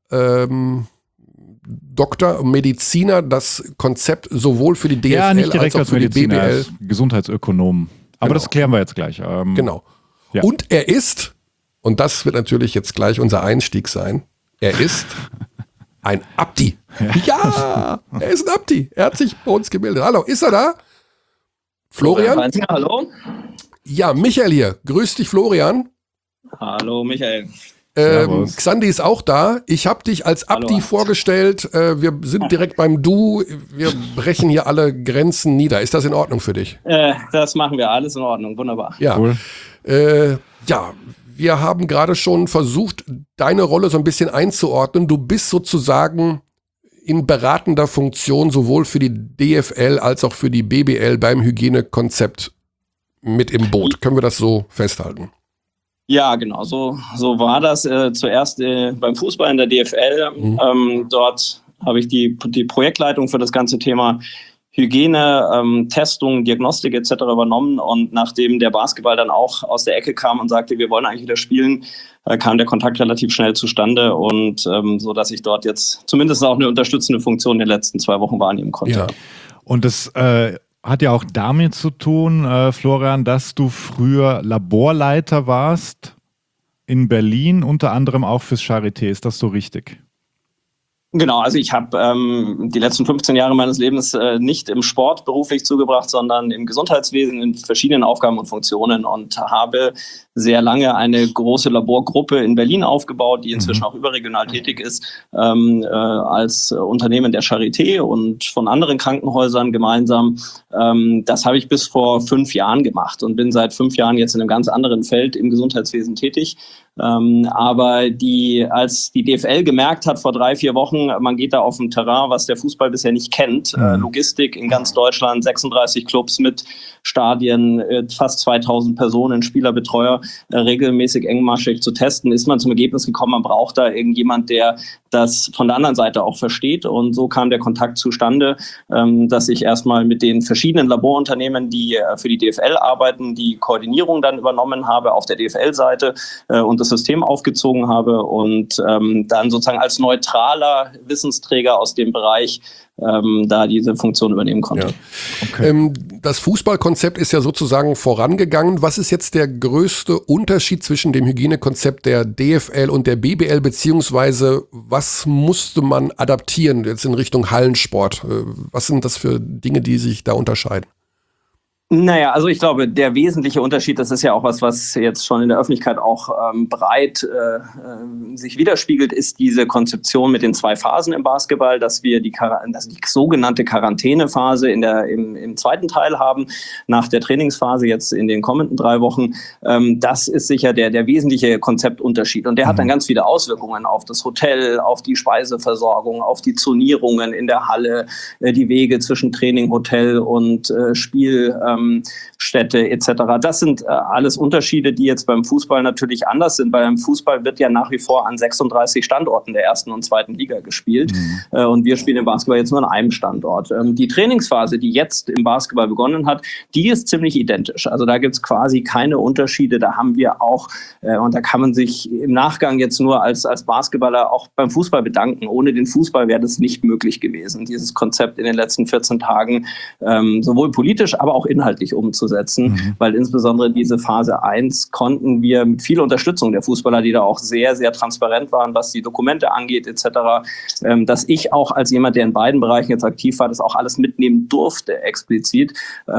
Doktor, Mediziner das Konzept sowohl für die DFL nicht direkt als auch für die BBL. Als Gesundheitsökonom. Aber das klären wir jetzt gleich. Genau. Ja. Und er ist, und das wird natürlich jetzt gleich unser Einstieg sein, er ist ein Abdi. Ja, er ist ein Abdi. Er hat sich bei uns gemeldet. Hallo, ist er da? Florian? Hallo. Ja, Michael hier. Grüß dich, Florian. Hallo, Michael. Xandi ist auch da. Ich habe dich als Abdi vorgestellt. Wir sind direkt beim Du. Wir brechen hier alle Grenzen nieder. Ist das in Ordnung für dich? Das machen wir. Alles in Ordnung. Wunderbar. Ja. Cool. Ja, wir haben gerade schon versucht, deine Rolle so ein bisschen einzuordnen. Du bist sozusagen in beratender Funktion sowohl für die DFL als auch für die BBL beim Hygienekonzept mit im Boot. Können wir das so festhalten? Ja, genau, so war das zuerst beim Fußball in der DFL. Dort habe ich die Projektleitung für das ganze Thema Hygiene, Testung, Diagnostik etc. übernommen. Und nachdem der Basketball dann auch aus der Ecke kam und sagte, wir wollen eigentlich wieder spielen, kam der Kontakt relativ schnell zustande und so, dass ich dort jetzt zumindest auch eine unterstützende Funktion in den letzten 2 Wochen wahrnehmen konnte. Ja. Und das hat ja auch damit zu tun, Florian, dass du früher Laborleiter warst in Berlin, unter anderem auch fürs Charité. Ist das so richtig? Genau, also ich habe die letzten 15 Jahre meines Lebens nicht im Sport beruflich zugebracht, sondern im Gesundheitswesen in verschiedenen Aufgaben und Funktionen und habe sehr lange eine große Laborgruppe in Berlin aufgebaut, die inzwischen auch überregional tätig ist, als Unternehmen der Charité und von anderen Krankenhäusern gemeinsam. Das habe ich bis vor 5 Jahren gemacht und bin seit 5 Jahren jetzt in einem ganz anderen Feld im Gesundheitswesen tätig. Aber als die DFL gemerkt hat vor 3-4 Wochen, man geht da auf ein Terrain, was der Fußball bisher nicht kennt, Logistik in ganz Deutschland, 36 Clubs mit Stadien, fast 2000 Personen, Spielerbetreuer, regelmäßig engmaschig zu testen, ist man zum Ergebnis gekommen, man braucht da irgendjemand, der das von der anderen Seite auch versteht. Und so kam der Kontakt zustande, dass ich erstmal mit den verschiedenen Laborunternehmen, die für die DFL arbeiten, die Koordinierung dann übernommen habe auf der DFL-Seite und das System aufgezogen habe und dann sozusagen als neutraler Wissensträger aus dem Bereich da diese Funktion übernehmen konnte. Ja. Okay. Das Fußballkonzept ist ja sozusagen vorangegangen. Was ist jetzt der größte Unterschied zwischen dem Hygienekonzept der DFL und der BBL, beziehungsweise was musste man adaptieren jetzt in Richtung Hallensport? Was sind das für Dinge, die sich da unterscheiden? Naja, also ich glaube, der wesentliche Unterschied, das ist ja auch was jetzt schon in der Öffentlichkeit auch breit sich widerspiegelt, ist diese Konzeption mit den 2 Phasen im Basketball, dass wir die sogenannte Quarantänephase im zweiten Teil haben, nach der Trainingsphase jetzt in den kommenden 3 Wochen. Das ist sicher der wesentliche Konzeptunterschied. Und der hat dann ganz viele Auswirkungen auf das Hotel, auf die Speiseversorgung, auf die Zonierungen in der Halle, die Wege zwischen Training, Hotel und Spiel. Städte etc. Das sind alles Unterschiede, die jetzt beim Fußball natürlich anders sind. Beim Fußball wird ja nach wie vor an 36 Standorten der 1. und 2. Liga gespielt. Und wir spielen im Basketball jetzt nur an einem Standort. Die Trainingsphase, die jetzt im Basketball begonnen hat, die ist ziemlich identisch. Also da gibt es quasi keine Unterschiede. Da haben wir auch, und da kann man sich im Nachgang jetzt nur als Basketballer auch beim Fußball bedanken. Ohne den Fußball wäre das nicht möglich gewesen, dieses Konzept in den letzten 14 Tagen sowohl politisch, aber auch inhaltlich umzusetzen, weil insbesondere diese Phase 1 konnten wir mit viel Unterstützung der Fußballer, die da auch sehr, sehr transparent waren, was die Dokumente angeht etc., dass ich auch als jemand, der in beiden Bereichen jetzt aktiv war, das auch alles mitnehmen durfte explizit.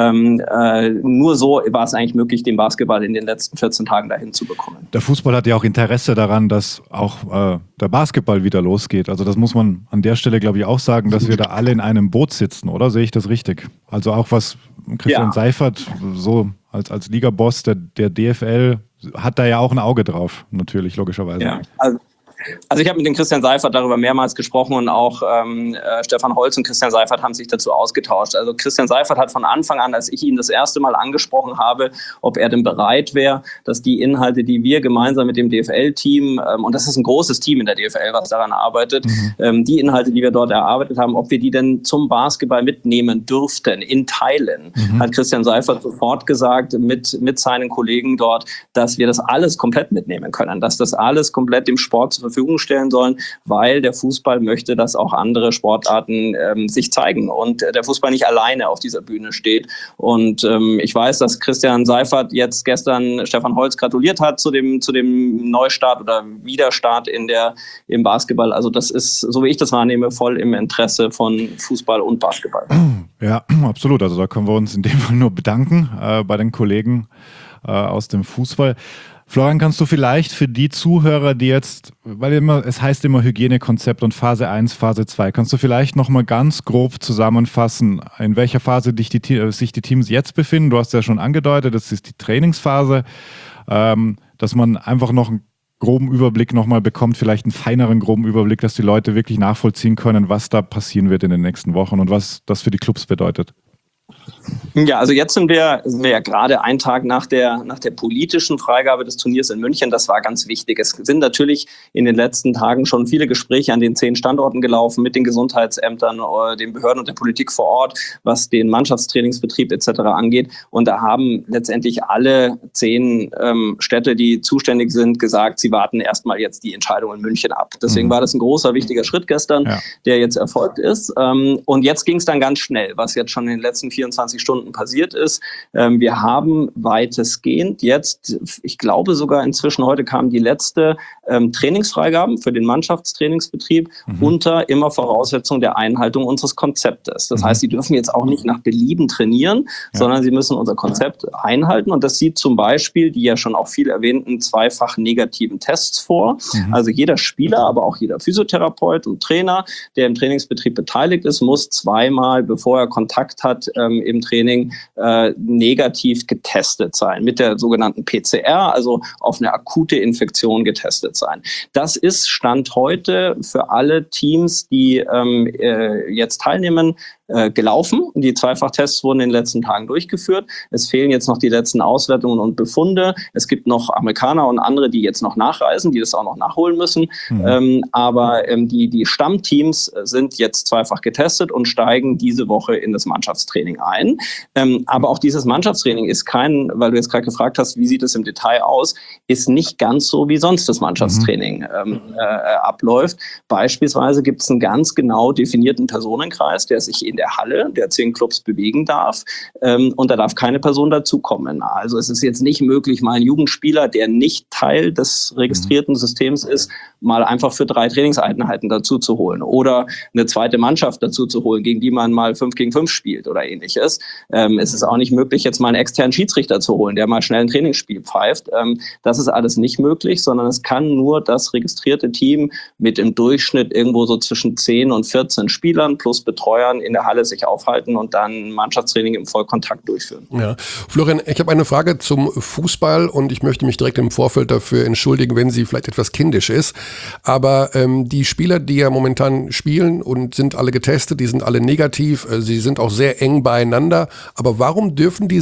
Nur so war es eigentlich möglich, den Basketball in den letzten 14 Tagen dahin zu bekommen. Der Fußball hat ja auch Interesse daran, dass auch der Basketball wieder losgeht. Also das muss man an der Stelle, glaube ich, auch sagen, dass wir da alle in einem Boot sitzen, oder? Sehe ich das richtig? Also auch was Christian Seifert, so als Ligaboss der DFL, hat da ja auch ein Auge drauf, natürlich, logischerweise. Ja, also ich habe mit dem Christian Seifert darüber mehrmals gesprochen und auch Stefan Holz und Christian Seifert haben sich dazu ausgetauscht. Also Christian Seifert hat von Anfang an, als ich ihn das erste Mal angesprochen habe, ob er denn bereit wäre, dass die Inhalte, die wir gemeinsam mit dem DFL-Team, und das ist ein großes Team in der DFL, was daran arbeitet, die Inhalte, die wir dort erarbeitet haben, ob wir die denn zum Basketball mitnehmen dürften, in Teilen, hat Christian Seifert sofort gesagt, mit seinen Kollegen dort, dass wir das alles komplett mitnehmen können, dass das alles komplett dem Sport zur Verfügung stellen sollen, weil der Fußball möchte, dass auch andere Sportarten sich zeigen und der Fußball nicht alleine auf dieser Bühne steht. Und ich weiß, dass Christian Seifert jetzt gestern Stefan Holz gratuliert hat zu dem Neustart oder Wiederstart im Basketball. Also das ist, so wie ich das wahrnehme, voll im Interesse von Fußball und Basketball. Ja, absolut. Also da können wir uns in dem Fall nur bedanken bei den Kollegen aus dem Fußball. Florian, kannst du vielleicht für die Zuhörer, die jetzt, weil es heißt immer Hygienekonzept und Phase 1, Phase 2, kannst du vielleicht nochmal ganz grob zusammenfassen, in welcher Phase sich die Teams jetzt befinden? Du hast ja schon angedeutet, das ist die Trainingsphase, dass man einfach noch groben Überblick nochmal bekommt, vielleicht einen feineren groben Überblick, dass die Leute wirklich nachvollziehen können, was da passieren wird in den nächsten Wochen und was das für die Clubs bedeutet? Ja, also jetzt sind wir ja gerade einen Tag nach der politischen Freigabe des Turniers in München. Das war ganz wichtig. Es sind natürlich in den letzten Tagen schon viele Gespräche an den 10 Standorten gelaufen mit den Gesundheitsämtern, den Behörden und der Politik vor Ort, was den Mannschaftstrainingsbetrieb etc. angeht. Und da haben letztendlich alle 10 Städte, die zuständig sind, gesagt, sie warten erstmal jetzt die Entscheidung in München ab. Deswegen war das ein großer, wichtiger Schritt gestern, der jetzt erfolgt ist. Und jetzt ging es dann ganz schnell, was jetzt schon in den letzten 24 Stunden passiert ist. Wir haben weitestgehend jetzt, ich glaube sogar inzwischen heute kam die letzte Trainingsfreigaben für den Mannschaftstrainingsbetrieb unter immer Voraussetzung der Einhaltung unseres Konzeptes. Das heißt, sie dürfen jetzt auch nicht nach Belieben trainieren, sondern sie müssen unser Konzept einhalten. Und das sieht zum Beispiel die ja schon auch viel erwähnten 2-fach negativen Tests vor. Also jeder Spieler, aber auch jeder Physiotherapeut und Trainer, der im Trainingsbetrieb beteiligt ist, muss 2-mal, bevor er Kontakt hat, im Training negativ getestet sein, mit der sogenannten PCR, also auf eine akute Infektion getestet sein. Das ist Stand heute für alle Teams, die jetzt teilnehmen, gelaufen. Die 2-fach-Tests wurden in den letzten Tagen durchgeführt. Es fehlen jetzt noch die letzten Auswertungen und Befunde. Es gibt noch Amerikaner und andere, die jetzt noch nachreisen, die das auch noch nachholen müssen. Aber die Stammteams sind jetzt 2-fach getestet und steigen diese Woche in das Mannschaftstraining ein. Aber auch dieses Mannschaftstraining ist weil du jetzt gerade gefragt hast, wie sieht es im Detail aus, ist nicht ganz so, wie sonst das Mannschaftstraining abläuft. Beispielsweise gibt es einen ganz genau definierten Personenkreis, der sich in der Halle der 10 Clubs bewegen darf. Und da darf keine Person dazukommen. Also es ist jetzt nicht möglich, mal einen Jugendspieler, der nicht Teil des registrierten Systems ist, mal einfach für 3 Trainingseinheiten dazu zu holen oder eine zweite Mannschaft dazu zu holen, gegen die man mal 5 gegen 5 spielt oder ähnliches. Es ist auch nicht möglich, jetzt mal einen externen Schiedsrichter zu holen, der mal schnell ein Trainingsspiel pfeift. Das ist alles nicht möglich, sondern es kann nur das registrierte Team mit im Durchschnitt irgendwo so zwischen 10 und 14 Spielern plus Betreuern in der Halle sich aufhalten und dann Mannschaftstraining im Vollkontakt durchführen. Ja. Florian, ich habe eine Frage zum Fußball und ich möchte mich direkt im Vorfeld dafür entschuldigen, wenn sie vielleicht etwas kindisch ist. Aber die Spieler, die ja momentan spielen und sind alle getestet, die sind alle negativ, sie sind auch sehr eng beieinander. Aber warum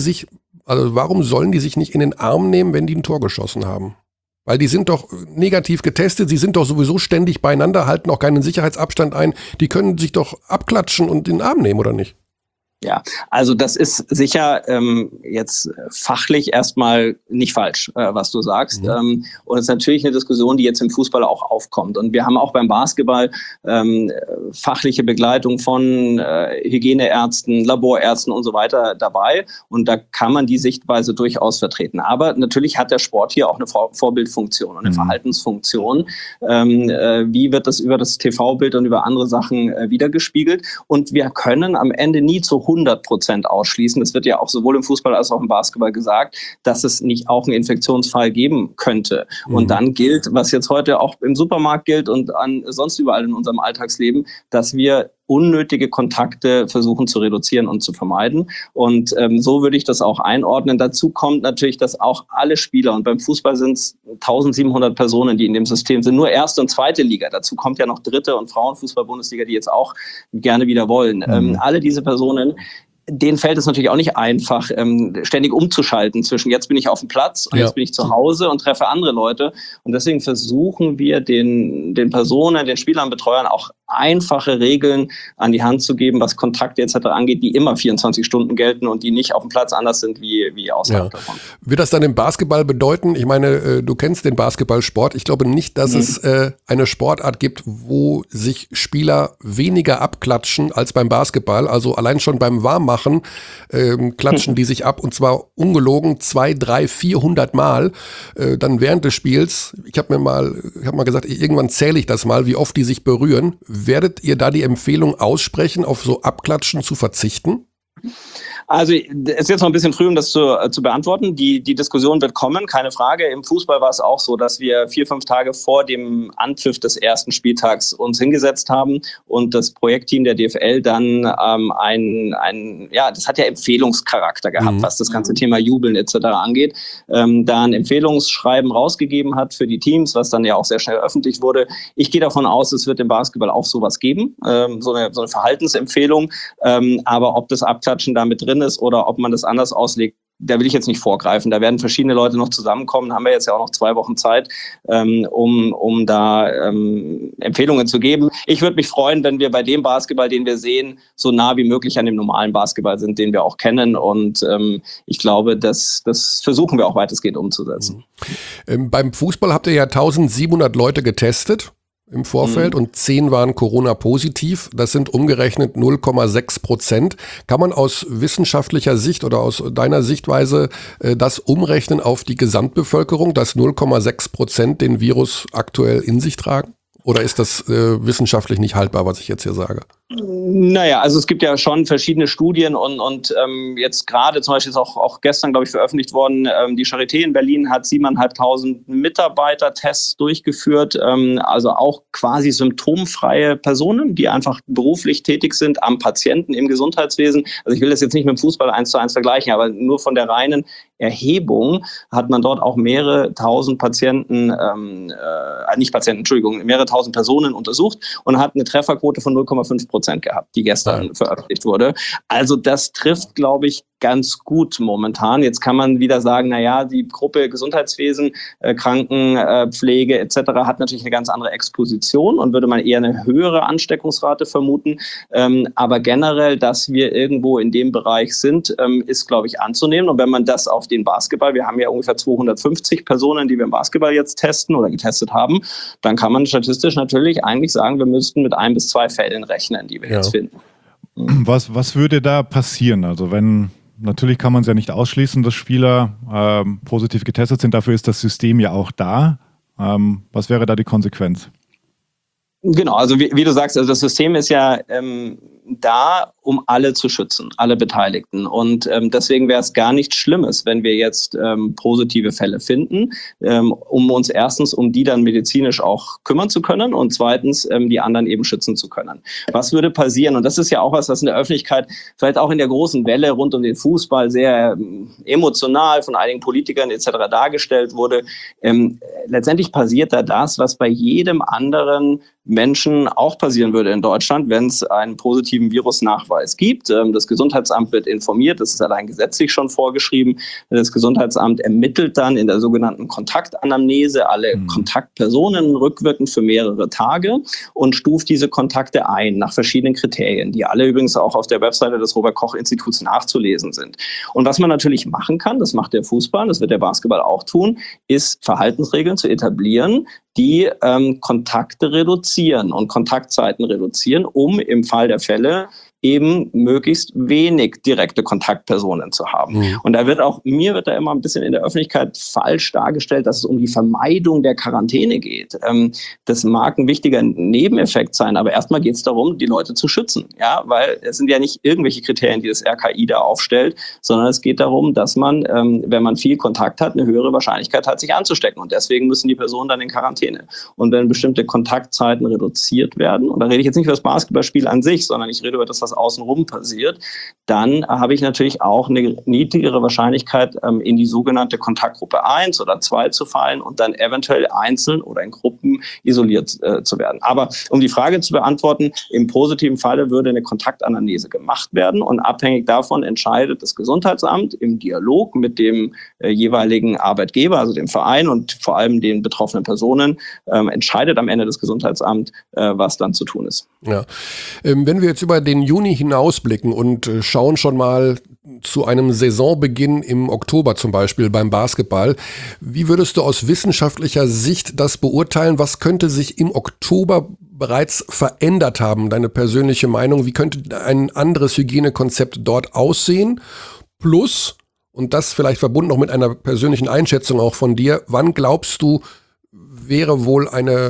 warum sollen die sich nicht in den Arm nehmen, wenn die ein Tor geschossen haben? Weil die sind doch negativ getestet, sie sind doch sowieso ständig beieinander, halten auch keinen Sicherheitsabstand ein. Die können sich doch abklatschen und in den Arm nehmen, oder nicht? Ja, also das ist sicher jetzt fachlich erstmal nicht falsch, was du sagst. Und es ist natürlich eine Diskussion, die jetzt im Fußball auch aufkommt. Und wir haben auch beim Basketball fachliche Begleitung von Hygieneärzten, Laborärzten und so weiter dabei. Und da kann man die Sichtweise durchaus vertreten. Aber natürlich hat der Sport hier auch eine Vorbildfunktion und eine Verhaltensfunktion. Wie wird das über das TV-Bild und über andere Sachen wiedergespiegelt? Und wir können am Ende nie zu 100% ausschließen. Es wird ja auch sowohl im Fußball als auch im Basketball gesagt, dass es nicht auch einen Infektionsfall geben könnte. Und dann gilt, was jetzt heute auch im Supermarkt gilt und sonst überall in unserem Alltagsleben, dass wir unnötige Kontakte versuchen zu reduzieren und zu vermeiden. Und so würde ich das auch einordnen. Dazu kommt natürlich, dass auch alle Spieler, und beim Fußball sind es 1700 Personen, die in dem System sind, nur erste und zweite Liga. Dazu kommt ja noch dritte und Frauenfußball-Bundesliga, die jetzt auch gerne wieder wollen. Alle diese Personen, denen fällt es natürlich auch nicht einfach, ständig umzuschalten zwischen jetzt bin ich auf dem Platz und jetzt bin ich zu Hause und treffe andere Leute. Und deswegen versuchen wir den Personen, den Spielern, Betreuern auch einfache Regeln an die Hand zu geben, was Kontakte etc. angeht, die immer 24 Stunden gelten und die nicht auf dem Platz anders sind wie außerhalb davon. Wird das dann im Basketball bedeuten, ich meine, du kennst den Basketballsport, ich glaube nicht, dass es eine Sportart gibt, wo sich Spieler weniger abklatschen als beim Basketball, also allein schon beim Warmmachen klatschen die sich ab und zwar ungelogen 200, 300, 400 Mal dann während des Spiels. Ich habe mal gesagt, irgendwann zähle ich das mal, wie oft die sich berühren. Werdet ihr da die Empfehlung aussprechen, auf so Abklatschen zu verzichten? Also es ist jetzt noch ein bisschen früh, um das zu beantworten. Die Diskussion wird kommen, keine Frage. Im Fußball war es auch so, dass wir 4-5 Tage vor dem Anpfiff des ersten Spieltags uns hingesetzt haben und das Projektteam der DFL dann das hat ja Empfehlungscharakter gehabt, was das ganze Thema Jubeln etc. angeht, da ein Empfehlungsschreiben rausgegeben hat für die Teams, was dann ja auch sehr schnell öffentlich wurde. Ich gehe davon aus, es wird im Basketball auch sowas geben, so eine Verhaltensempfehlung, aber ob das Abklatschen damit drin ist oder ob man das anders auslegt, da will ich jetzt nicht vorgreifen. Da werden verschiedene Leute noch zusammenkommen, haben wir jetzt ja auch noch 2 Wochen Zeit, um da Empfehlungen zu geben. Ich würde mich freuen, wenn wir bei dem Basketball, den wir sehen, so nah wie möglich an dem normalen Basketball sind, den wir auch kennen. Und ich glaube, das versuchen wir auch weitestgehend umzusetzen. Beim Fußball habt ihr ja 1700 Leute getestet im Vorfeld und 10 waren Corona-positiv. Das sind umgerechnet 0,6%. Kann man aus wissenschaftlicher Sicht oder aus deiner Sichtweise das umrechnen auf die Gesamtbevölkerung, dass 0,6% den Virus aktuell in sich tragen? Oder ist das wissenschaftlich nicht haltbar, was ich jetzt hier sage? Naja, also es gibt ja schon verschiedene Studien und jetzt gerade zum Beispiel ist auch gestern, glaube ich, veröffentlicht worden, die Charité in Berlin hat 7.500 Mitarbeitertests durchgeführt, also auch quasi symptomfreie Personen, die einfach beruflich tätig sind am Patienten im Gesundheitswesen. Also ich will das jetzt nicht mit dem Fußball 1:1 vergleichen, aber nur von der reinen Erhebung hat man dort auch mehrere tausend mehrere tausend Personen untersucht und hat eine Trefferquote von 0,5% gehabt, die gestern veröffentlicht wurde. Also das trifft, glaube ich, ganz gut momentan. Jetzt kann man wieder sagen, naja, die Gruppe Gesundheitswesen, Krankenpflege etc. hat natürlich eine ganz andere Exposition und würde man eher eine höhere Ansteckungsrate vermuten. Aber generell, dass wir irgendwo in dem Bereich sind, ist, glaube ich, anzunehmen. Und wenn man das auf den Basketball, wir haben ja ungefähr 250 Personen, die wir im Basketball jetzt testen oder getestet haben, dann kann man statistisch natürlich eigentlich sagen, wir müssten mit 1 bis 2 Fällen rechnen, die wir jetzt finden. Was würde da passieren? Also natürlich kann man es ja nicht ausschließen, dass Spieler positiv getestet sind. Dafür ist das System ja auch da. Was wäre da die Konsequenz? Genau, also wie du sagst, also das System ist ja da, um alle zu schützen, alle Beteiligten. Und deswegen wäre es gar nichts Schlimmes, wenn wir jetzt positive Fälle finden, um uns erstens um die dann medizinisch auch kümmern zu können und zweitens die anderen eben schützen zu können. Was würde passieren? Und das ist ja auch was in der Öffentlichkeit, vielleicht auch in der großen Welle rund um den Fußball sehr emotional von einigen Politikern etc. dargestellt wurde. Letztendlich passiert da das, was bei jedem anderen Menschen auch passieren würde in Deutschland, wenn es einen positiven Virusnachweis gibt. Das Gesundheitsamt wird informiert, das ist allein gesetzlich schon vorgeschrieben. Das Gesundheitsamt ermittelt dann in der sogenannten Kontaktanamnese alle Kontaktpersonen rückwirkend für mehrere Tage und stuft diese Kontakte ein nach verschiedenen Kriterien, die alle übrigens auch auf der Webseite des Robert-Koch-Instituts nachzulesen sind. Und was man natürlich machen kann, das macht der Fußball, das wird der Basketball auch tun, ist Verhaltensregeln zu etablieren, die Kontakte reduzieren und Kontaktzeiten reduzieren, um im Fall der Fälle eben möglichst wenig direkte Kontaktpersonen zu haben. Und mir wird da immer ein bisschen in der Öffentlichkeit falsch dargestellt, dass es um die Vermeidung der Quarantäne geht. Das mag ein wichtiger Nebeneffekt sein, aber erstmal geht es darum, die Leute zu schützen. Ja, weil es sind ja nicht irgendwelche Kriterien, die das RKI da aufstellt, sondern es geht darum, dass man, wenn man viel Kontakt hat, eine höhere Wahrscheinlichkeit hat, sich anzustecken. Und deswegen müssen die Personen dann in Quarantäne. Und wenn bestimmte Kontaktzeiten reduziert werden, und da rede ich jetzt nicht über das Basketballspiel an sich, sondern ich rede über das, was außenrum passiert, dann habe ich natürlich auch eine niedrigere Wahrscheinlichkeit, in die sogenannte Kontaktgruppe 1 oder 2 zu fallen und dann eventuell einzeln oder in Gruppen isoliert zu werden. Aber um die Frage zu beantworten, im positiven Falle würde eine Kontaktanamnese gemacht werden und abhängig davon entscheidet das Gesundheitsamt im Dialog mit dem jeweiligen Arbeitgeber, also dem Verein und vor allem den betroffenen Personen, entscheidet am Ende das Gesundheitsamt, was dann zu tun ist. Ja. Wenn wir jetzt über den Juni hinausblicken und schauen schon mal zu einem Saisonbeginn im Oktober zum Beispiel beim Basketball, wie würdest du aus wissenschaftlicher Sicht das beurteilen? Was könnte sich im Oktober bereits verändert haben? Deine persönliche Meinung, wie könnte ein anderes Hygienekonzept dort aussehen? Plus, und das vielleicht verbunden noch mit einer persönlichen Einschätzung auch von dir, wann glaubst du, wäre wohl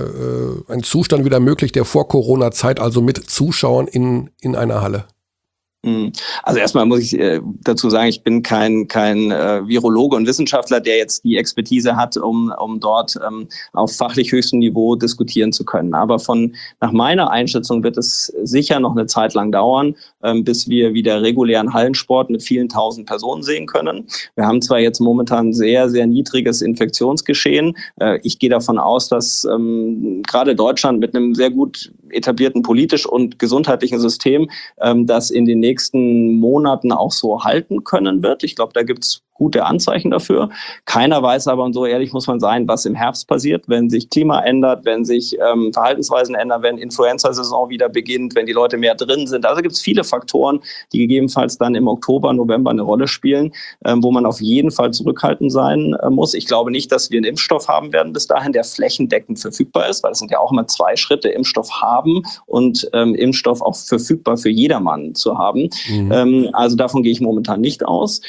ein Zustand wieder möglich, der vor Corona-Zeit, also mit Zuschauern in einer Halle? Also erstmal muss ich dazu sagen, ich bin kein Virologe und Wissenschaftler, der jetzt die Expertise hat, um dort auf fachlich höchstem Niveau diskutieren zu können. Aber nach meiner Einschätzung wird es sicher noch eine Zeit lang dauern, bis wir wieder regulären Hallensport mit vielen tausend Personen sehen können. Wir haben zwar jetzt momentan sehr, sehr niedriges Infektionsgeschehen. Ich gehe davon aus, dass gerade Deutschland mit einem sehr gut etablierten politisch und gesundheitlichen System das in den nächsten Monaten auch so halten können wird. Ich glaube, da gibt es gute Anzeichen dafür. Keiner weiß aber, und so ehrlich muss man sein, was im Herbst passiert, wenn sich Klima ändert, wenn sich Verhaltensweisen ändern, wenn Influenza-Saison wieder beginnt, wenn die Leute mehr drin sind. Also gibt es viele Faktoren, die gegebenenfalls dann im Oktober, November eine Rolle spielen, wo man auf jeden Fall zurückhaltend sein muss. Ich glaube nicht, dass wir einen Impfstoff haben werden bis dahin, der flächendeckend verfügbar ist, weil es sind ja auch immer 2 Schritte, Impfstoff haben und Impfstoff auch verfügbar für jedermann zu haben. Also davon gehe ich momentan nicht aus.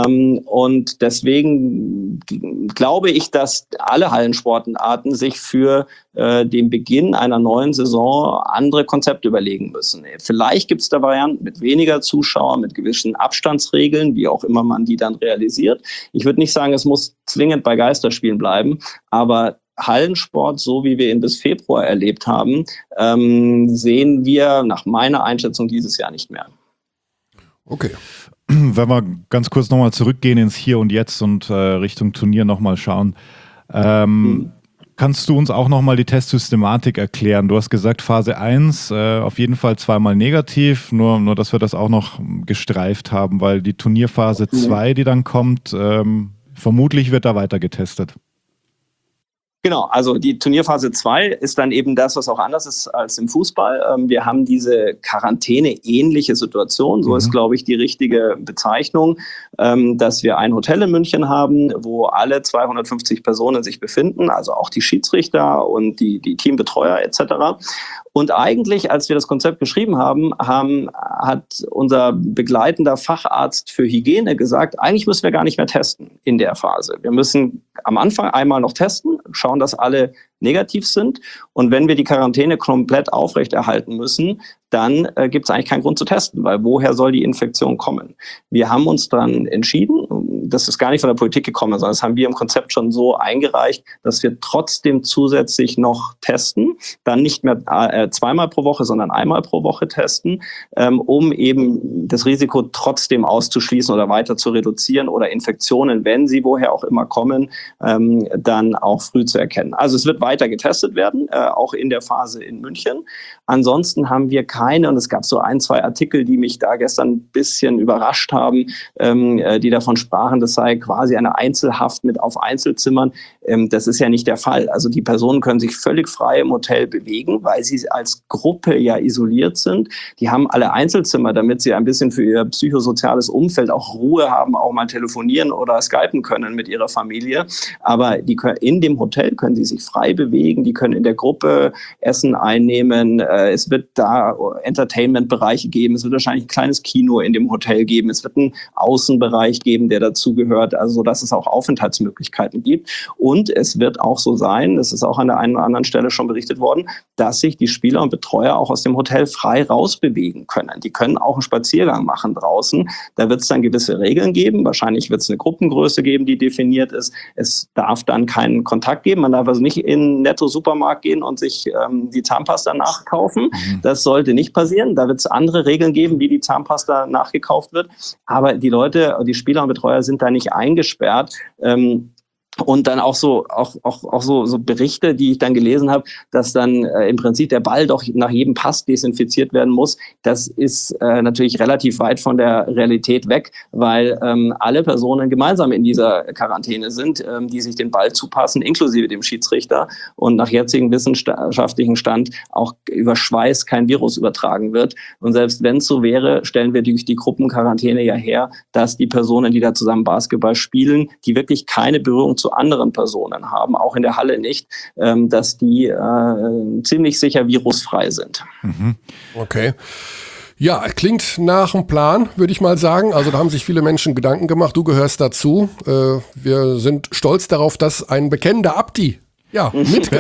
Und deswegen glaube ich, dass alle Hallensportarten sich für den Beginn einer neuen Saison andere Konzepte überlegen müssen. Vielleicht gibt es da Varianten mit weniger Zuschauern, mit gewissen Abstandsregeln, wie auch immer man die dann realisiert. Ich würde nicht sagen, es muss zwingend bei Geisterspielen bleiben, aber Hallensport, so wie wir ihn bis Februar erlebt haben, sehen wir nach meiner Einschätzung dieses Jahr nicht mehr. Okay. Wenn wir ganz kurz nochmal zurückgehen ins Hier und Jetzt und Richtung Turnier nochmal schauen. Kannst du uns auch nochmal die Testsystematik erklären? Du hast gesagt, Phase 1 auf jeden Fall 2-mal negativ, nur dass wir das auch noch gestreift haben, weil die Turnierphase 2, die dann kommt, vermutlich wird da weiter getestet. Genau, also die Turnierphase 2 ist dann eben das, was auch anders ist als im Fußball. Wir haben diese Quarantäne-ähnliche Situation, so ist, glaube ich, die richtige Bezeichnung, dass wir ein Hotel in München haben, wo alle 250 Personen sich befinden, also auch die Schiedsrichter und die Teambetreuer etc. Und eigentlich, als wir das Konzept geschrieben haben, hat unser begleitender Facharzt für Hygiene gesagt, eigentlich müssen wir gar nicht mehr testen in der Phase. Wir müssen am Anfang einmal noch testen, schauen, dass alle negativ sind. Und wenn wir die Quarantäne komplett aufrechterhalten müssen, dann gibt es eigentlich keinen Grund zu testen, weil woher soll die Infektion kommen? Wir haben uns dann entschieden, das ist gar nicht von der Politik gekommen, sondern das haben wir im Konzept schon so eingereicht, dass wir trotzdem zusätzlich noch testen, dann nicht mehr 2-mal pro Woche, sondern 1-mal pro Woche testen, um eben das Risiko trotzdem auszuschließen oder weiter zu reduzieren oder Infektionen, wenn sie woher auch immer kommen, dann auch früh zu erkennen. Also es wird weiter getestet werden, auch in der Phase in München. Ansonsten haben wir keine, und es gab so 1-2 Artikel, die mich da gestern ein bisschen überrascht haben, die davon sprachen, das sei quasi eine Einzelhaft mit auf Einzelzimmern. Das ist ja nicht der Fall. Also die Personen können sich völlig frei im Hotel bewegen, weil sie als Gruppe ja isoliert sind. Die haben alle Einzelzimmer, damit sie ein bisschen für ihr psychosoziales Umfeld auch Ruhe haben, auch mal telefonieren oder skypen können mit ihrer Familie. Aber in dem Hotel können sie sich frei bewegen, die können in der Gruppe Essen einnehmen. Es wird da Entertainment-Bereiche geben. Es wird wahrscheinlich ein kleines Kino in dem Hotel geben. Es wird einen Außenbereich geben, der dazugehört, also so, dass es auch Aufenthaltsmöglichkeiten gibt. Und es wird auch so sein, das ist auch an der einen oder anderen Stelle schon berichtet worden, dass sich die Spieler und Betreuer auch aus dem Hotel frei rausbewegen können. Die können auch einen Spaziergang machen draußen. Da wird es dann gewisse Regeln geben. Wahrscheinlich wird es eine Gruppengröße geben, die definiert ist. Es darf dann keinen Kontakt geben. Man darf also nicht in den Netto-Supermarkt gehen und sich die Zahnpasta nachkaufen. Das sollte nicht passieren. Da wird es andere Regeln geben, wie die Zahnpasta nachgekauft wird. Aber die Leute, die Spieler und Betreuer sind da nicht eingesperrt. Und dann auch so Berichte, die ich dann gelesen habe, dass dann im Prinzip der Ball doch nach jedem Pass desinfiziert werden muss. Das ist natürlich relativ weit von der Realität weg, weil alle Personen gemeinsam in dieser Quarantäne sind, die sich den Ball zupassen, inklusive dem Schiedsrichter. Und nach jetzigem wissenschaftlichen Stand auch über Schweiß kein Virus übertragen wird. Und selbst wenn es so wäre, stellen wir durch die Gruppenquarantäne ja her, dass die Personen, die da zusammen Basketball spielen, die wirklich keine Berührung zu anderen Personen haben, auch in der Halle nicht, dass die ziemlich sicher virusfrei sind. Okay. Ja, klingt nach einem Plan, würde ich mal sagen. Also da haben sich viele Menschen Gedanken gemacht. Du gehörst dazu. Wir sind stolz darauf, dass ein bekennender Abdi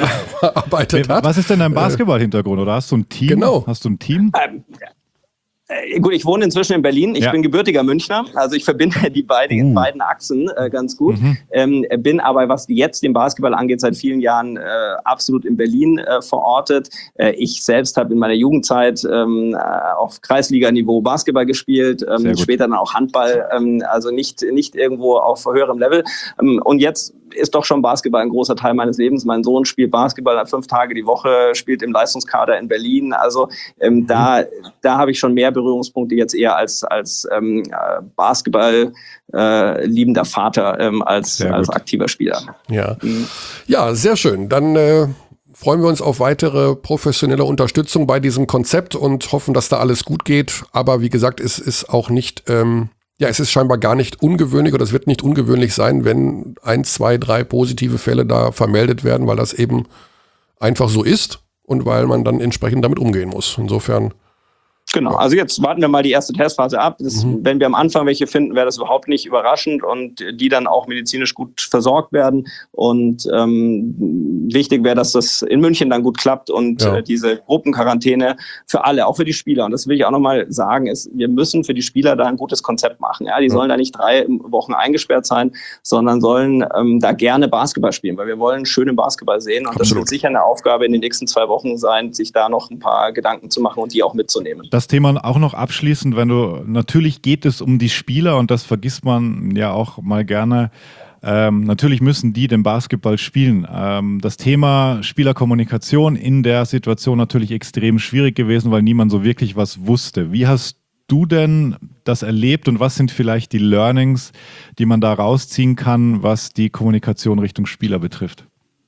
mitgearbeitet hat. Was ist denn dein Basketball-Hintergrund? Oder hast du ein Team? Genau. Hast du ein Team? Gut, ich wohne inzwischen in Berlin. Ich bin gebürtiger Münchner. Also ich verbinde die beiden Achsen ganz gut. Bin aber, was jetzt den Basketball angeht, seit vielen Jahren absolut in Berlin verortet. Ich selbst habe in meiner Jugendzeit auf Kreisliganiveau Basketball gespielt, später dann auch Handball, also nicht irgendwo auf höherem Level. Und jetzt ist doch schon Basketball ein großer Teil meines Lebens. Mein Sohn spielt Basketball 5 Tage die Woche, spielt im Leistungskader in Berlin. Also da habe ich schon mehr Berührungspunkte jetzt eher als Basketball liebender Vater als aktiver Spieler. Ja, ja, sehr schön. Dann freuen wir uns auf weitere professionelle Unterstützung bei diesem Konzept und hoffen, dass da alles gut geht. Aber wie gesagt, es ist auch nicht... es ist scheinbar gar nicht ungewöhnlich oder es wird nicht ungewöhnlich sein, wenn 1, 2, 3 positive Fälle da vermeldet werden, weil das eben einfach so ist und weil man dann entsprechend damit umgehen muss. Insofern... Genau, also jetzt warten wir mal die erste Testphase ab. Wenn wir am Anfang welche finden, wäre das überhaupt nicht überraschend und die dann auch medizinisch gut versorgt werden. Und wichtig wäre, dass das in München dann gut klappt und diese Gruppenquarantäne für alle, auch für die Spieler. Und das will ich auch nochmal sagen, wir müssen für die Spieler da ein gutes Konzept machen. Ja, die sollen da nicht 3 Wochen eingesperrt sein, sondern sollen da gerne Basketball spielen, weil wir wollen schönen Basketball sehen. Und das wird sicher eine Aufgabe in den nächsten 2 Wochen sein, sich da noch ein paar Gedanken zu machen und die auch mitzunehmen. Das Thema auch noch abschließend, natürlich geht es um die Spieler und das vergisst man ja auch mal gerne. Natürlich müssen die den Basketball spielen. Das Thema Spielerkommunikation in der Situation natürlich extrem schwierig gewesen, weil niemand so wirklich was wusste. Wie hast du denn das erlebt und was sind vielleicht die Learnings, die man da rausziehen kann, was die Kommunikation Richtung Spieler betrifft?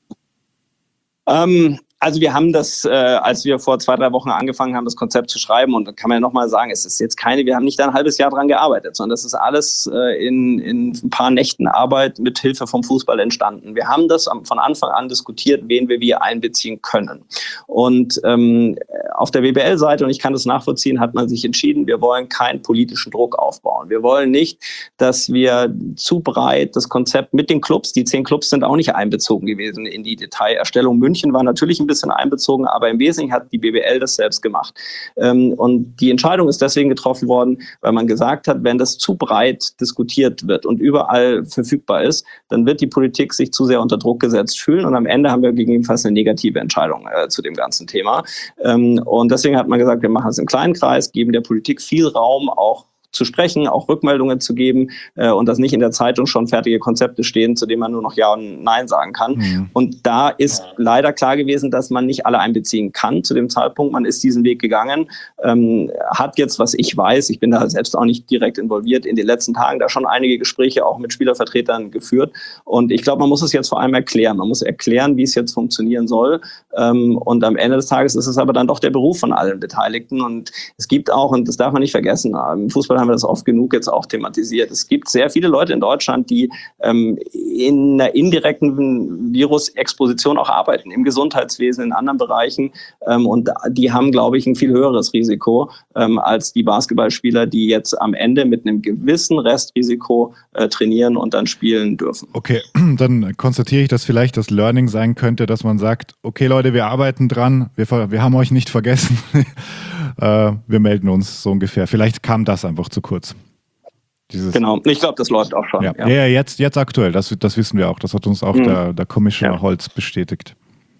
Also wir haben das, als wir vor 2, 3 Wochen angefangen haben, das Konzept zu schreiben, und da kann man ja nochmal sagen, es ist jetzt wir haben nicht ein halbes Jahr dran gearbeitet, sondern das ist alles in ein paar Nächten Arbeit mit Hilfe vom Fußball entstanden. Wir haben das von Anfang an diskutiert, wen wir wie einbeziehen können. Und auf der WBL-Seite, und ich kann das nachvollziehen, hat man sich entschieden, wir wollen keinen politischen Druck aufbauen. Wir wollen nicht, dass wir zu breit das Konzept mit den Clubs, die 10 Clubs sind auch nicht einbezogen gewesen in die Detailerstellung. München war natürlich ein bisschen einbezogen, aber im Wesentlichen hat die BBL das selbst gemacht. Und die Entscheidung ist deswegen getroffen worden, weil man gesagt hat, wenn das zu breit diskutiert wird und überall verfügbar ist, dann wird die Politik sich zu sehr unter Druck gesetzt fühlen und am Ende haben wir gegebenenfalls eine negative Entscheidung zu dem ganzen Thema. Und deswegen hat man gesagt, wir machen es im kleinen Kreis, geben der Politik viel Raum, auch zu sprechen, auch Rückmeldungen zu geben und dass nicht in der Zeitung schon fertige Konzepte stehen, zu denen man nur noch Ja und Nein sagen kann. Und da ist leider klar gewesen, dass man nicht alle einbeziehen kann zu dem Zeitpunkt. Man ist diesen Weg gegangen, hat jetzt, was ich weiß, ich bin da selbst auch nicht direkt involviert, in den letzten Tagen da schon einige Gespräche auch mit Spielervertretern geführt. Und ich glaube, man muss es jetzt vor allem erklären. Man muss erklären, wie es jetzt funktionieren soll. Und am Ende des Tages ist es aber dann doch der Beruf von allen Beteiligten. Und es gibt auch, und das darf man nicht vergessen, im Fußball haben wir das oft genug jetzt auch thematisiert. Es gibt sehr viele Leute in Deutschland, die in einer indirekten Virusexposition auch arbeiten, im Gesundheitswesen, in anderen Bereichen. Und die haben, glaube ich, ein viel höheres Risiko als die Basketballspieler, die jetzt am Ende mit einem gewissen Restrisiko trainieren und dann spielen dürfen. Okay, dann konstatiere ich, dass vielleicht das Learning sein könnte, dass man sagt, okay Leute, wir arbeiten dran, wir haben euch nicht vergessen. Wir melden uns so ungefähr. Vielleicht kam das einfach zu kurz. Genau, ich glaube, das läuft auch schon. Ja, jetzt aktuell, das wissen wir auch. Das hat uns auch der Commissioner Holz bestätigt.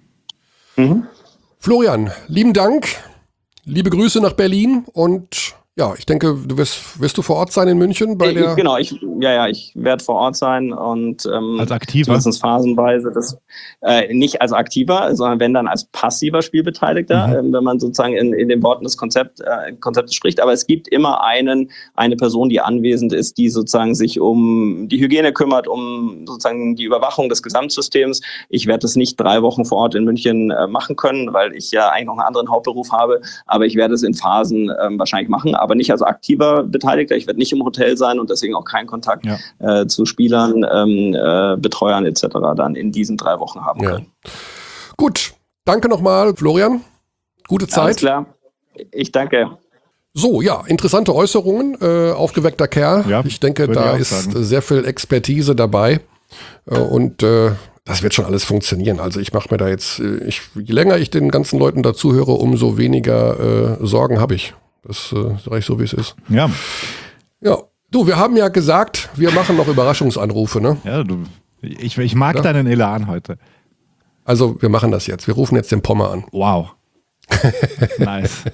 Florian, lieben Dank, liebe Grüße nach Berlin und ja, ich denke, du wirst du vor Ort sein in München bei der... Genau, ich werde vor Ort sein und als Aktiver? Zumindest phasenweise, nicht als Aktiver, sondern wenn dann als passiver Spielbeteiligter, wenn man sozusagen in den Worten des Konzeptes spricht. Aber es gibt immer eine Person, die anwesend ist, die sozusagen sich um die Hygiene kümmert, um sozusagen die Überwachung des Gesamtsystems. Ich werde das nicht 3 Wochen vor Ort in München machen können, weil ich ja eigentlich noch einen anderen Hauptberuf habe, aber ich werde es in Phasen wahrscheinlich machen, aber nicht als aktiver Beteiligter. Ich werde nicht im Hotel sein und deswegen auch keinen Kontakt zu Spielern, Betreuern etc. dann in diesen 3 Wochen haben können. Gut, danke nochmal, Florian. Gute Zeit. Alles klar, ich danke. So, ja, interessante Äußerungen, aufgeweckter Kerl. Ja, ich denke, da ist sehr viel Expertise dabei und das wird schon alles funktionieren. Also ich mache mir da jetzt, je länger ich den ganzen Leuten dazu höre, umso weniger Sorgen habe ich. Das sage ich so, wie es ist. Ja. Ja. Du, wir haben ja gesagt, wir machen noch Überraschungsanrufe, ne? Ja, ich mag deinen Elan heute. Also, wir machen das jetzt. Wir rufen jetzt den Pommer an. Wow. Nice.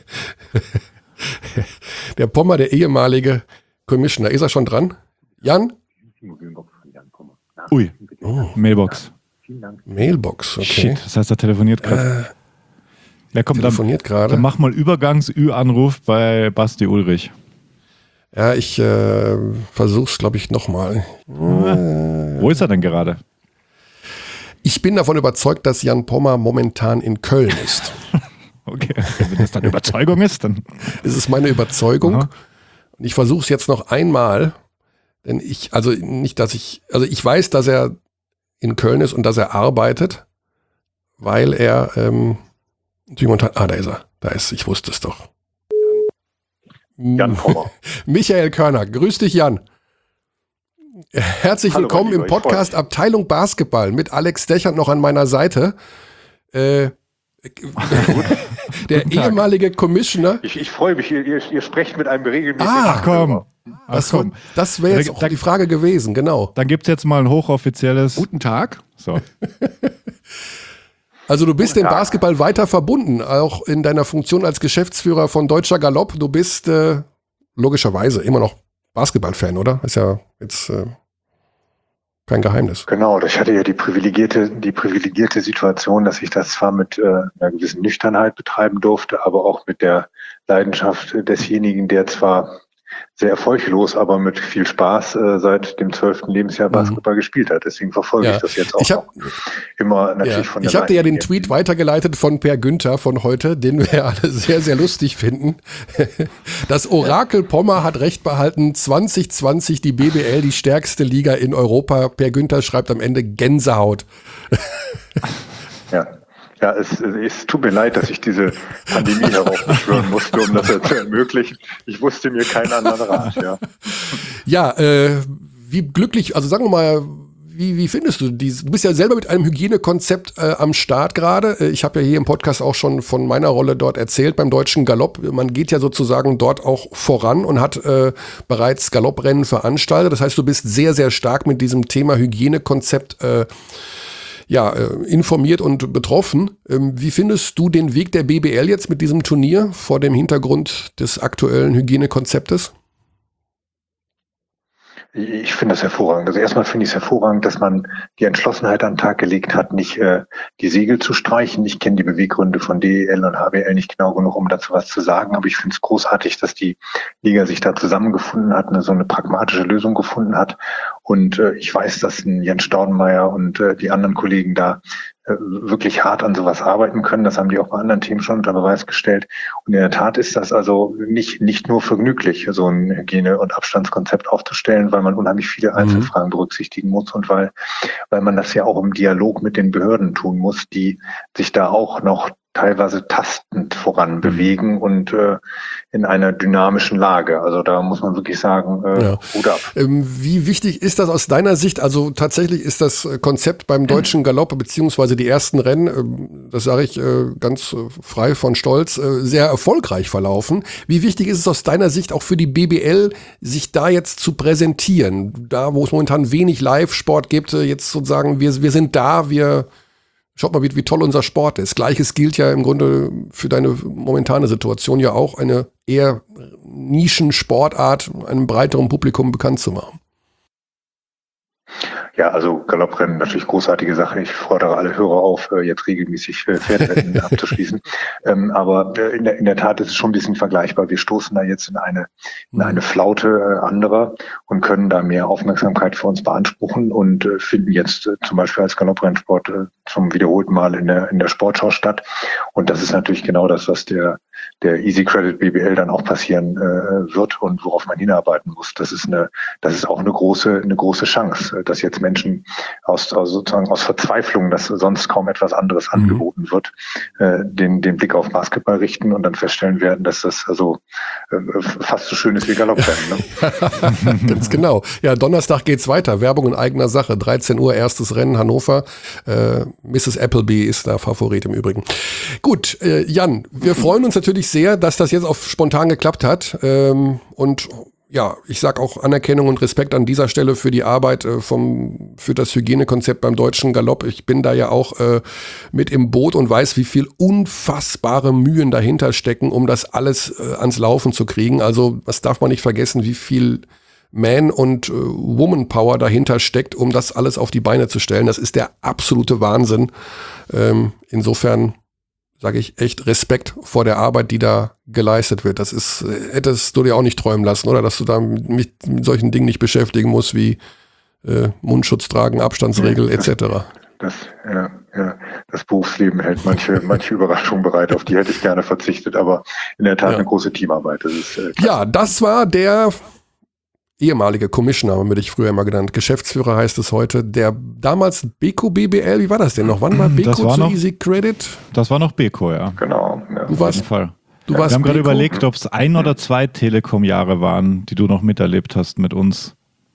Der Pommer, der ehemalige Commissioner. Ist er schon dran? Jan? Ui. Mailbox. Mailbox, okay. Shit, das heißt, er telefoniert gerade. Ja, komm, telefoniert gerade. Dann mach mal Übergangs-Ü-Anruf bei Basti Ulrich. Ja, ich versuch's, glaube ich, nochmal. Wo ist er denn gerade? Ich bin davon überzeugt, dass Jan Pommer momentan in Köln ist. Okay, wenn das dann Überzeugung ist, dann... Es ist meine Überzeugung. Aha. Und ich versuche es jetzt noch einmal, denn ich weiß, dass er in Köln ist und dass er arbeitet, weil er momentan, da ist er. Ich wusste es doch. Jan Pommer. Michael Körner, grüß dich, Jan. Herzlich willkommen im Podcast Abteilung Basketball mit Alex Dechert noch an meiner Seite. Der ehemalige Commissioner. Ich freue mich, ihr sprecht mit einem regelmäßigen... Ach komm. Das wäre jetzt auch die Frage gewesen, genau. Dann gibt es jetzt mal ein hochoffizielles... Guten Tag. So. Also du bist dem Basketball weiter verbunden, auch in deiner Funktion als Geschäftsführer von Deutscher Galopp. Du bist logischerweise immer noch Basketball-Fan, oder? Ist ja jetzt kein Geheimnis. Genau, ich hatte ja die privilegierte Situation, dass ich das zwar mit einer gewissen Nüchternheit betreiben durfte, aber auch mit der Leidenschaft desjenigen, der zwar sehr erfolglos, aber mit viel Spaß seit dem 12. Lebensjahr Basketball gespielt hat. Deswegen verfolge ich das jetzt auch immer natürlich von der Ich habe dir ja den Tweet weitergeleitet von Per Günther von heute, den wir alle sehr, sehr lustig finden. Das Orakel Pommer hat recht behalten, 2020 die BBL, die stärkste Liga in Europa. Per Günther schreibt am Ende Gänsehaut. Ja, es tut mir leid, dass ich diese Pandemie heraufbeschwören musste, um das zu ermöglichen. Ich wusste mir keinen anderen Rat, ja. Ja, wie glücklich, also sagen wir mal, wie findest du dies? Du bist ja selber mit einem Hygienekonzept am Start gerade. Ich habe ja hier im Podcast auch schon von meiner Rolle dort erzählt beim Deutschen Galopp. Man geht ja sozusagen dort auch voran und hat bereits Galopprennen veranstaltet. Das heißt, du bist sehr, sehr stark mit diesem Thema Hygienekonzept informiert und betroffen. Wie findest du den Weg der BBL jetzt mit diesem Turnier vor dem Hintergrund des aktuellen Hygienekonzeptes? Ich finde das hervorragend. Also erstmal finde ich es hervorragend, dass man die Entschlossenheit an den Tag gelegt hat, nicht die Segel zu streichen. Ich kenne die Beweggründe von DEL und HBL nicht genau genug, um dazu was zu sagen, aber ich finde es großartig, dass die Liga sich da zusammengefunden hat, so eine pragmatische Lösung gefunden hat. Und ich weiß, dass Jens Staudenmeier und die anderen Kollegen da wirklich hart an sowas arbeiten können. Das haben die auch bei anderen Themen schon unter Beweis gestellt. Und in der Tat ist das also nicht nur vergnüglich, so ein Hygiene- und Abstandskonzept aufzustellen, weil man unheimlich viele Einzelfragen berücksichtigen muss und weil man das ja auch im Dialog mit den Behörden tun muss, die sich da auch noch teilweise tastend voran bewegen und in einer dynamischen Lage. Also da muss man wirklich sagen, Hut ab. Wie wichtig ist das aus deiner Sicht? Also tatsächlich ist das Konzept beim Deutschen Galopp beziehungsweise die ersten Rennen, das sage ich ganz frei von Stolz, sehr erfolgreich verlaufen. Wie wichtig ist es aus deiner Sicht auch für die BBL, sich da jetzt zu präsentieren? Da, wo es momentan wenig Live-Sport gibt, jetzt sozusagen, wir sind da, schaut mal, wie toll unser Sport ist. Gleiches gilt ja im Grunde für deine momentane Situation ja auch, eine eher Nischensportart einem breiteren Publikum bekannt zu machen. Ja, also Galopprennen natürlich großartige Sache. Ich fordere alle Hörer auf, jetzt regelmäßig Pferderennen abzuschließen. Aber in der Tat ist es schon ein bisschen vergleichbar. Wir stoßen da jetzt in eine Flaute anderer und können da mehr Aufmerksamkeit für uns beanspruchen und finden jetzt zum Beispiel als Galopprennsport zum wiederholten Mal in der Sportschau statt. Und das ist natürlich genau das, was der Easy Credit BBL dann auch passieren wird und worauf man hinarbeiten muss. Das ist auch eine große Chance, dass jetzt Menschen aus Verzweiflung, dass sonst kaum etwas anderes angeboten wird, den Blick auf Basketball richten und dann feststellen werden, dass das also fast so schön ist wie Galopprennen. Ne? Ganz genau. Ja, Donnerstag geht's weiter. Werbung in eigener Sache. 13 Uhr, erstes Rennen Hannover. Mrs. Appleby ist da Favorit im Übrigen. Gut, Jan, wir freuen uns natürlich natürlich sehr, dass das jetzt auf spontan geklappt hat. Und ja, ich sag auch Anerkennung und Respekt an dieser Stelle für die Arbeit für das Hygienekonzept beim Deutschen Galopp. Ich bin da ja auch mit im Boot und weiß, wie viel unfassbare Mühen dahinter stecken, um das alles ans Laufen zu kriegen. Also das darf man nicht vergessen, wie viel Man- und Woman-Power dahinter steckt, um das alles auf die Beine zu stellen. Das ist der absolute Wahnsinn. Insofern sage ich echt Respekt vor der Arbeit, die da geleistet wird. Das ist, hättest du dir auch nicht träumen lassen, oder? Dass du da mit solchen Dingen nicht beschäftigen musst, wie Mundschutz tragen, Abstandsregel etc. Das Berufsleben hält manche Überraschungen bereit, auf die hätte ich gerne verzichtet, aber in der Tat eine große Teamarbeit. Das ist, ja, das war der ehemalige Commissioner, würde ich früher immer genannt. Geschäftsführer heißt es heute. Der damals Beko BBL, wie war das denn noch? Wann war Beko zu Easy Credit? Das war noch Beko, ja. Genau. Ja. Du warst, Fall. Du warst Wir haben gerade Beko? überlegt, ob es 1 oder 2 Telekom-Jahre waren, die du noch miterlebt hast mit uns.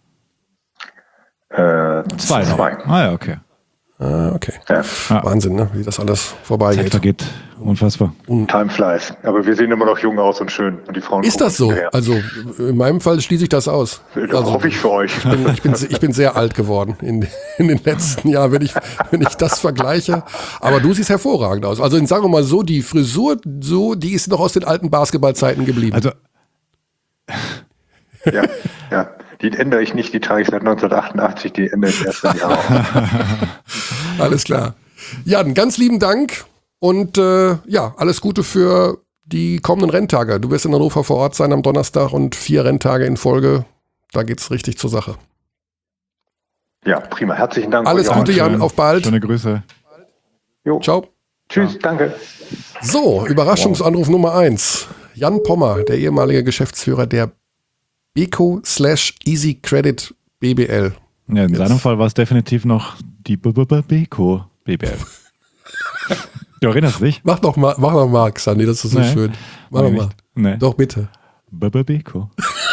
2 noch. Ah ja, okay. Okay. Ja. Wahnsinn, ne? Wie das alles vorbeigeht. Zeit vergeht. Unfassbar. Time flies. Aber wir sehen immer noch jung aus und schön. Und die Frauen ist das so? Also in meinem Fall schließe ich das aus. Also, hoffe ich für euch. Ich bin sehr alt geworden in den letzten Jahren, wenn ich das vergleiche. Aber du siehst hervorragend aus. Also sagen wir mal so, die Frisur, die ist noch aus den alten Basketballzeiten geblieben. Also ja. Die ändere ich nicht, die trage ich seit 1988, die ändere ich erst in Jahren. Alles klar. Jan, ganz lieben Dank und alles Gute für die kommenden Renntage. Du wirst in Hannover vor Ort sein am Donnerstag und 4 Renntage in Folge. Da geht's richtig zur Sache. Ja, prima. Herzlichen Dank. Alles Gute, Jan. Auf bald. Schöne Grüße. Jo. Ciao. Tschüss, danke. So, Überraschungsanruf Nummer 1. Jan Pommer, der ehemalige Geschäftsführer der Beko / Easy Credit BBL. Ja, in seinem Fall war es definitiv noch die Beko BBL. Du erinnerst dich? Mach doch mal, Xandi, das ist so schön. Mach doch mal. Nee. Doch, bitte. Beko.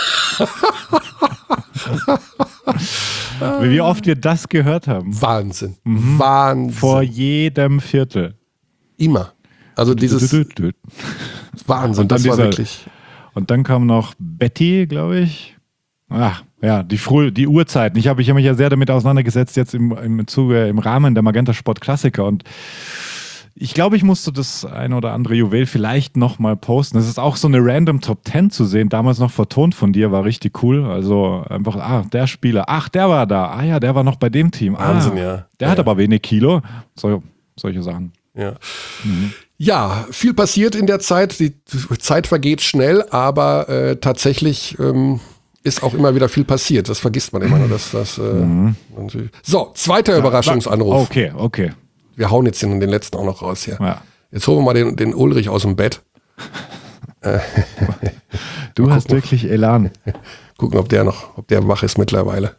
Wie oft wir das gehört haben. Wahnsinn. Wahnsinn. Vor jedem Viertel. Immer. Also dieses Wahnsinn, das war wirklich... Und dann kam noch Betty, glaube ich. Ach, ja, die Uhrzeiten. Ich habe mich ja sehr damit auseinandergesetzt, jetzt im Rahmen der Magenta Sport Klassiker. Und ich glaube, ich musste das ein oder andere Juwel vielleicht nochmal posten. Es ist auch so eine random Top 10 zu sehen. Damals noch vertont von dir, war richtig cool. Also einfach, der Spieler, der war da. Ja, der war noch bei dem Team. Wahnsinn, ja. Der hat aber wenig Kilo. Solche Sachen. Ja. Ja, viel passiert in der Zeit. Die Zeit vergeht schnell, aber tatsächlich ist auch immer wieder viel passiert. Das vergisst man immer. So, zweiter Überraschungsanruf. Okay. Wir hauen jetzt den letzten auch noch raus hier. Ja. Jetzt holen wir mal den Ulrich aus dem Bett. Du hast wirklich Elan. Gucken, ob der wach ist mittlerweile.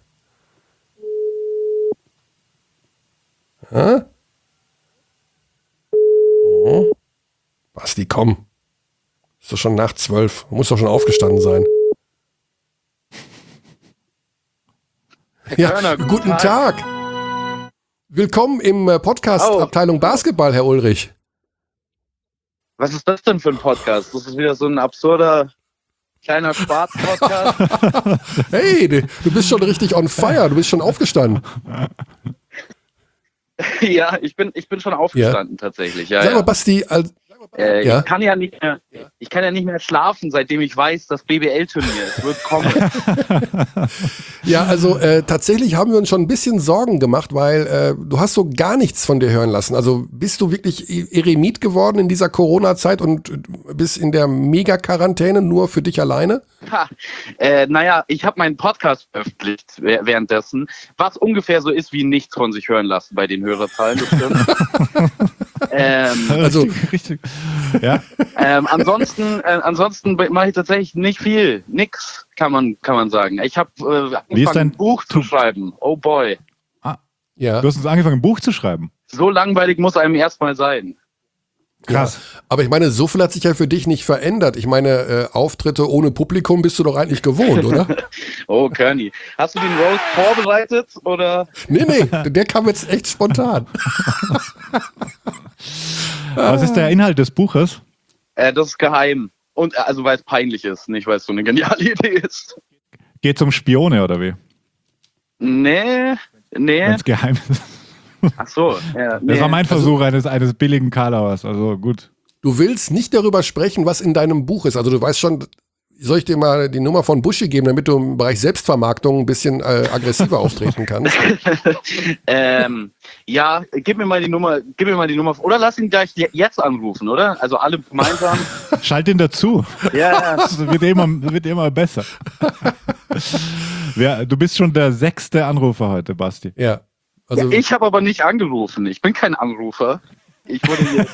Basti, komm. Ist doch schon nach 12. Du musst doch schon aufgestanden sein. Ja, Körner, guten Tag. Willkommen im Podcast Abteilung Basketball, Herr Ulrich. Was ist das denn für ein Podcast? Das ist wieder so ein absurder kleiner Spaß-Podcast. Hey, du bist schon richtig on fire. Du bist schon aufgestanden. Ja, ich bin schon aufgestanden tatsächlich. Ja, Sag mal, Basti, ich kann ja nicht mehr schlafen, seitdem ich weiß, das BBL-Turnier wird kommen. Ja, also tatsächlich haben wir uns schon ein bisschen Sorgen gemacht, weil du hast so gar nichts von dir hören lassen. Also bist du wirklich Eremit geworden in dieser Corona-Zeit und bist in der Mega-Quarantäne nur für dich alleine? Naja, ich habe meinen Podcast veröffentlicht währenddessen, was ungefähr so ist wie nichts von sich hören lassen bei den Hörerzahlen. Das stimmt. Also richtig. Ja. Ansonsten mache ich tatsächlich nicht viel. Nix, kann man sagen. Ich habe angefangen, ein Buch zu schreiben. Oh boy. Ja. Du hast angefangen, ein Buch zu schreiben? So langweilig muss einem erstmal sein. Krass. Ja, aber ich meine, so viel hat sich ja für dich nicht verändert. Ich meine, Auftritte ohne Publikum bist du doch eigentlich gewohnt, oder? Oh, Körny. Hast du den Roast vorbereitet, oder? Nee, der kam jetzt echt spontan. Was ist der Inhalt des Buches? Das ist geheim. Und also weil es peinlich ist, nicht weil es so eine geniale Idee ist. Geht's um Spione oder wie? Nee. Wenn's geheim ist. Ach so. Ja, Das war mein Versuch eines billigen Karlauers, also gut. Du willst nicht darüber sprechen, was in deinem Buch ist. Also du weißt schon, soll ich dir mal die Nummer von Buschi geben, damit du im Bereich Selbstvermarktung ein bisschen aggressiver auftreten kannst? Ja, gib mir mal die Nummer. Oder lass ihn gleich jetzt anrufen, oder? Also alle gemeinsam. Schalt ihn dazu. Ja. Das wird immer besser. Du bist schon der 6. Anrufer heute, Basti. Ja. Also ja, ich habe aber nicht angerufen. Ich bin kein Anrufer. Ich wurde hier.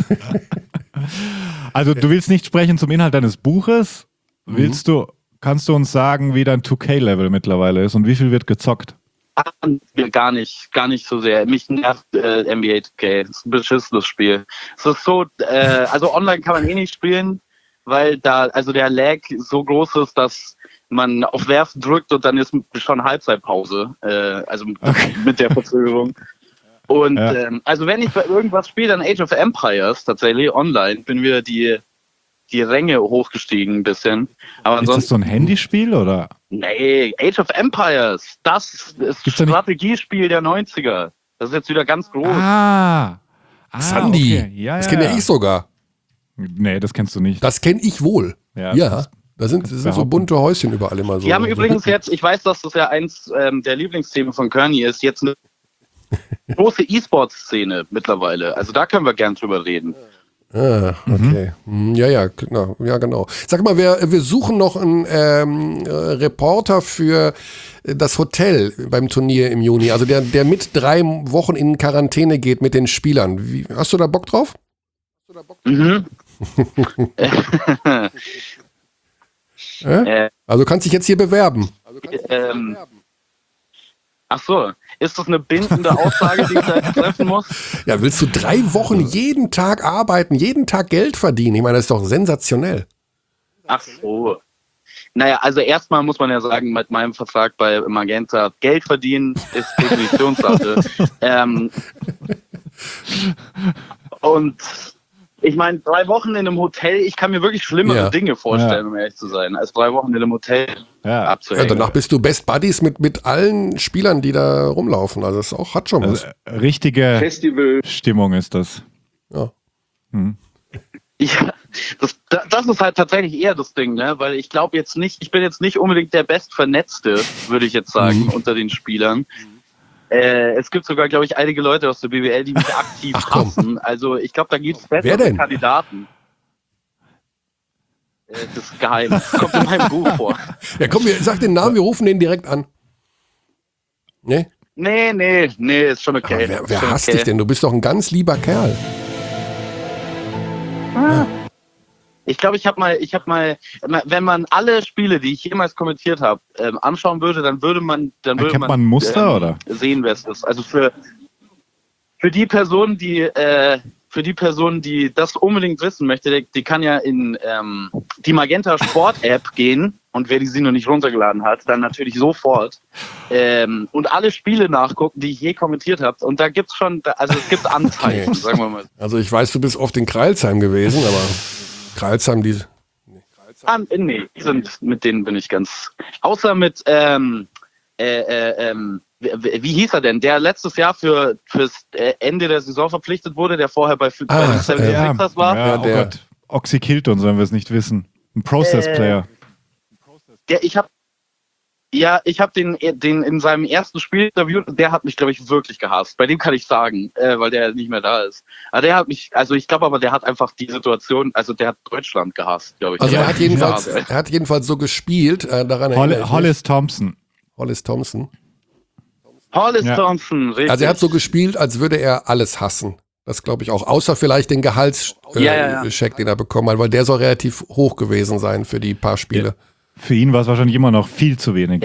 Also du willst nicht sprechen zum Inhalt deines Buches? Kannst du uns sagen, wie dein 2K-Level mittlerweile ist und wie viel wird gezockt? Gar nicht so sehr. Mich nervt NBA 2K. Das ist ein beschissenes Spiel. Es ist so, also online kann man eh nicht spielen, weil der Lag so groß ist, dass man auf Werfen drückt und dann ist schon Halbzeitpause. Mit der Verzögerung. Und also wenn ich bei irgendwas spiele, dann Age of Empires tatsächlich online, bin wieder die Ränge hochgestiegen ein bisschen. Aber ist das so ein Handyspiel oder? Nee, Age of Empires, das ist Strategiespiel der 90er. Das ist jetzt wieder ganz groß. Sandy, okay. Ja, das kenne ich sogar. Nee, das kennst du nicht. Das kenne ich wohl. Ja. Das sind so bunte Häuschen überall immer so. Die haben übrigens jetzt, ich weiß, dass das ja eins der Lieblingsthemen von Kearney ist, jetzt eine große E-Sport-Szene mittlerweile. Also da können wir gern drüber reden. Ah, okay. Ja, genau. Sag mal, wir suchen noch einen Reporter für das Hotel beim Turnier im Juni. Also der mit 3 Wochen in Quarantäne geht mit den Spielern. Hast du da Bock drauf? Mhm. Also kannst dich jetzt hier bewerben. Ach so, ist das eine bindende Aussage, die ich da jetzt treffen muss? Ja, willst du 3 Wochen jeden Tag arbeiten, jeden Tag Geld verdienen? Ich meine, das ist doch sensationell. Ach so. Naja, also erstmal muss man ja sagen, mit meinem Vertrag bei Magenta, Geld verdienen ist Definitionssache. Und ich meine, 3 Wochen in einem Hotel, ich kann mir wirklich schlimmere Dinge vorstellen, um ehrlich zu sein, als 3 Wochen in einem Hotel abzuhängen. Ja, danach bist du Best Buddies mit allen Spielern, die da rumlaufen. Also das hat schon was. Richtige Stimmung ist das. Ja. Ja, das ist halt tatsächlich eher das Ding, ne? Weil ich glaube jetzt nicht, ich bin jetzt nicht unbedingt der Bestvernetzte, würde ich jetzt sagen, unter den Spielern. Es gibt sogar, glaube ich, einige Leute aus der BWL, die mich aktiv hassen. Also ich glaube, da gibt es bessere Kandidaten. Das ist geheim. Das kommt in meinem Buch vor. Ja, komm, sag den Namen, wir rufen den direkt an. Nee? Nee, ist schon okay. Wer hasst dich denn? Du bist doch ein ganz lieber Kerl. Ich glaube, ich hab mal, wenn man alle Spiele, die ich jemals kommentiert habe, anschauen würde, dann würde man ein Muster, oder? Sehen, wer es ist. Also für die Person, die das unbedingt wissen möchte, die kann ja in die Magenta Sport App gehen und wer sie noch nicht runtergeladen hat, dann natürlich sofort und alle Spiele nachgucken, die ich je kommentiert habe. Und da gibt's schon, also es gibt Anzeichen, sagen wir mal. Also ich weiß, du bist oft in Crailsheim gewesen, aber Crailsheim, mit denen bin ich ganz. Außer mit, wie hieß er denn? Der letztes Jahr fürs Ende der Saison verpflichtet wurde, der vorher bei 76ers war. Ja, Gott. Oxy Kilton, sollen wir es nicht wissen. Ein Process-Player. Ich habe den in seinem ersten Spiel interviewt und der hat mich, glaube ich, wirklich gehasst. Bei dem kann ich sagen, weil der nicht mehr da ist. Aber der hat mich, also ich glaube aber, der hat einfach die Situation, also der hat Deutschland gehasst, glaube ich. Also er hat jedenfalls so gespielt, daran Hollis Thompson, richtig. Also er hat so gespielt, als würde er alles hassen. Das glaube ich auch. Außer vielleicht den Gehaltscheck, den er bekommen hat, weil der soll relativ hoch gewesen sein für die paar Spiele. Ja. Für ihn war es wahrscheinlich immer noch viel zu wenig.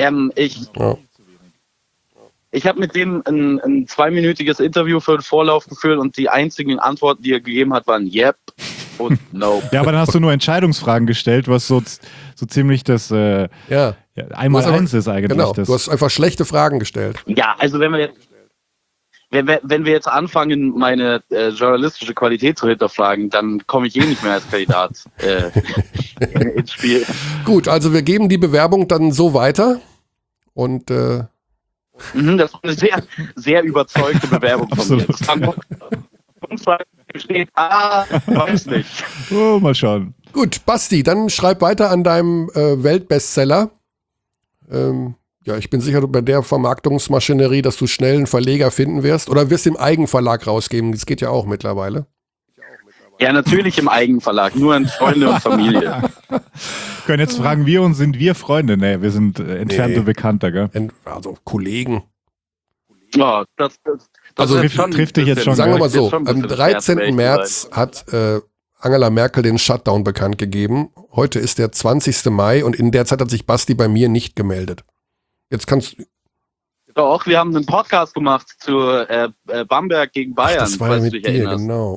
Ich habe mit dem ein 2-minütiges Interview für den Vorlauf geführt und die einzigen Antworten, die er gegeben hat, waren Yep und No. Ja, aber dann hast du nur Entscheidungsfragen gestellt, was so ziemlich das Einmal-Eins ist eigentlich. Genau, du hast einfach schlechte Fragen gestellt. Ja, also wenn wir wenn wir jetzt anfangen, meine journalistische Qualität zu hinterfragen, dann komme ich nicht mehr als Kandidat ins Spiel. Gut, also wir geben die Bewerbung dann so weiter und das ist eine sehr, sehr überzeugte Bewerbung von mir. Das kann steht, weiß nicht. Oh, mal schauen. Gut, Basti, dann schreib weiter an deinem Weltbestseller. Ja, ich bin sicher, bei der Vermarktungsmaschinerie, dass du schnell einen Verleger finden wirst. Oder wirst du im Eigenverlag rausgeben? Das geht ja auch mittlerweile. Ja, natürlich im Eigenverlag, nur an Freunde und Familie. Können jetzt fragen wir uns, sind wir Freunde? Nee, wir sind entfernte Bekannte, gell? Also Kollegen. Ja, das also trifft dich jetzt schon. Sagen wir mal so, am 13. März hat Angela Merkel den Shutdown bekannt gegeben. Heute ist der 20. Mai und in der Zeit hat sich Basti bei mir nicht gemeldet. Jetzt kannst du... Doch, wir haben einen Podcast gemacht zu Bamberg gegen Bayern. Das war ja mit dir, genau.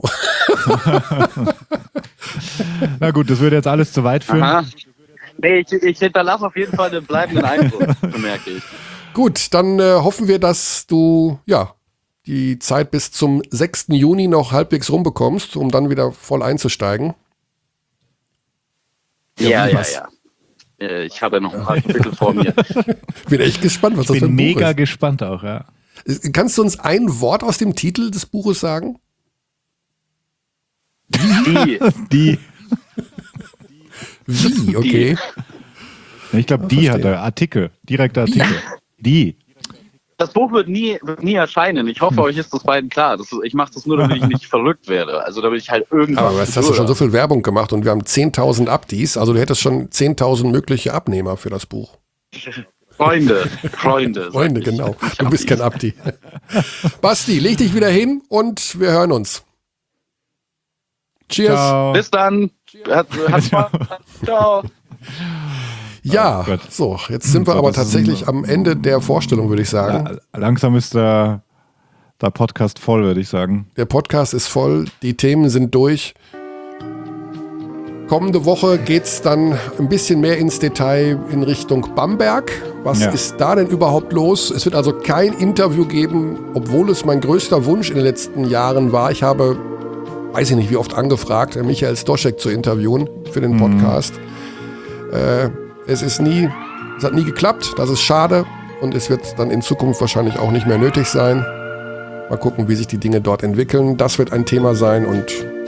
Na gut, das würde jetzt alles zu weit führen. Aha. Nee, ich hinterlasse auf jeden Fall einen bleibenden Eindruck, bemerke ich. Gut, dann hoffen wir, dass du die Zeit bis zum 6. Juni noch halbwegs rumbekommst, um dann wieder voll einzusteigen. Ja. Ich habe ja noch ein paar Kapitel vor mir. Bin echt gespannt, was das für ein Buch ist. Ich bin mega gespannt auch, ja. Kannst du uns ein Wort aus dem Titel des Buches sagen? Die. Wie, okay. Ich glaube, die hat der Artikel, direkter Artikel. Die. Das Buch wird nie erscheinen. Ich hoffe, euch ist das beiden klar. Ich mache das nur, damit ich nicht verrückt werde. Also damit ich halt irgendwas... Aber jetzt hast du schon so viel Werbung gemacht und wir haben 10.000 Abdis. Also du hättest schon 10.000 mögliche Abnehmer für das Buch. Freunde. Genau. Du bist kein Abdi. Basti, leg dich wieder hin und wir hören uns. Cheers. Ciao. Bis dann. Hat Spaß. Ciao. Ja, so, jetzt sind wir aber tatsächlich am Ende der Vorstellung, würde ich sagen. Langsam ist der Podcast voll, würde ich sagen. Der Podcast ist voll, die Themen sind durch. Kommende Woche geht es dann ein bisschen mehr ins Detail in Richtung Bamberg. Was ist da denn überhaupt los? Es wird also kein Interview geben, obwohl es mein größter Wunsch in den letzten Jahren war. Ich habe, weiß ich nicht wie oft, angefragt, Michael Stoschek zu interviewen für den Podcast. Es hat nie geklappt, das ist schade und es wird dann in Zukunft wahrscheinlich auch nicht mehr nötig sein. Mal gucken, wie sich die Dinge dort entwickeln. Das wird ein Thema sein und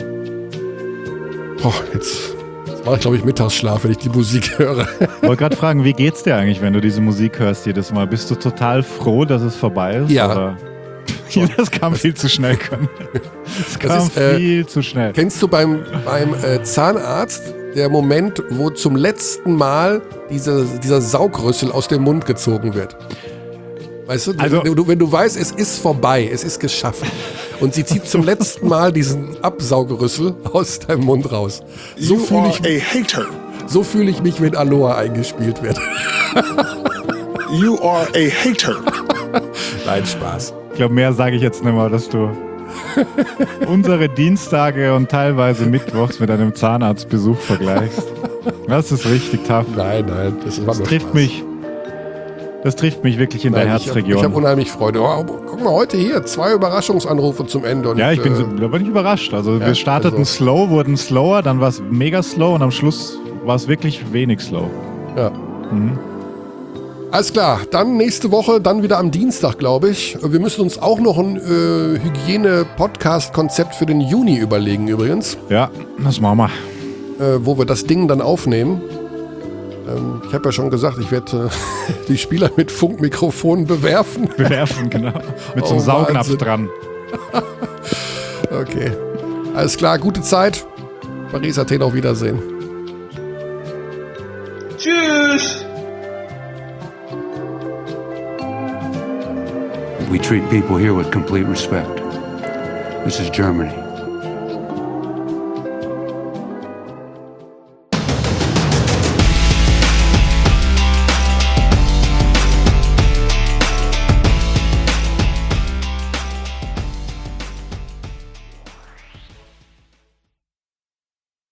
jetzt mache ich, glaube ich, Mittagsschlaf, wenn ich die Musik höre. Ich wollte gerade fragen, wie geht's dir eigentlich, wenn du diese Musik hörst jedes Mal? Bist du total froh, dass es vorbei ist? Ja. Oder? Das kam viel zu schnell. Das kam viel zu schnell. Kennst du beim Zahnarzt der Moment, wo zum letzten Mal dieser Saugrüssel aus dem Mund gezogen wird? Weißt du, also, wenn du weißt, es ist vorbei, es ist geschafft. Und sie zieht zum letzten Mal diesen Absaugrüssel aus deinem Mund raus. So fühle ich mich, wenn Aloha eingespielt wird. You are a hater. Nein, Spaß. Ich glaube, mehr sage ich jetzt nicht mehr, dass du unsere Dienstage und teilweise Mittwochs mit einem Zahnarztbesuch vergleichst. Das ist richtig tough. Nein, das trifft mich. Das trifft mich wirklich in der Herzregion. Ich habe unheimlich Freude. Guck mal, heute hier 2 Überraschungsanrufe zum Ende. Und, ja, da bin ich überrascht. Also wir starteten slow, wurden slower, dann war es mega slow und am Schluss war es wirklich wenig slow. Ja. Alles klar, dann nächste Woche, dann wieder am Dienstag, glaube ich. Wir müssen uns auch noch ein Hygiene-Podcast-Konzept für den Juni überlegen übrigens. Ja, das machen wir. Wo wir das Ding dann aufnehmen. Ich habe ja schon gesagt, ich werde die Spieler mit Funkmikrofonen bewerfen. Bewerfen, genau. Mit so einem Saugnapf Wahnsinn. dran. Okay. Alles klar, gute Zeit. Paris, Athen, auf Wiedersehen. Tschüss! We treat people here with complete respect. This is Germany.